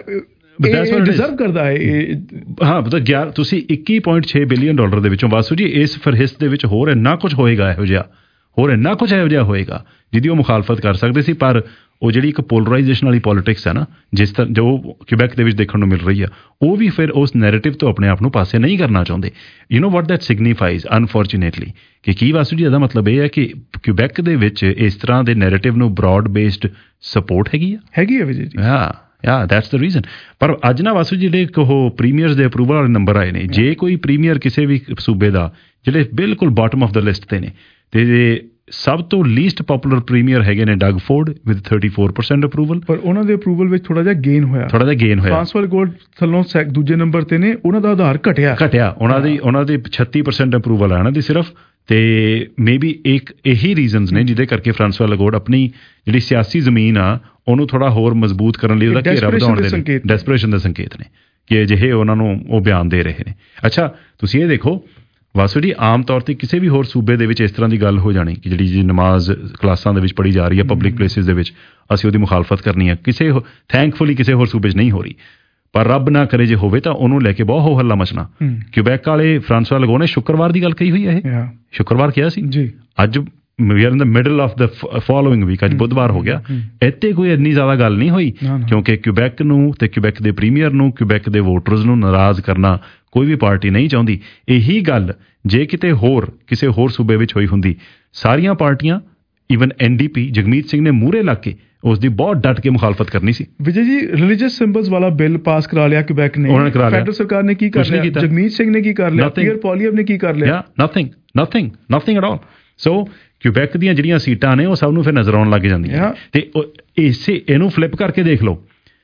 ਡਿਜ਼ਰਵ ਕਰਦਾ ਹੈ। ਹਾਂ ਮਤਲਬ ਗਿਆਰਾਂ ਤੁਸੀਂ ਇੱਕੀ ਪੁਆਇੰਟ ਛੇ ਬਿਲੀਅਨ ਡਾਲਰ ਦੇ ਵਿੱਚੋਂ ਵਾਸੂ ਜੀ ਇਸ ਫਹਿਰਿਸਤ ਦੇ ਵਿੱਚ ਹੋਰ ਇੰਨਾ ਕੁਝ ਹੋਏਗਾ, ਇਹੋ ਜਿਹਾ ਹੋਰ ਇੰਨਾ ਕੁਝ ਇਹੋ ਜਿਹਾ ਹੋਏਗਾ ਜਿਹਦੀ ਉਹ ਮੁਖਾਲਫਤ ਕਰ ਸਕਦੇ ਸੀ। ਪਰ ਉਹ ਜਿਹੜੀ ਇੱਕ ਪੋਲਰਾਈਜੇਸ਼ਨ ਵਾਲੀ ਪੋਲੀਟਿਕਸ ਹੈ ਨਾ, ਜਿਸ ਤਰ੍ਹਾਂ ਜੋ ਕਿਊਬੈਕ ਦੇ ਵਿੱਚ ਦੇਖਣ ਨੂੰ ਮਿਲ ਰਹੀ ਆ, ਉਹ ਵੀ ਫਿਰ ਉਸ ਨੈਰੇਟਿਵ ਤੋਂ ਆਪਣੇ ਆਪ ਨੂੰ ਪਾਸੇ ਨਹੀਂ ਕਰਨਾ ਚਾਹੁੰਦੇ। You know what that signifies unfortunately, ਕਿ ਕੀ ਵਾਸੂ ਜੀ ਇਹਦਾ ਮਤਲਬ ਇਹ ਹੈ ਕਿ ਕਿਊਬੈਕ ਦੇ ਵਿੱਚ ਇਸ ਤਰ੍ਹਾਂ ਦੇ ਨੈਰੇਟਿਵ ਨੂੰ ਬਰੋਡ ਬੇਸਡ ਸਪੋਰਟ ਹੈਗੀ ਆ ਹੈਗੀ ਆ ਵਿਜੇ ਜੀ। ਹਾਂ ਯਾ ਦੈਟਸ ਦ ਰੀਜ਼ਨ। ਪਰ ਅੱਜ ਨਾ ਵਾਸੂ ਜਿਹੜੇ ਉਹ ਪ੍ਰੀਮੀਅਰਸ ਦੇ ਅਪਰੂਵਲ ਵਾਲੇ ਨੰਬਰ ਆਏ ਨੇ, ਜੇ ਕੋਈ ਪ੍ਰੀਮੀਅਰ ਕਿਸੇ ਵੀ ਸੂਬੇ ਦਾ ਜਿਹੜੇ ਬਿਲਕੁਲ ਬਾਟਮ ਆਫ ਦ ਲਿਸਟ ਤੇ ਨੇ, ਤੇ ਸਭ ਤੋਂ ਲੀਸਟ ਪਪੂਲਰ ਪ੍ਰੀਮੀਅਰ ਹੈਗੇ ਨੇ Doug Ford with thirty four percent approval. ਪਰ ਉਹਨਾਂ ਦੇ ਅਪਰੂਵਲ ਵਿੱਚ ਥੋੜਾ ਜਿਹਾ ਗੇਨ ਹੋਇਆ, ਥੋੜਾ ਜਿਹਾ ਗੇਨ ਹੋਇਆ। ਫਰਾਂਸਵਾਲ ਗੋਲਡ ਥੱਲੋਂ ਦੂਜੇ ਨੰਬਰ ਤੇ ਨੇ, ਉਹਨਾਂ ਦਾ ਆਧਾਰ ਘਟਿਆ ਘਟਿਆ ਉਹਨਾਂ ਦੀ ਉਹਨਾਂ ਦੇ ਛੱਤੀ ਪਰਸੈਂਟ ਅਪਰੂਵਲ ਆ ਉਹਨਾਂ ਦੀ ਸਿਰਫ। ਤੇ ਮੇ ਬੀ ਇੱਕ ਇਹੀ ਰੀਜ਼ਨਸ ਨੇ ਜਿਹਦੇ ਕਰਕੇ ਫਰਾਂਸਵਾਲ ਗੋਲਡ ਆਪਣੀ ਜਿਹੜੀ ਸਿਆਸੀ ਜ਼ਮੀਨ ਆ ਉਹਨੂੰ ਥੋੜਾ ਹੋਰ ਮਜ਼ਬੂਤ ਕਰਨ ਲਈ ਉਹਦਾ ਘੇਰਾ ਵਧਾਉਣ ਦੇ ਡੈਸਪਰੇਸ਼ਨ ਦੇ ਸੰਕੇਤ ਨੇ ਕਿ ਅਜਿਹੇ ਉਹਨਾਂ ਨੂੰ ਉਹ ਬਿਆਨ ਦੇ ਰਹੇ ਨੇ। ਅੱਛਾ ਤੁਸੀਂ ਇਹ ਦੇਖੋ ਵਾਸੂ ਜੀ, ਆਮ ਤੌਰ ਤੇ ਕਿਸੇ ਵੀ ਹੋਰ ਸੂਬੇ ਦੇ ਵਿੱਚ ਇਸ ਤਰ੍ਹਾਂ ਦੀ ਗੱਲ ਹੋ ਜਾਣੀ ਕਿ ਜਿਹੜੀ ਜੀ ਨਮਾਜ਼ ਕਲਾਸਾਂ ਦੇ ਵਿੱਚ ਪੜ੍ਹੀ ਜਾ ਰਹੀ ਹੈ ਪਬਲਿਕ ਪਲੇਸਿਸ ਦੇ ਵਿੱਚ, ਅਸੀਂ ਉਹਦੀ ਮੁਖਾਲਫਤ ਕਰਨੀ ਹੈ, ਕਿਸੇ ਥੈਂਕਫੁਲੀ ਕਿਸੇ ਹੋਰ ਸੂਬੇ 'ਚ ਨਹੀਂ ਹੋ ਰਹੀ। ਪਰ ਰੱਬ ਨਾ ਕਰੇ ਜੇ ਹੋਵੇ ਤਾਂ ਉਹਨੂੰ ਲੈ ਕੇ ਬਹੁਤ ਹੋ ਹੱਲਾ ਮਚਣਾ। ਕਿਊਬੈਕ ਵਾਲੇ ਫਰਾਂਸਵਾਲ ਲਗੋ ਨੇ ਸ਼ੁੱਕਰਵਾਰ ਦੀ ਗੱਲ ਕਹੀ ਹੋਈ ਹੈ, ਇਹ ਸ਼ੁੱਕਰਵਾਰ ਕਿਹਾ ਸੀ ਜੀ। ਅੱਜ we are in the middle of the following week, ਅੱਜ ਬੁੱਧਵਾਰ ਹੋ ਗਿਆ। ਇੱਥੇ ਕੋਈ ਇੰਨੀ ਜ਼ਿਆਦਾ ਗੱਲ ਨਹੀਂ ਹੋਈ ਕਿਉਂਕਿ ਕਿਊਬੈਕ ਨੂੰ ਤੇ ਕਿਊਬੈਕ ਦੇ ਪ੍ਰੀਮੀਅਰ ਨੂੰ, ਕਿਊਬੈਕ ਦੇ ਵੋਟਰਸ ਨੂੰ ਨਾਰਾਜ਼ ਕਰਨਾ ਕੋਈ ਵੀ ਪਾਰਟੀ ਨਹੀਂ ਚਾਹੁੰਦੀ। ਇਹੀ ਗੱਲ ਜੇ ਕਿਤੇ ਹੋਰ ਕਿਸੇ ਹੋਰ ਸੂਬੇ ਵਿੱਚ ਹੋਈ ਹੁੰਦੀ, ਸਾਰੀਆਂ ਪਾਰਟੀਆਂ even N D P Jagmeet Singh ਨੇ ਮੂਹਰੇ ਲੱਗ ਕੇ ਉਸ ਦੀ ਬਹੁਤ ਡਟ ਕੇ ਮੁਖਾਲਫਤ ਕਰਨੀ ਸੀ। ਵਿਜੇ ਜੀ ਰਿਲੀਜੀਅਸ ਸਿੰਬਲਸ ਵਾਲਾ ਬਿੱਲ ਪਾਸ ਕਰਾ ਲਿਆ ਕਿਊਬੈਕ ਨੇ, ਫੈਡਰਲ ਸਰਕਾਰ ਨੇ ਕੀ ਕਰ ਲਿਆ, ਜਗਮੀਤ ਸਿੰਘ ਨੇ ਕੀ ਕਰ ਲਿਆ, ਪੀਅਰ ਪੋਲੀਅਮ ਨੇ ਕੀ ਕਰ ਲਿਆ, nothing nothing nothing at all. So Quebec ਦੀਆਂ ਜਿਹੜੀਆਂ ਸੀਟਾਂ ਨੇ ਉਹ ਸਭ ਨੂੰ ਫਿਰ ਨਜ਼ਰ ਆਉਣ ਲੱਗ ਜਾਂਦੀਆਂ ਤੇ ਇਸੇ ਇਹਨੂੰ ਫਲਿੱਪ ਕਰਕੇ ਦੇਖ ਲਓ,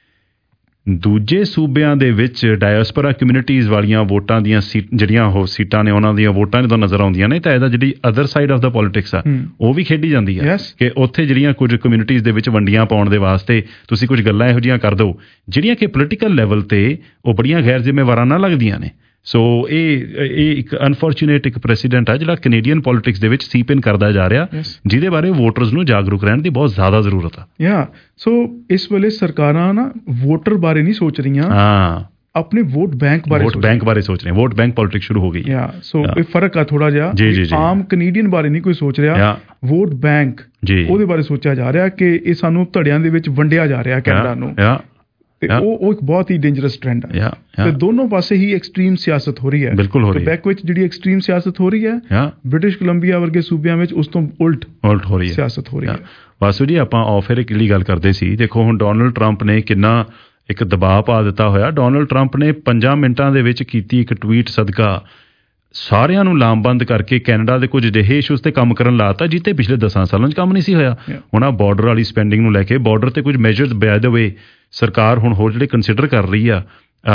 ਦੂਜੇ ਸੂਬਿਆਂ ਦੇ ਵਿੱਚ ਡਾਇਸਪੋਰਾ ਕਮਿਊਨਿਟੀਜ਼ ਵਾਲੀਆਂ ਵੋਟਾਂ ਦੀਆਂ ਸੀਟ ਜਿਹੜੀਆਂ ਉਹ ਸੀਟਾਂ ਨੇ ਉਹਨਾਂ ਦੀਆਂ ਵੋਟਾਂ ਜਦੋਂ ਨਜ਼ਰ ਆਉਂਦੀਆਂ ਨੇ ਤਾਂ ਇਹਦਾ ਜਿਹੜੀ other side of the politics ਆ ਉਹ ਵੀ ਖੇਡੀ ਜਾਂਦੀ ਆ ਕਿ ਉੱਥੇ ਜਿਹੜੀਆਂ ਕੁਝ ਕਮਿਊਨਿਟੀਜ਼ ਦੇ ਵਿੱਚ ਵੰਡੀਆਂ ਪਾਉਣ ਦੇ ਵਾਸਤੇ ਤੁਸੀਂ ਕੁਝ ਗੱਲਾਂ ਇਹੋ ਜਿਹੀਆਂ ਕਰ ਦਿਓ ਜਿਹੜੀਆਂ ਕਿ ਪੋਲੀਟੀਕਲ ਲੈਵਲ ਤੇ ਉਹ ਬੜੀਆਂ ਗੈਰ ਜ਼ਿੰਮੇਵਾਰਾਨਾ ਲੱਗਦੀਆਂ ਨੇ। ਸੋ ਇਹ ਇਹ ਇੱਕ ਅਨਫੋਰਚੂਨੇਟ ਇੱਕ ਪ੍ਰੈਸੀਡੈਂਟ ਆ ਜਿਹੜਾ ਕੈਨੇਡੀਅਨ ਪੋਲੀਟਿਕਸ ਦੇ ਵਿੱਚ ਸੀਪ ਇਨ ਕਰਦਾ ਜਾ ਰਿਹਾ, ਜਿਹਦੇ ਬਾਰੇ ਵੋਟਰਸ ਨੂੰ ਜਾਗਰੂਕ ਰਹਿਣ ਦੀ ਬਹੁਤ ਜ਼ਿਆਦਾ ਜ਼ਰੂਰਤ ਆ। ਯਾ ਸੋ ਇਸ ਵੇਲੇ ਸਰਕਾਰਾਂ ਨਾ ਵੋਟਰ ਬਾਰੇ ਨਹੀਂ ਸੋਚ ਰਹੀਆਂ, ਹਾਂ ਆਪਣੇ ਵੋਟ ਬੈਂਕ ਬਾਰੇ ਵੋਟ ਬੈਂਕ ਬਾਰੇ ਸੋਚ ਰਹੇ, ਵੋਟ ਬੈਂਕ ਪੋਲਿਟਿਕਸ ਸ਼ੁਰੂ ਹੋ ਗਈ। ਯਾ ਸੋ ਇਹ ਫਰਕ ਆ ਥੋੜਾ ਜਿਹਾ, ਆਮ ਕੈਨੇਡੀਅਨ ਬਾਰੇ ਨਹੀਂ ਕੋਈ ਸੋਚ ਰਿਹਾ, ਵੋਟ ਬੈਂਕ ਉਹਦੇ ਬਾਰੇ ਸੋਚਿਆ ਜਾ ਰਿਹਾ ਕਿ ਇਹ ਸਾਨੂੰ ਧੜਿਆਂ ਦੇ ਵਿੱਚ ਵੰਡਿਆ ਜਾ ਰਿਹਾ ਕੈਨੇਡਾ ਨੂੰ, ਤੇ ਉਹ ਉਹ ਇੱਕ ਬਹੁਤ ਹੀ ਡੇਂਜਰਸ ਟ੍ਰੈਂਡ ਹੈ। ਤੇ ਦੋਨੋਂ ਪਾਸੇ ਹੀ ਐਕਸਟ੍ਰੀਮ ਸਿਆਸਤ ਹੋ ਰਹੀ ਹੈ। ਬਿਲਕੁਲ ਹੋ ਰਹੀ ਹੈ। ਕਿਊਬੈਕ ਵਿੱਚ ਜਿਹੜੀ ਐਕਸਟ੍ਰੀਮ ਸਿਆਸਤ ਹੋ ਰਹੀ ਹੈ, ਬ੍ਰਿਟਿਸ਼ ਕੋਲੰਬੀਆ ਵਰਗੇ ਸੂਬਿਆਂ ਵਿੱਚ ਉਸ ਤੋਂ ਉਲਟ ਉਲਟ ਹੋ ਰਹੀ ਹੈ ਸਿਆਸਤ ਹੋ ਰਹੀ ਹੈ। ਵਾਸੂ ਜੀ ਆਪਾਂ ਆਫਰ ਇੱਕ ਲਈ ਗੱਲ ਕਰਦੇ ਸੀ, ਦੇਖੋ ਹੁਣ ਡੋਨਲਡ ਟਰੰਪ ਨੇ ਕਿੰਨਾ ਇੱਕ ਦਬਾਅ ਪਾ ਦਿੱਤਾ ਹੋਇਆ। ਡੋਨਲਡ ਟਰੰਪ ਨੇ ਪੰਜਾਂ ਮਿੰਟਾਂ ਦੇ ਵਿੱਚ ਕੀਤੀ ਇੱਕ ਟਵੀਟ ਸਦਕਾ ਸਾਰਿਆਂ ਨੂੰ ਲਾਮਬੰਦ ਕਰਕੇ ਕੈਨੇਡਾ ਦੇ ਕੁਝ ਅਜਿਹੇ ਇਸ਼ੂਜ਼ ਤੇ ਕੰਮ ਕਰਨ ਲਾਤਾ ਜਿੱਤੇ ਪਿਛਲੇ ਦਸਾਂ ਸਾਲਾਂ 'ਚ ਕੰਮ ਨਹੀਂ ਸੀ ਹੋਇਆ। ਹੁਣ ਆ ਬਾਰਡਰ ਵਾਲੀ ਸਪੈਂਡਿੰਗ ਨੂੰ ਲੈ ਕੇ ਬਾਰਡਰ ਤੇ ਕੁਝ ਮੈਜਰਸ ਬਾਏ ਦ ਵੇ ਸਰਕਾਰ ਹੁਣ ਹੋਰ ਜਿਹੜੇ ਕੰਸੀਡਰ ਕਰ ਰਹੀ ਆ,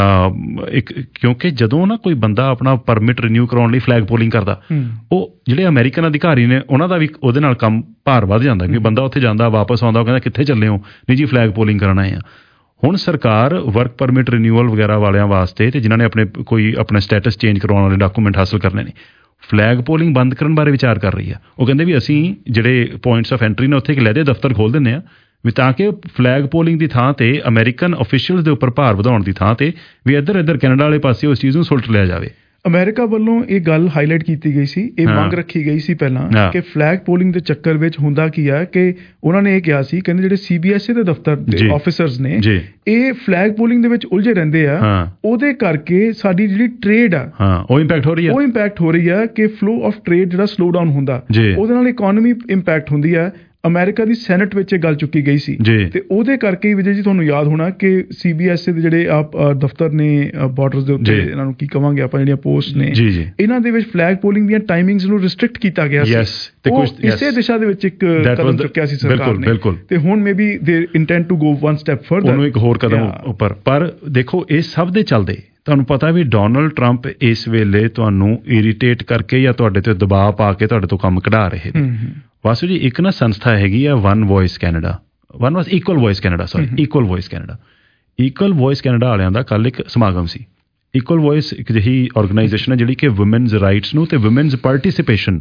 ਇੱਕ ਕਿਉਂਕਿ ਜਦੋਂ ਨਾ ਕੋਈ ਬੰਦਾ ਆਪਣਾ ਪਰਮਿਟ ਰੀਨਿਊ ਕਰਾਉਣ ਲਈ ਫਲੈਗ ਪੋਲਿੰਗ ਕਰਦਾ, ਉਹ ਜਿਹੜੇ ਅਮਰੀਕਨ ਅਧਿਕਾਰੀ ਨੇ ਉਹਨਾਂ ਦਾ ਵੀ ਉਹਦੇ ਨਾਲ ਕੰਮ ਭਾਰ ਵੱਧ ਜਾਂਦਾ ਕਿ ਬੰਦਾ ਉੱਥੇ ਜਾਂਦਾ ਵਾਪਸ ਆਉਂਦਾ ਉਹ ਕਹਿੰਦਾ ਕਿੱਥੇ ਚੱਲੇ ਹੋ, ਨਹੀਂ ਜੀ ਫਲੈਗ ਪੋਲਿੰਗ ਕਰਨ ਆਏ ਆ। ਹੁਣ ਸਰਕਾਰ ਵਰਕ ਪਰਮਿਟ ਰੀਨਿਊਅਲ ਵਗੈਰਾ ਵਾਲਿਆਂ ਵਾਸਤੇ ਤੇ ਜਿਨ੍ਹਾਂ ਨੇ ਆਪਣੇ ਕੋਈ ਆਪਣਾ ਸਟੇਟਸ ਚੇਂਜ ਕਰਵਾਉਣ ਵਾਲੇ ਡਾਕੂਮੈਂਟ ਹਾਸਲ ਕਰਨੇ ਨੇ, ਫਲੈਗ ਪੋਲਿੰਗ ਬੰਦ ਕਰਨ ਬਾਰੇ ਵਿਚਾਰ ਕਰ ਰਹੀ ਆ। ਉਹ ਕਹਿੰਦੇ ਵੀ ਅਸੀਂ ਜਿਹੜੇ ਪੁਆਇੰਟਸ ਆਫ ਐਂਟਰੀ ਨੇ ਉੱਥੇ ਇੱਕ ਲਹਿਦੇ ਦਫ਼ਤਰ ਖੋਲ੍ਹ ਦਿੰਦੇ ਆ ਵੀ ਤਾਂ ਕਿ ਫਲੈਗ ਪੋਲਿੰਗ ਦੀ ਥਾਂ ਤੇ ਅਮਰੀਕਨ ਅਫੀਸ਼ੀਅਲਸ ਦੇ ਉੱਪਰ ਭਾਰ ਵਧਾਉਣ ਦੀ ਥਾਂ ਤੇ ਵੀ ਇੱਧਰ ਇੱਧਰ ਕੈਨੇਡਾ ਵਾਲੇ ਪਾਸੇ ਉਸ ਚੀਜ਼ ਨੂੰ ਸੁਲਟ ਲਿਆ ਜਾਵੇ। ਅਮਰੀਕਾ ਵੱਲੋਂ ਇਹ ਗੱਲ ਹਾਈਲਾਈਟ ਕੀਤੀ ਗਈ ਸੀ, ਇਹ ਮੰਗ ਰੱਖੀ ਗਈ ਸੀ ਪਹਿਲਾਂ ਕਿ ਫਲੈਗ ਪੋਲਿੰਗ ਦੇ ਚੱਕਰ ਵਿੱਚ ਹੁੰਦਾ ਕੀ ਆ ਕਿ ਉਹਨਾਂ ਨੇ ਇਹ ਕਿਹਾ ਸੀ, ਕਹਿੰਦੇ ਜਿਹੜੇ ਸੀ ਬੀ ਐਸ ਈ ਦੇ ਦਫ਼ਤਰ ਦੇ ਆਫੀਸਰਸ ਨੇ ਇਹ ਫਲੈਗ ਪੋਲਿੰਗ ਦੇ ਵਿੱਚ ਉਲਝੇ ਰਹਿੰਦੇ ਆ, ਉਹਦੇ ਕਰਕੇ ਸਾਡੀ ਜਿਹੜੀ ਟ੍ਰੇਡ ਆ ਉਹ ਇੰਪੈਕਟ ਹੋ ਰਹੀ ਹੈ ਉਹ ਇੰਪੈਕਟ ਹੋ ਰਹੀ ਆ ਕਿ ਫਲੋ ਆਫ ਟ੍ਰੇਡ ਜਿਹੜਾ ਸਲੋ ਡਾਊਨ ਹੁੰਦਾ, ਉਹਦੇ ਨਾਲ ਇਕਨੋਮੀ ਇੰਪੈਕਟ ਹੁੰਦੀ ਆ। ਅਮਰੀਕਾ ਦੀ ਸੈਨੇਟ ਵਿੱਚ ਇਹ ਗੱਲ ਚੁੱਕੀ ਗਈ ਸੀ ਤੇ ਉਹਦੇ ਕਰਕੇ ਹੀ ਵਿਜੇ ਜੀ ਤੁਹਾਨੂੰ ਯਾਦ ਹੋਣਾ ਕਿ ਸੀ ਬੀ ਐਸ ਈ ਦੇ ਜਿਹੜੇ ਆਪ ਦਫ਼ਤਰ ਨੇ ਬਾਰਡਰਸ ਦੇ ਉੱਤੇ, ਇਹਨਾਂ ਨੂੰ ਕੀ ਕਵਾਂਗੇ ਆਪਾਂ, ਜਿਹੜੀਆਂ ਪੋਸਟ ਨੇ, ਇਹਨਾਂ ਦੇ ਵਿੱਚ ਫਲੈਗ ਪੋਲਿੰਗ ਦੀਆਂ ਟਾਈਮਿੰਗਸ ਨੂੰ ਰਿਸਟ੍ਰਿਕਟ ਕੀਤਾ ਗਿਆ ਸੀ। ਉਹ ਇਸੇ ਦਿਸ਼ਾ ਦੇ ਵਿੱਚ ਇੱਕ ਕਦਮ ਚੁੱਕਿਆ ਸੀ ਸਰਕਾਰ ਨੇ ਤੇ ਹੁਣ maybe they intend to go one step further, ਉਹਨੂੰ ਇੱਕ ਹੋਰ ਕਦਮ ਉੱਪਰ। ਪਰ ਦੇਖੋ ਇਹ ਸਭ ਦੇ ਚੱਲਦੇ ਤੁਹਾਨੂੰ ਪਤਾ ਵੀ ਡੋਨਲਡ ਟਰੰਪ ਇਸ ਵੇਲੇ ਤੁਹਾਨੂੰ ਇਰੀਟੇਟ ਕਰਕੇ ਜਾਂ ਤੁਹਾਡੇ ਤੇ ਦਬਾਅ ਪਾ ਕੇ ਤੁਹਾਡੇ ਤੋਂ ਕੰਮ ਕਢਾ ਰਹੇ ਨੇ। ਵਾਸੂ ਜੀ ਇੱਕ ਨਾ ਸੰਸਥਾ ਹੈਗੀ ਆ one voice Canada, one was equal voice Canada sorry equal voice Canada equal voice Canada ਵਾਲਿਆਂ ਦਾ ਕੱਲ੍ਹ ਇੱਕ ਸਮਾਗਮ ਸੀ। ਇਕੁਅਲ ਵੌਇਸ ਇੱਕ ਜਿਹੀ ਆਰਗੇਨਾਈਜੇਸ਼ਨ ਹੈ ਜਿਹੜੀ ਕਿ ਵੂਮੈਨਜ਼ ਰਾਈਟਸ ਨੂੰ ਤੇ ਵੂਮੈਨਜ਼ ਪਾਰਟੀਸਿਪੇਸ਼ਨ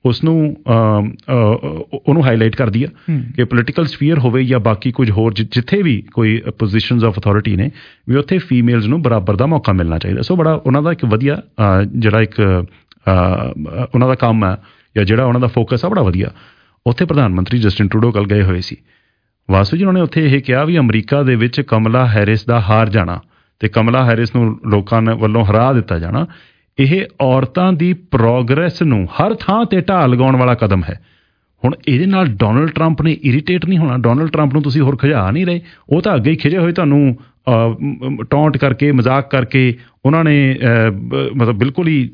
ਉਸ ਨੂੰ ਉਹਨੂੰ ਹਾਈਲਾਈਟ ਕਰਦੀ ਆ ਕਿ ਪੋਲੀਟੀਕਲ ਸਫੀਅਰ ਹੋਵੇ ਜਾਂ ਬਾਕੀ ਕੁਝ ਹੋਰ ਜਿੱਥੇ ਵੀ ਕੋਈ ਪੋਜੀਸ਼ਨਸ ਆਫ ਅਥਾਰਟੀ ਨੇ ਵੀ ਉੱਥੇ ਫੀਮੇਲਸ ਨੂੰ ਬਰਾਬਰ ਦਾ ਮੌਕਾ ਮਿਲਣਾ ਚਾਹੀਦਾ। ਸੋ ਬੜਾ ਉਹਨਾਂ ਦਾ ਇੱਕ ਵਧੀਆ ਜਿਹੜਾ ਇੱਕ ਉਹਨਾਂ ਦਾ ਕੰਮ ਹੈ ਜਾਂ ਜਿਹੜਾ ਉਹਨਾਂ ਦਾ ਫੋਕਸ ਆ ਬੜਾ ਵਧੀਆ। ਉੱਥੇ ਪ੍ਰਧਾਨ ਮੰਤਰੀ ਜਸਟਿਨ ਟਰੂਡੋ ਕੱਲ੍ਹ ਗਏ ਹੋਏ ਸੀ। ਵਾਸੂ ਜੀ ਉਹਨਾਂ ਨੇ ਉੱਥੇ ਇਹ ਕਿਹਾ ਵੀ ਅਮਰੀਕਾ ਦੇ ਵਿੱਚ ਕਮਲਾ ਹੈਰਿਸ ਦਾ ਹਾਰ ਜਾਣਾ ਤੇ ਕਮਲਾ ਹੈਰਿਸ ਨੂੰ ਲੋਕਾਂ ਵੱਲੋਂ ਹਰਾ ਦਿੱਤਾ ਜਾਣਾ ਇਹ ਔਰਤਾਂ ਦੀ ਪ੍ਰੋਗਰੈਸ ਨੂੰ ਹਰ ਥਾਂ ਤੇ ਢਾਹ ਲਗਾਉਣ ਵਾਲਾ ਕਦਮ ਹੈ। ਹੁਣ ਇਹਦੇ ਨਾਲ ਡੋਨਲਡ ਟਰੰਪ ਨੇ ਇਰੀਟੇਟ ਨਹੀਂ ਹੋਣਾ। ਡੋਨਲਡ ਟਰੰਪ ਨੂੰ ਤੁਸੀਂ ਹੋਰ ਖਿਜਾ ਨਹੀਂ ਰਹੇ, ਉਹ ਤਾਂ ਅੱਗੇ ਹੀ ਖਿਜੇ ਹੋਏ ਤੁਹਾਨੂੰ ਟੌਂਟ ਕਰਕੇ ਮਜ਼ਾਕ ਕਰਕੇ ਉਹਨਾਂ ਨੇ ਮਤਲਬ ਬਿਲਕੁਲ ਹੀ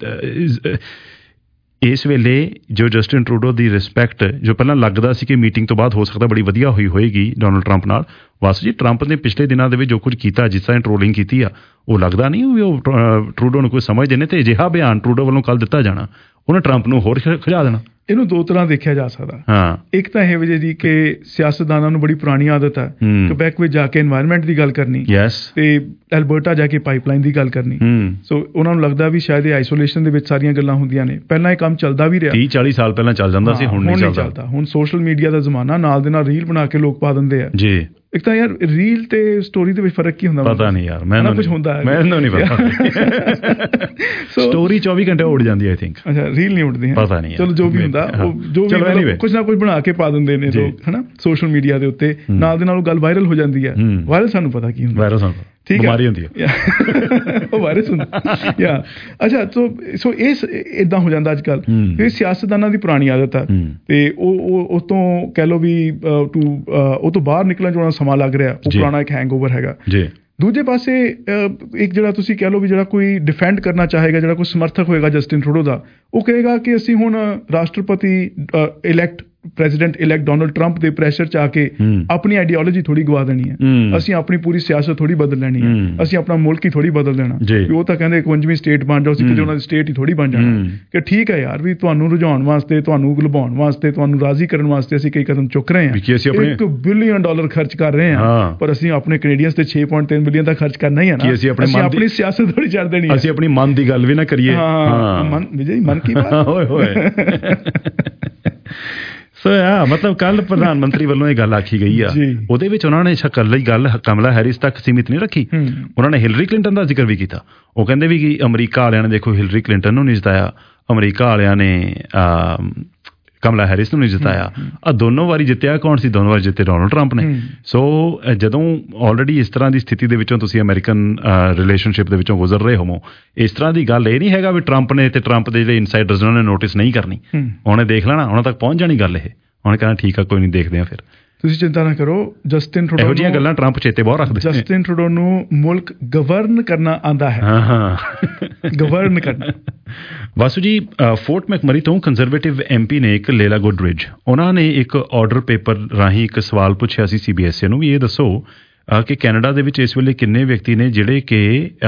ਇਸ ਵੇਲੇ ਜੋ ਜਸਟਿਨ ਟਰੂਡੋ ਦੀ ਰਿਸਪੈਕਟ ਜੋ ਪਹਿਲਾਂ ਲੱਗਦਾ ਸੀ ਕਿ ਮੀਟਿੰਗ ਤੋਂ ਬਾਅਦ ਹੋ ਸਕਦਾ ਬੜੀ ਵਧੀਆ ਹੋਈ ਹੋਏਗੀ ਡੋਨਲਡ ਟਰੰਪ ਨਾਲ। ਵਾਸੂ ਜੀ ਟਰੰਪ ਨੇ ਪਿਛਲੇ ਦਿਨਾਂ ਦੇ ਵਿੱਚ ਜੋ ਕੁਝ ਕੀਤਾ ਜਿਸ ਤਰ੍ਹਾਂ ਟਰੋਲਿੰਗ ਕੀਤੀ ਆ ਉਹ ਲੱਗਦਾ ਨਹੀਂ ਵੀ ਉਹ ਟਰੂਡੋ ਨੂੰ ਕੋਈ ਸਮਝਦੇ ਨੇ ਤੇ ਅਜਿਹਾ ਬਿਆਨ ਟਰੂਡੋ ਵੱਲੋਂ ਕੱਲ੍ਹ ਦਿੱਤਾ ਜਾਣਾ ਉਹਨੇ ਟਰੰਪ ਨੂੰ ਹੋਰ ਖਿਜਾ ਦੇਣਾ। ਇਹਨੂੰ ਦੋ ਤਰ੍ਹਾਂ ਦੇਖਿਆ ਜਾ ਸਕਦਾ। ਹਾਂ, ਇੱਕ ਤਾਂ ਇਹ ਵਜ੍ਹਾ ਜੀ ਕਿ ਸਿਆਸਤਦਾਨਾਂ ਨੂੰ ਬੜੀ ਪੁਰਾਣੀ ਆਦਤ ਹੈ ਕੁਬੈਕ ਵਿੱਚ ਜਾ ਕੇ এনवायरमेंट ਦੀ ਗੱਲ ਕਰਨੀ ਤੇ ਐਲਬਰਟਾ ਜਾ ਕੇ ਪਾਈਪਲਾਈਨ ਦੀ ਗੱਲ ਕਰਨੀ। ਸੋ ਉਹਨਾਂ ਨੂੰ ਲੱਗਦਾ ਵੀ ਸ਼ਾਇਦ ਇਹ ਆਈਸੋਲੇਸ਼ਨ ਦੇ ਵਿੱਚ ਸਾਰੀਆਂ ਗੱਲਾਂ ਹੁੰਦੀਆਂ ਨੇ। ਪਹਿਲਾਂ ਇਹ ਕੰਮ ਚੱਲਦਾ ਵੀ ਰਿਹਾ, ਤੀਹ ਚਾਲੀ ਸਾਲ ਪਹਿਲਾਂ ਚੱਲ ਜਾਂਦਾ ਸੀ, ਹੁਣ ਨਹੀਂ ਚੱਲਦਾ। ਹੁਣ ਸੋਸ਼ਲ ਮੀਡੀਆ ਦਾ ਜ਼ਮਾਨਾ, ਨਾਲ ਦੇ ਨਾਲ ਰੀਲ ਬਣਾ ਕੇ ਲੋਕ ਪਾ ਦਿੰਦੇ ਆ ਜੀ। ਇੱਕ ਤਾਂ ਯਾਰ ਰੀਲ ਤੇ ਸਟੋਰੀ ਦੇ ਵਿੱਚ ਫਰਕ ਕੀ ਹੁੰਦਾ ਪਤਾ ਨਹੀਂ ਯਾਰ, ਮੈਨੂੰ ਕੁਝ ਹੁੰਦਾ ਹੈ ਮੈਨੂੰ ਨਹੀਂ ਪਤਾ। ਸਟੋਰੀ ਚੌਵੀ ਘੰਟੇ ਉੱਡ ਜਾਂਦੀ ਆਈ ਥਿੰਕ। ਅੱਛਾ, ਰੀਲ ਨਹੀਂ ਉੱਡਦੀ, ਪਤਾ ਨਹੀਂ। ਚਲੋ ਜੋ ਵੀ ਹੁੰਦਾ ਜੋ ਵੀ ਕੁਝ ਨਾ ਕੁਝ ਬਣਾ ਕੇ ਪਾ ਦਿੰਦੇ ਨੇ ਲੋਕ ਹਨਾ ਸੋਸ਼ਲ ਮੀਡੀਆ ਦੇ ਉੱਤੇ, ਨਾਲ ਦੇ ਨਾਲ ਗੱਲ ਵਾਇਰਲ ਹੋ ਜਾਂਦੀ ਹੈ। ਵਾਇਰਲ ਸਾਨੂੰ ਪਤਾ ਕੀ ਹੁੰਦਾ, ਵਾਇਰਲ ਸਾਨੂੰ ਠੀਕ ਬਿਮਾਰੀ ਹੁੰਦੀ ਹੈ ਉਹ ਵਾਇਰਸ ਹੁੰਦਾ ਯਾ। ਅੱਛਾ, ਸੋ ਸੋ ਇਹ ਏਦਾਂ ਹੋ ਜਾਂਦਾ ਅੱਜ ਕੱਲ੍ਹ। ਇਹ ਸਿਆਸਤਦਾਨਾਂ ਦੀ ਪੁਰਾਣੀ ਆਦਤ ਹੈ ਤੇ ਉਹ ਉਹ ਤੋਂ ਕਹਿ ਲਓ ਵੀ ਟੂ ਉਹ ਤੋਂ ਬਾਹਰ ਨਿਕਲਣ 'ਚ ਉਹਨਾਂ ਸਮਾਂ ਲੱਗ ਰਿਹਾ। ਉਹ ਪੁਰਾਣਾ ਇੱਕ ਹੈਂਗਓਵਰ ਹੈਗਾ ਜੀ। ਦੂਜੇ ਪਾਸੇ ਇੱਕ ਜਿਹੜਾ ਤੁਸੀਂ ਕਹਿ ਲਓ ਵੀ ਜਿਹੜਾ ਕੋਈ ਡਿਫੈਂਡ ਕਰਨਾ ਚਾਹੇਗਾ, ਜਿਹੜਾ ਕੋਈ ਸਮਰਥਕ ਹੋਏਗਾ ਜਸਟਿਨ ਟਰੂਡੋ ਦਾ, ਉਹ ਕਹੇਗਾ ਕਿ ਅਸੀਂ ਹੁਣ ਰਾਸ਼ਟਰਪਤੀ elect president elect Donald Trump ਦੇ ਪ੍ਰੈਸ਼ਰ 'ਚ ਆ ਕੇ ਆਪਣੀ ਆਈਡੀਓਲੋਜੀ ਥੋੜੀ ਗਵਾ ਦੇਣੀ ਹੈ, ਅਸੀਂ ਆਪਣੀ ਪੂਰੀ ਸਿਆਸਤ ਥੋੜੀ ਬਦਲ ਲੈਣੀ ਹੈ, ਅਸੀਂ ਆਪਣਾ ਮੁਲਕ ਹੀ ਥੋੜੀ ਬਦਲ ਦੇਣਾ। ਉਹ ਤਾਂ ਕਹਿੰਦੇ ਇਕਵੰਜਵੀਂ ਸਟੇਟ ਬਣ ਜਾਓ, ਅਸੀਂ ਕਿਤੇ ਉਹਨਾਂ ਦੀ ਸਟੇਟ ਹੀ ਥੋੜੀ ਬਣ ਜਾਣਾ। ਕਿ ਠੀਕ ਹੈ ਯਾਰ, ਵੀ ਤੁਹਾਨੂੰ ਰੁਝਾਉਣ ਵਾਸਤੇ, ਤੁਹਾਨੂੰ ਲੁਭਾਉਣ ਵਾਸਤੇ, ਤੁਹਾਨੂੰ ਰਾਜ਼ੀ ਕਰਨ ਵਾਸਤੇ ਅਸੀਂ ਕਈ ਕਦਮ ਚੁੱਕ ਰਹੇ ਹਾਂ। ਇੱਕ ਬਿਲੀਅਨ ਡਾਲਰ ਖਰਚ ਕਰ ਰਹੇ ਹਾਂ, ਪਰ ਅਸੀਂ ਆਪਣੇ ਕੈਨੇਡੀਅਨਸ ਤੇ ਛੇ ਪੁਆਇੰਟ ਤਿੰਨ ਬਿਲੀਅਨ ਦਾ ਖਰਚ ਕਰਨਾ ਹੀ ਹੈ ਨਾ। ਅਸੀਂ ਆਪਣੀ ਸਿਆਸਤ ਥੋੜੀ ਛੱਡ ਦੇਣੀ, ਅਸੀਂ ਆਪਣੀ ਮਨ ਦੀ ਗੱਲ ਵੀ ਨਾ ਕਰੀਏ। ਮਨ ਵਿਜੇ ਮਨ ਕੀ ਬਾਤ ਹੋਏ ਹੋਏ। ਸੋ ਆ ਮਤਲਬ ਕੱਲ ਪ੍ਰਧਾਨ ਮੰਤਰੀ ਵੱਲੋਂ ਇਹ ਗੱਲ ਆਖੀ ਗਈ ਆ, ਉਹਦੇ ਵਿੱਚ ਉਹਨਾਂ ਨੇ ਸ਼ਕਲ ਲਈ ਗੱਲ ਕਮਲਾ ਹੈਰਿਸ ਤੱਕ ਸੀਮਿਤ ਨਹੀਂ ਰੱਖੀ। ਉਹਨਾਂ ਨੇ ਹਿਲਰੀ ਕਲਿੰਟਨ ਦਾ ਜ਼ਿਕਰ ਵੀ ਕੀਤਾ। ਉਹ ਕਹਿੰਦੇ ਵੀ ਕਿ ਅਮਰੀਕਾ ਵਾਲਿਆਂ ਨੇ ਦੇਖੋ ਹਿਲਰੀ ਕਲਿੰਟਨ ਨੂੰ ਨਹੀਂ ਜਿਤਾਇਆ, ਅਮਰੀਕਾ ਵਾਲਿਆਂ ਨੇ ਕਮਲਾ ਹੈਰਿਸ ਨੂੰ ਨਹੀਂ ਜਿਤਾਇਆ। ਆ ਦੋਨੋਂ ਵਾਰੀ ਜਿੱਤਿਆ ਕੌਣ ਸੀ? ਦੋਨੋਂ ਵਾਰੀ ਜਿੱਤੇ ਡੋਨਲਡ ਟਰੰਪ ਨੇ। ਸੋ ਜਦੋਂ ਆਲਰੇਡੀ ਇਸ ਤਰ੍ਹਾਂ ਦੀ ਸਥਿਤੀ ਦੇ ਵਿੱਚੋਂ ਤੁਸੀਂ ਅਮਰੀਕਨ ਰਿਲੇਸ਼ਨਸ਼ਿਪ ਦੇ ਵਿੱਚੋਂ ਗੁਜ਼ਰ ਰਹੇ ਹੋਵੋ, ਇਸ ਤਰ੍ਹਾਂ ਦੀ ਗੱਲ ਇਹ ਨਹੀਂ ਹੈਗਾ ਵੀ ਟਰੰਪ ਨੇ ਤੇ ਟਰੰਪ ਦੇ ਜਿਹੜੇ ਇਨਸਾਈਡਰਸ ਉਹਨਾਂ ਨੇ ਨੋਟਿਸ ਨਹੀਂ ਕਰਨੀ। ਉਹਨੇ ਦੇਖ ਲੈਣਾ, ਉਹਨਾਂ ਤੱਕ ਪਹੁੰਚ ਜਾਣੀ ਗੱਲ। ਇਹ ਉਹਨੇ ਕਹਿਣਾ ਠੀਕ ਆ, ਕੋਈ ਨਹੀਂ, ਦੇਖਦੇ ਆ ਫਿਰ। ਤੁਸੀਂ ਚਿੰਤਾ ਨਾ ਕਰੋ, ਜਸਟਿਨ ਟਰੂਡੋ ਇਹੋ ਜਿਹੀਆਂ ਗੱਲਾਂ ਟਰੰਪ ਚੇਤੇ ਬਹੁਤ ਰੱਖਦੇ। ਜਸਟਿਨ ਟਰੂਡੋ ਨੂੰ ਮੁਲਕ ਗਵਰਨ ਕਰਨਾ ਆਉਂਦਾ ਹੈ। ਹਾਂ ਹਾਂ, ਗਵਰਨ ਕਰਨਾ। ਵਾਸੂ ਜੀ, ਫੋਰਟ ਮੈਕਮਰੀ ਤੋਂ ਕੰਜ਼ਰਵੇਟਿਵ ਐਮ ਪੀ ਨੇ ਇੱਕ ਲੇਲਾ ਗੁਡਰਿਜ, ਉਹਨਾਂ ਨੇ ਇੱਕ ਆਰਡਰ ਪੇਪਰ ਰਾਹੀਂ ਇੱਕ ਸਵਾਲ ਪੁੱਛਿਆ ਸੀ ਸੀ ਬੀ ਐਸ ਈ ਨੂੰ ਵੀ ਇਹ ਦੱਸੋ ਕਿ ਕੈਨੇਡਾ ਦੇ ਵਿੱਚ ਇਸ ਵੇਲੇ ਕਿੰਨੇ ਵਿਅਕਤੀ ਨੇ ਜਿਹੜੇ ਕਿ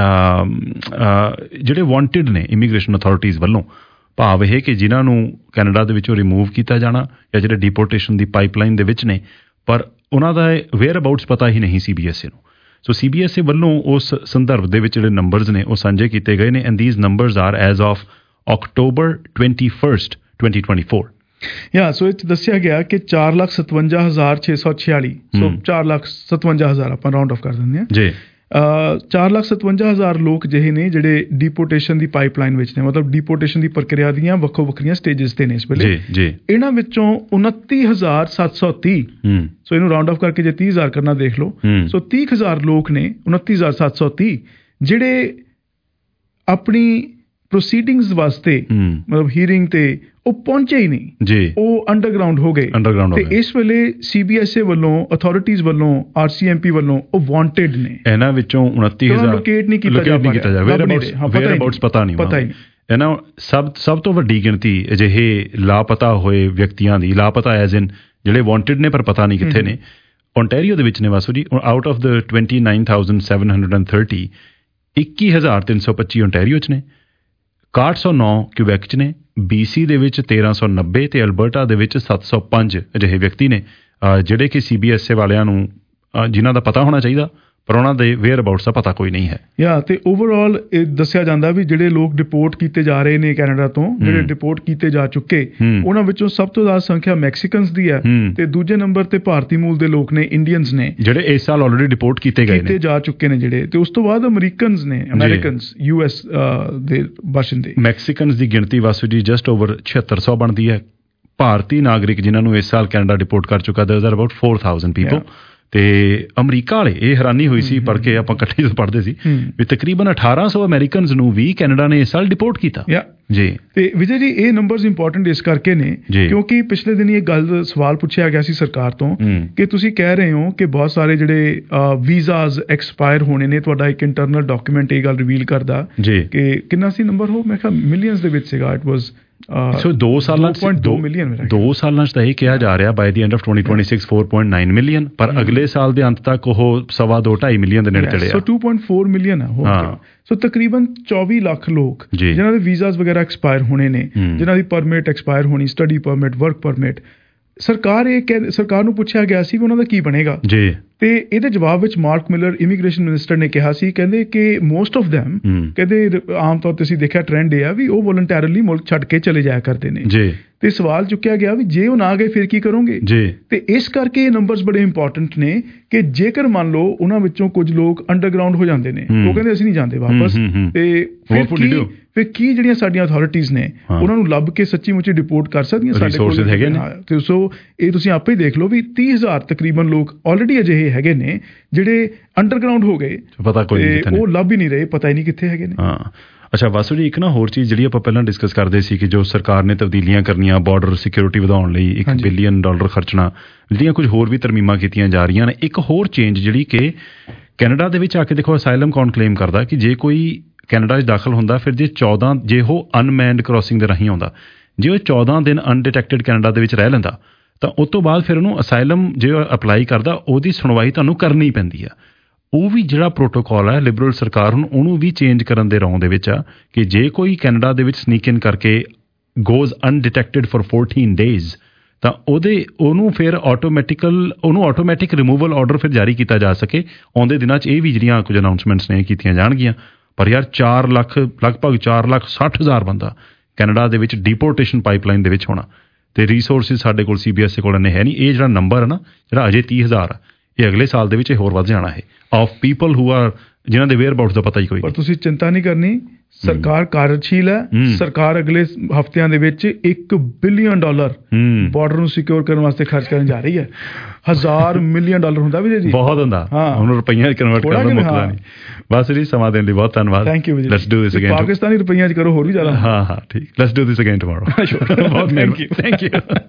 ਜਿਹੜੇ ਵਾਂਟਿਡ ਨੇ ਇਮੀਗ੍ਰੇਸ਼ਨ ਅਥਾਰਟੀਜ਼ ਵੱਲੋਂ। ਭਾਵ ਇਹ ਕਿ ਜਿਨ੍ਹਾਂ ਨੂੰ ਕੈਨੇਡਾ ਦੇ ਵਿੱਚੋਂ ਰਿਮੂਵ ਕੀਤਾ ਜਾਣਾ ਜਾਂ ਜਿਹੜੇ ਡਿਪੋਰਟੇਸ਼ਨ ਦੀ ਪਾਈਪਲਾਈਨ ਦੇ ਵਿੱਚ ਨੇ, ਪਰ ਉਹਨਾਂ ਦਾ ਵੇਅਰ ਅਬਾਊਟਸ ਪਤਾ ਹੀ ਨਹੀਂ ਸੀ ਬੀ ਐਸ ਈ ਨੂੰ। ਸੋ ਸੀ ਬੀ ਐਸ ਈ ਵੱਲੋਂ ਉਸ ਸੰਦਰਭ ਦੇ ਵਿੱਚ ਜਿਹੜੇ ਨੰਬਰਸ ਨੇ ਉਹ ਸਾਂਝੇ ਕੀਤੇ ਗਏ ਨੇ। And these numbers are as of October twenty first twenty twenty four. Yeah so ਇਹ 'ਚ ਦੱਸਿਆ ਗਿਆ ਕਿ ਚਾਰ ਲੱਖ ਸਤਵੰਜਾ ਹਜ਼ਾਰ ਛੇ ਸੌ ਛਿਆਲੀ ਸੋ ਚਾਰ ਲੱਖ ਸਤਵੰਜਾ ਹਜ਼ਾਰ ਆਪਾਂ ਰਾਊਂਡ ਆਫ ਕਰ ਦਿੰਦੇ ਹਾਂ ਜੀ। ਚਾਰ ਲੱਖ ਸਤਵੰਜਾ ਹਜ਼ਾਰ ਲੋਕ ਜਿਹੇ ਨੇ ਜਿਹੜੇ ਡਿਪੋਰਟੇਸ਼ਨ ਦੀ ਪਾਈਪਲਾਈਨ ਵਿੱਚ ਨੇ, ਮਤਲਬ ਡਿਪੋਰਟੇਸ਼ਨ ਦੀ ਪ੍ਰਕਿਰਿਆ ਦੀਆਂ ਵੱਖੋ ਵੱਖਰੀਆਂ ਸਟੇਜਸ ਤੇ ਨੇ ਇਸ ਵੇਲੇ। ਇਹਨਾਂ ਵਿੱਚੋਂ ਉਨੱਤੀ ਹਜ਼ਾਰ ਸੱਤ ਸੌ ਤੀਹ, ਸੋ ਇਹਨੂੰ ਰਾਊਂਡ ਆਫ ਕਰਕੇ ਜੇ ਤੀਹ ਹਜ਼ਾਰ ਕਰਨਾ ਦੇਖ ਲਓ, ਸੋ ਤੀਹ ਹਜ਼ਾਰ ਲੋਕ ਨੇ, ਉਨੱਤੀ ਹਜ਼ਾਰ ਸੱਤ ਸੌ ਤੀਹ ਜਿਹੜੇ ਆਪਣੀ ਪ੍ਰੋਸੀਡਿੰਗਸ ਵਾਸਤੇ ਮਤਲਬ ਹੀਅਰਿੰਗ ਤੇ ਉਹ ਪਹੁੰਚੇ ਹੀ ਨਹੀਂ ਜੀ, ਉਹ ਅੰਡਰਗਰਾਊਂਡ ਹੋ ਗਏ। ਤੇ ਇਸ ਵੇਲੇ ਸੀ ਬੀ ਐਸ ਈ ਵੱਲੋਂ, ਅਥਾਰਟੀਜ਼ ਵੱਲੋਂ, ਆਰ ਸੀ ਐਮ ਪੀ ਵੱਲੋਂ ਉਹ ਵਾਂਟਿਡ ਨੇ। ਇਹਨਾਂ ਵਿੱਚੋਂ ਉਨੱਤੀ ਹਜ਼ਾਰ ਲੋਕੇਟ ਨਹੀਂ ਕੀਤਾ ਜਾ ਰਿਹਾ, ਵੇਅਰ ਅਬਾਊਟਸ ਪਤਾ ਨਹੀਂ ਪਤਾ ਹੀ ਨਹੀਂ। ਇਹਨਾਂ ਸਭ ਸਭ ਤੋਂ ਵੱਡੀ ਗਿਣਤੀ ਅਜਿਹੇ ਲਾਪਤਾ ਹੋਏ ਵਿਅਕਤੀਆਂ ਦੀ, ਲਾਪਤਾ ਐਜ਼ ਇਨ ਜਿਹੜੇ ਵਾਂਟਿਡ ਨੇ ਪਰ ਪਤਾ ਨਹੀਂ ਕਿੱਥੇ ਨੇ, ਓਨਟਾਰੀਓ ਦੇ ਵਿੱਚ ਨੇ Vasu ji. Out of the twenty nine thousand seven hundred and thirty, ਇੱਕੀ ਹਜ਼ਾਰ ਤਿੰਨ ਸੌ ਪੱਚੀ ਓਨਟਾਰੀਓ 'ਚ ਨੇ, ਇਕਾਹਠ ਸੌ ਨੌ ਕਿਊਬੈਕ 'ਚ ਨੇ, ਬੀ ਸੀ ਦੇ ਵਿੱਚ ਤੇਰਾਂ ਸੌ ਨੱਬੇ ਤੇ ਅਲਬਰਟਾ ਦੇ ਵਿੱਚ ਸੱਤ ਸੌ ਪੰਜ ਅਜਿਹੇ ਵਿਅਕਤੀ ਨੇ ਜਿਹੜੇ ਕਿ ਸੀ ਬੀ ਐਸ ਈ ਵਾਲਿਆਂ ਨੂੰ, ਜਿਨ੍ਹਾਂ ਦਾ ਪਤਾ ਹੋਣਾ ਚਾਹੀਦਾ ਪਰ ਉਹਨਾਂ ਦੇ ਵੇਅਰ ਅਬਾਊਟਸ ਦਾ ਪਤਾ ਕੋਈ ਨਹੀਂ ਹੈ। ਯਾ ਤੇ ਓਵਰਆਲ ਇਹ ਦੱਸਿਆ ਜਾਂਦਾ ਵੀ ਜਿਹੜੇ ਲੋਕ ਡਿਪੋਰਟ ਕੀਤੇ ਜਾ ਰਹੇ ਨੇ ਕੈਨੇਡਾ ਤੋਂ, ਜਿਹੜੇ ਡਿਪੋਰਟ ਕੀਤੇ ਜਾ ਚੁੱਕੇ, ਉਹਨਾਂ ਵਿੱਚੋਂ ਸਭ ਤੋਂ ਜ਼ਿਆਦਾ ਸੰਖਿਆ ਮੈਕਸੀਕਨਸ ਦੀ ਹੈ ਤੇ ਦੂਜੇ ਨੰਬਰ ਤੇ ਭਾਰਤੀ ਮੂਲ ਦੇ ਲੋਕ ਨੇ, ਇੰਡੀਅਨਸ ਨੇ, ਜਿਹੜੇ ਇਸ ਸਾਲ ਆਲਰੇਡੀ ਡਿਪੋਰਟ ਕੀਤੇ ਗਏ ਕੀਤੇ ਜਾ ਚੁੱਕੇ ਨੇ ਜਿਹੜੇ, ਤੇ ਉਸ ਤੋਂ ਬਾਅਦ ਅਮਰੀਕਨਸ ਨੇ, ਅਮਰੀਕਨਸ ਯੂ ਐਸ ਦੇ ਬਾਸ਼ਿੰਦੇ। ਮੈਕਸੀਕਨਸ ਦੀ ਗਿਣਤੀ ਵਾਸੂ ਜੀ ਜਸਟ ਓਵਰ ਛਿਹੱਤਰ ਸੌ ਬਣਦੀ ਹੈ। ਭਾਰਤੀ ਨਾਗਰਿਕ ਜਿਨ੍ਹਾਂ ਨੂੰ ਇਸ ਸਾਲ ਕੈਨੇਡਾ ਡਿਪੋਰਟ ਕਰ ਚੁੱਕਾ ਦਸ ਹਜ਼ਾਰ ਅਬਾਊਟ ਫੋਰ ਥਾਊਜ਼ੈਂਡ ਪੀਪਲ। ਤੇ ਅਮਰੀਕਾ ਵਾਲੇ, ਇਹ ਹੈਰਾਨੀ ਹੋਈ ਸੀ ਪੜ੍ਹ ਕੇ, ਆਪਾਂ ਇਕੱਠੇ ਜਦੋਂ ਪੜ੍ਹਦੇ ਸੀ ਵੀ ਤਕਰੀਬਨ ਅਠਾਰਾਂ ਸੌ ਅਮਰੀਕਨਸ ਨੂੰ ਵੀ ਕੈਨੇਡਾ ਨੇ ਇਸ ਸਾਲ ਡਿਪੋਰਟ ਕੀਤਾ ਜੀ। ਤੇ ਵਿਜੇ ਜੀ ਇਹ ਨੰਬਰਸ ਇੰਪੋਰਟੈਂਟ ਇਸ ਕਰਕੇ ਨੇ ਕਿਉਂਕਿ ਪਿਛਲੇ ਦਿਨ ਇਹ ਗੱਲ ਸਵਾਲ ਪੁੱਛਿਆ ਗਿਆ ਸੀ ਸਰਕਾਰ ਤੋਂ ਕਿ ਤੁਸੀਂ ਕਹਿ ਰਹੇ ਹੋ ਕਿ ਬਹੁਤ ਸਾਰੇ ਜਿਹੜੇ ਵੀਜ਼ਾਸ ਐਕਸਪਾਇਰ ਹੋਣੇ ਨੇ, ਤੁਹਾਡਾ ਇੱਕ ਇੰਟਰਨਲ ਡਾਕੂਮੈਂਟ ਇਹ ਗੱਲ ਰਿਵੀਲ ਕਰਦਾ ਕਿ ਕਿੰਨਾ ਸੀ ਨੰਬਰ, ਹੋ ਮੈਂ ਕਿਹਾ ਮਿਲੀਅਨਸ ਦੇ ਵਿੱਚ ਸੀਗਾ, ਇਟ ਵਾਜ਼ ਸੋ ਦੋ ਸਾਲਾਂ ਚ ਦੋ ਮਿਲੀਅਨ ਦੋ ਸਾਲਾਂ ਚ ਤਾਂ ਇਹ ਕਿਹਾ ਜਾ ਰਿਹਾ by the end of twenty twenty six four point nine million, ਪਰ ਅਗਲੇ ਸਾਲ ਦੇ ਅੰਤ ਤੱਕ ਉਹ ਸਵਾ ਦੋ ਢਾਈ ਮਿਲੀਅਨ ਦੇ ਨੇੜੇ ਚੜਿਆ। So two point four million ਹੈ। ਸੋ ਤਕਰੀਬਨ ਚੌਵੀ ਲੱਖ ਲੋਕ ਜਿਨ੍ਹਾਂ ਦੇ ਵੀਜ਼ਾਸ ਵਗੈਰਾ ਐਕਸਪਾਇਰ ਹੋਣੇ ਨੇ, ਜਿਨ੍ਹਾਂ ਦੀ ਪਰਮਿਟ ਐਕਸਪਾਇਰ ਹੋਣੀ, ਸਟੱਡੀ ਪਰਮਿਟ, ਵਰਕ ਪਰਮਿਟ, ਸਰਕਾਰ ਇਹ ਸਰਕਾਰ ਨੂੰ ਪੁੱਛਿਆ ਗਿਆ ਸੀ ਵੀ ਉਹਨਾਂ ਦਾ ਕੀ ਬਣੇਗਾ ਜੀ। ਤੇ ਇਹਦੇ ਜਵਾਬ ਵਿੱਚ ਮਾਰਕ ਮਿਲਰ ਇਮੀਗ੍ਰੇਸ਼ਨ ਮਿਨਿਸਟਰ ਨੇ ਕਿਹਾ ਸੀ, ਕਹਿੰਦੇ ਕਿ ਮੋਸਟ ਆਫ ਦੈਮ, ਕਹਿੰਦੇ ਆਮ ਤੌਰ ਤੇ ਅਸੀਂ ਦੇਖਿਆ ਟ੍ਰੈਂਡ ਇਹ ਆ ਵੀ ਉਹ ਵੋਲੰਟੈਰਲੀ ਮੁਲਕ ਛੱਡ ਕੇ ਚਲੇ ਜਾਇਆ ਕਰਦੇ ਨੇ ਜੀ। ਤੇ ਸਵਾਲ ਚੁੱਕਿਆ ਗਿਆ ਵੀ ਜੇ ਉਹ ਨਾ ਗਏ ਫਿਰ ਕੀ ਕਰੋਗੇ ਜੀ। ਤੇ ਇਸ ਕਰਕੇ ਇਹ ਨੰਬਰਸ ਬੜੇ ਇੰਪੋਰਟੈਂਟ ਨੇ ਕਿ ਜੇਕਰ ਮੰਨ ਲਓ ਉਹਨਾਂ ਵਿੱਚੋਂ ਕੁਝ ਲੋਕ ਅੰਡਰਗਰਾਊਂਡ ਹੋ ਜਾਂਦੇ ਨੇ, ਉਹ ਕਹਿੰਦੇ ਅਸੀਂ ਨਹੀਂ ਜਾਂਦੇ ਵਾਪਸ, ਤੇ ਫਿਰ ਕੀ ਫਿਰ ਕੀ ਜਿਹੜੀਆਂ ਸਾਡੀਆਂ ਅਥਾਰਟੀਜ਼ ਨੇ ਉਹਨਾਂ ਨੂੰ ਲੱਭ ਕੇ ਸੱਚੀ ਮੁੱਚੀ ਡਿਪੋਰਟ ਕਰ ਸਕਦੀਆਂ, ਸਾਡੇ ਕੋਲ ਹੈਗੇ ਨੇ। ਤੇ ਸੋ ਇਹ ਤੁਸੀਂ ਆਪੇ ਹੀ ਦੇਖ ਲਓ ਵੀ ਤੀਹ ਹਜ਼ਾਰ ਤਕਰੀਬਨ ਲੋਕ ਆਲਰੇਡੀ ਅਜਿਹੇ ਹੈਗੇ ਨੇ ਜਿਹੜੇ ਅੰਡਰਗਰਾਊਂਡ ਹੋ ਗਏ, ਪਤਾ ਕੋਈ ਨਹੀਂ, ਉਹ ਲੱਭ ਹੀ ਨਹੀਂ ਰਹੇ, ਪਤਾ ਹੀ ਨਹੀਂ ਕਿੱਥੇ ਹੈਗੇ ਨੇ। ਹਾਂ ਅੱਛਾ ਵਾਸੂ ਜੀ, ਇੱਕ ਨਾ ਹੋਰ ਚੀਜ਼ ਜਿਹੜੀ ਆਪਾਂ ਪਹਿਲਾਂ ਡਿਸਕਸ ਕਰਦੇ ਸੀ ਕਿ ਜੋ ਸਰਕਾਰ ਨੇ ਤਬਦੀਲੀਆਂ ਕਰਨੀਆਂ, ਬਾਰਡਰ ਸਿਕਿਉਰਿਟੀ ਵਧਾਉਣ ਲਈ ਇੱਕ ਬਿਲੀਅਨ ਡਾਲਰ ਖਰਚਣਾ, ਜਿਹੜੀਆਂ ਕੁਝ ਹੋਰ ਵੀ ਤਰਮੀਮਾਂ ਕੀਤੀਆਂ ਜਾ ਰਹੀਆਂ ਨੇ। ਇੱਕ ਹੋਰ ਚੇਂਜ ਜਿਹੜੀ ਕਿ ਕੈਨੇਡਾ ਦੇ ਵਿੱਚ ਆ ਕੇ ਦੇਖੋ, ਅਸਾਈਲਮ ਕੌਣ ਕਲੇਮ ਕਰਦਾ ਕਿ ਜੇ ਕੋਈ ਕੈਨੇਡਾ 'ਚ ਦਾਖਲ ਹੁੰਦਾ, ਫਿਰ ਜੇ ਚੌਦਾਂ ਜੇ ਉਹ ਅਨਮੈਨਡ ਕ੍ਰੋਸਿੰਗ ਦੇ ਰਾਹੀਂ ਆਉਂਦਾ, ਜੇ ਉਹ ਚੌਦਾਂ ਦਿਨ ਅਨਡਿਟੈਕਟਡ ਕੈਨੇਡਾ ਦੇ ਵਿੱਚ ਰਹਿ ਲੈਂਦਾ, ਤਾਂ ਉਸ ਤੋਂ ਬਾਅਦ ਫਿਰ ਉਹਨੂੰ ਅਸਾਈਲਮ ਜੇ ਅਪਲਾਈ ਕਰਦਾ, ਉਹਦੀ ਸੁਣਵਾਈ ਤੁਹਾਨੂੰ ਕਰਨੀ ਪੈਂਦੀ ਆ। ਉਹ ਵੀ ਜਿਹੜਾ ਪ੍ਰੋਟੋਕਾਲ ਹੈ ਲਿਬਰਲ ਸਰਕਾਰ ਹੁਣ ਉਹਨੂੰ ਵੀ ਚੇਂਜ ਕਰਨ ਦੇ ਰੌਂ ਦੇ ਵਿੱਚ ਆ ਕਿ ਜੇ ਕੋਈ ਕੈਨੇਡਾ ਦੇ ਵਿੱਚ ਸਨੀਕ ਇਨ ਕਰਕੇ goes undetected for fourteen days, ਤਾਂ ਉਹਦੇ ਉਹਨੂੰ ਫਿਰ ਆਟੋਮੈਟਿਕਲ ਉਹਨੂੰ ਆਟੋਮੈਟਿਕ ਰਿਮੂਵਲ ਆਰਡਰ ਫਿਰ ਜਾਰੀ ਕੀਤਾ ਜਾ ਸਕੇ। ਆਉਂਦੇ ਦਿਨਾਂ 'ਚ ਇਹ ਵੀ ਜਿਹੜੀਆਂ ਕੁਝ ਅਨਾਊਂਸਮੈਂਟਸ ਨੇ ਕੀਤੀਆਂ ਜਾਣਗੀਆਂ। ਪਰ ਯਾਰ ਚਾਰ ਲੱਖ ਲਗਭਗ ਚਾਰ ਲੱਖ ਸੱਠ ਹਜ਼ਾਰ ਬੰਦਾ ਕੈਨੇਡਾ ਦੇ ਵਿੱਚ ਡੀਪੋਰਟੇਸ਼ਨ ਪਾਈਪਲਾਈਨ ਦੇ ਵਿੱਚ ਹੋਣਾ, ਤੇ ਰਿਸੋਰਸਿਸ ਸਾਡੇ ਕੋਲ ਸੀ ਬੀ ਐਸ ਈ ਕੋਲ ਇੰਨੇ ਹੈ ਨਹੀਂ। ਇਹ ਜਿਹੜਾ ਨੰਬਰ ਹੈ ਨਾ, ਜਿਹੜਾ ਅਜੇ ਤੀਹ ਹਜ਼ਾਰ, ਇਹ ਅਗਲੇ ਸਾਲ ਦੇ ਵਿੱਚ ਹੋਰ ਵੱਧ ਜਾਣਾ ਹੈ ਆਫ ਪੀਪਲ ਹੂ ਆਰ, ਜਿਨ੍ਹਾਂ ਦੇ ਵੇਅਰ ਅਬਾਊਟਸ ਦਾ ਪਤਾ ਹੀ ਕੋਈ। ਪਰ ਤੁਸੀਂ ਚਿੰਤਾ ਨਹੀਂ ਕਰਨੀ, ਸਰਕਾਰ ਕਾਰਜਸ਼ੀਲ ਹੈ। ਸਰਕਾਰ ਅਗਲੇ ਹਫ਼ਤਿਆਂ ਦੇ ਵਿੱਚ ਇੱਕ ਬਿਲੀਅਨ ਡਾਲਰ ਬਾਰਡਰ ਨੂੰ ਸਿਕਿਉਰ ਕਰਨ ਵਾਸਤੇ ਖਰਚ ਕਰਨ ਜਾ ਰਹੀ ਹੈ। ਹਜ਼ਾਰ ਮਿਲੀਅਨ ਡਾਲਰ ਹੁੰਦਾ ਵੀ ਜੀ, ਬਹੁਤ ਹੁੰਦਾ। ਹੁਣ ਰੁਪਈਆਂ 'ਚ ਕਨਵਰਟ ਕਰਨਾ ਮੁੱਕਦਾ ਨਹੀਂ। ਬਸ ਜੀ, ਸਮਾਂ ਦੇਣ ਲਈ ਬਹੁਤ ਧੰਨਵਾਦ। Thank you. Let's do this again. Pakistani ਰੁਪਈਆਂ 'ਚ ਕਰੋ, ਹੋਰ ਵੀ ਜ਼ਿਆਦਾ। ਹਾਂ ਹਾਂ ਠੀਕ। Let's do this again tomorrow. ਬਹੁਤ ਥੈਂਕ ਯੂ। Thank you.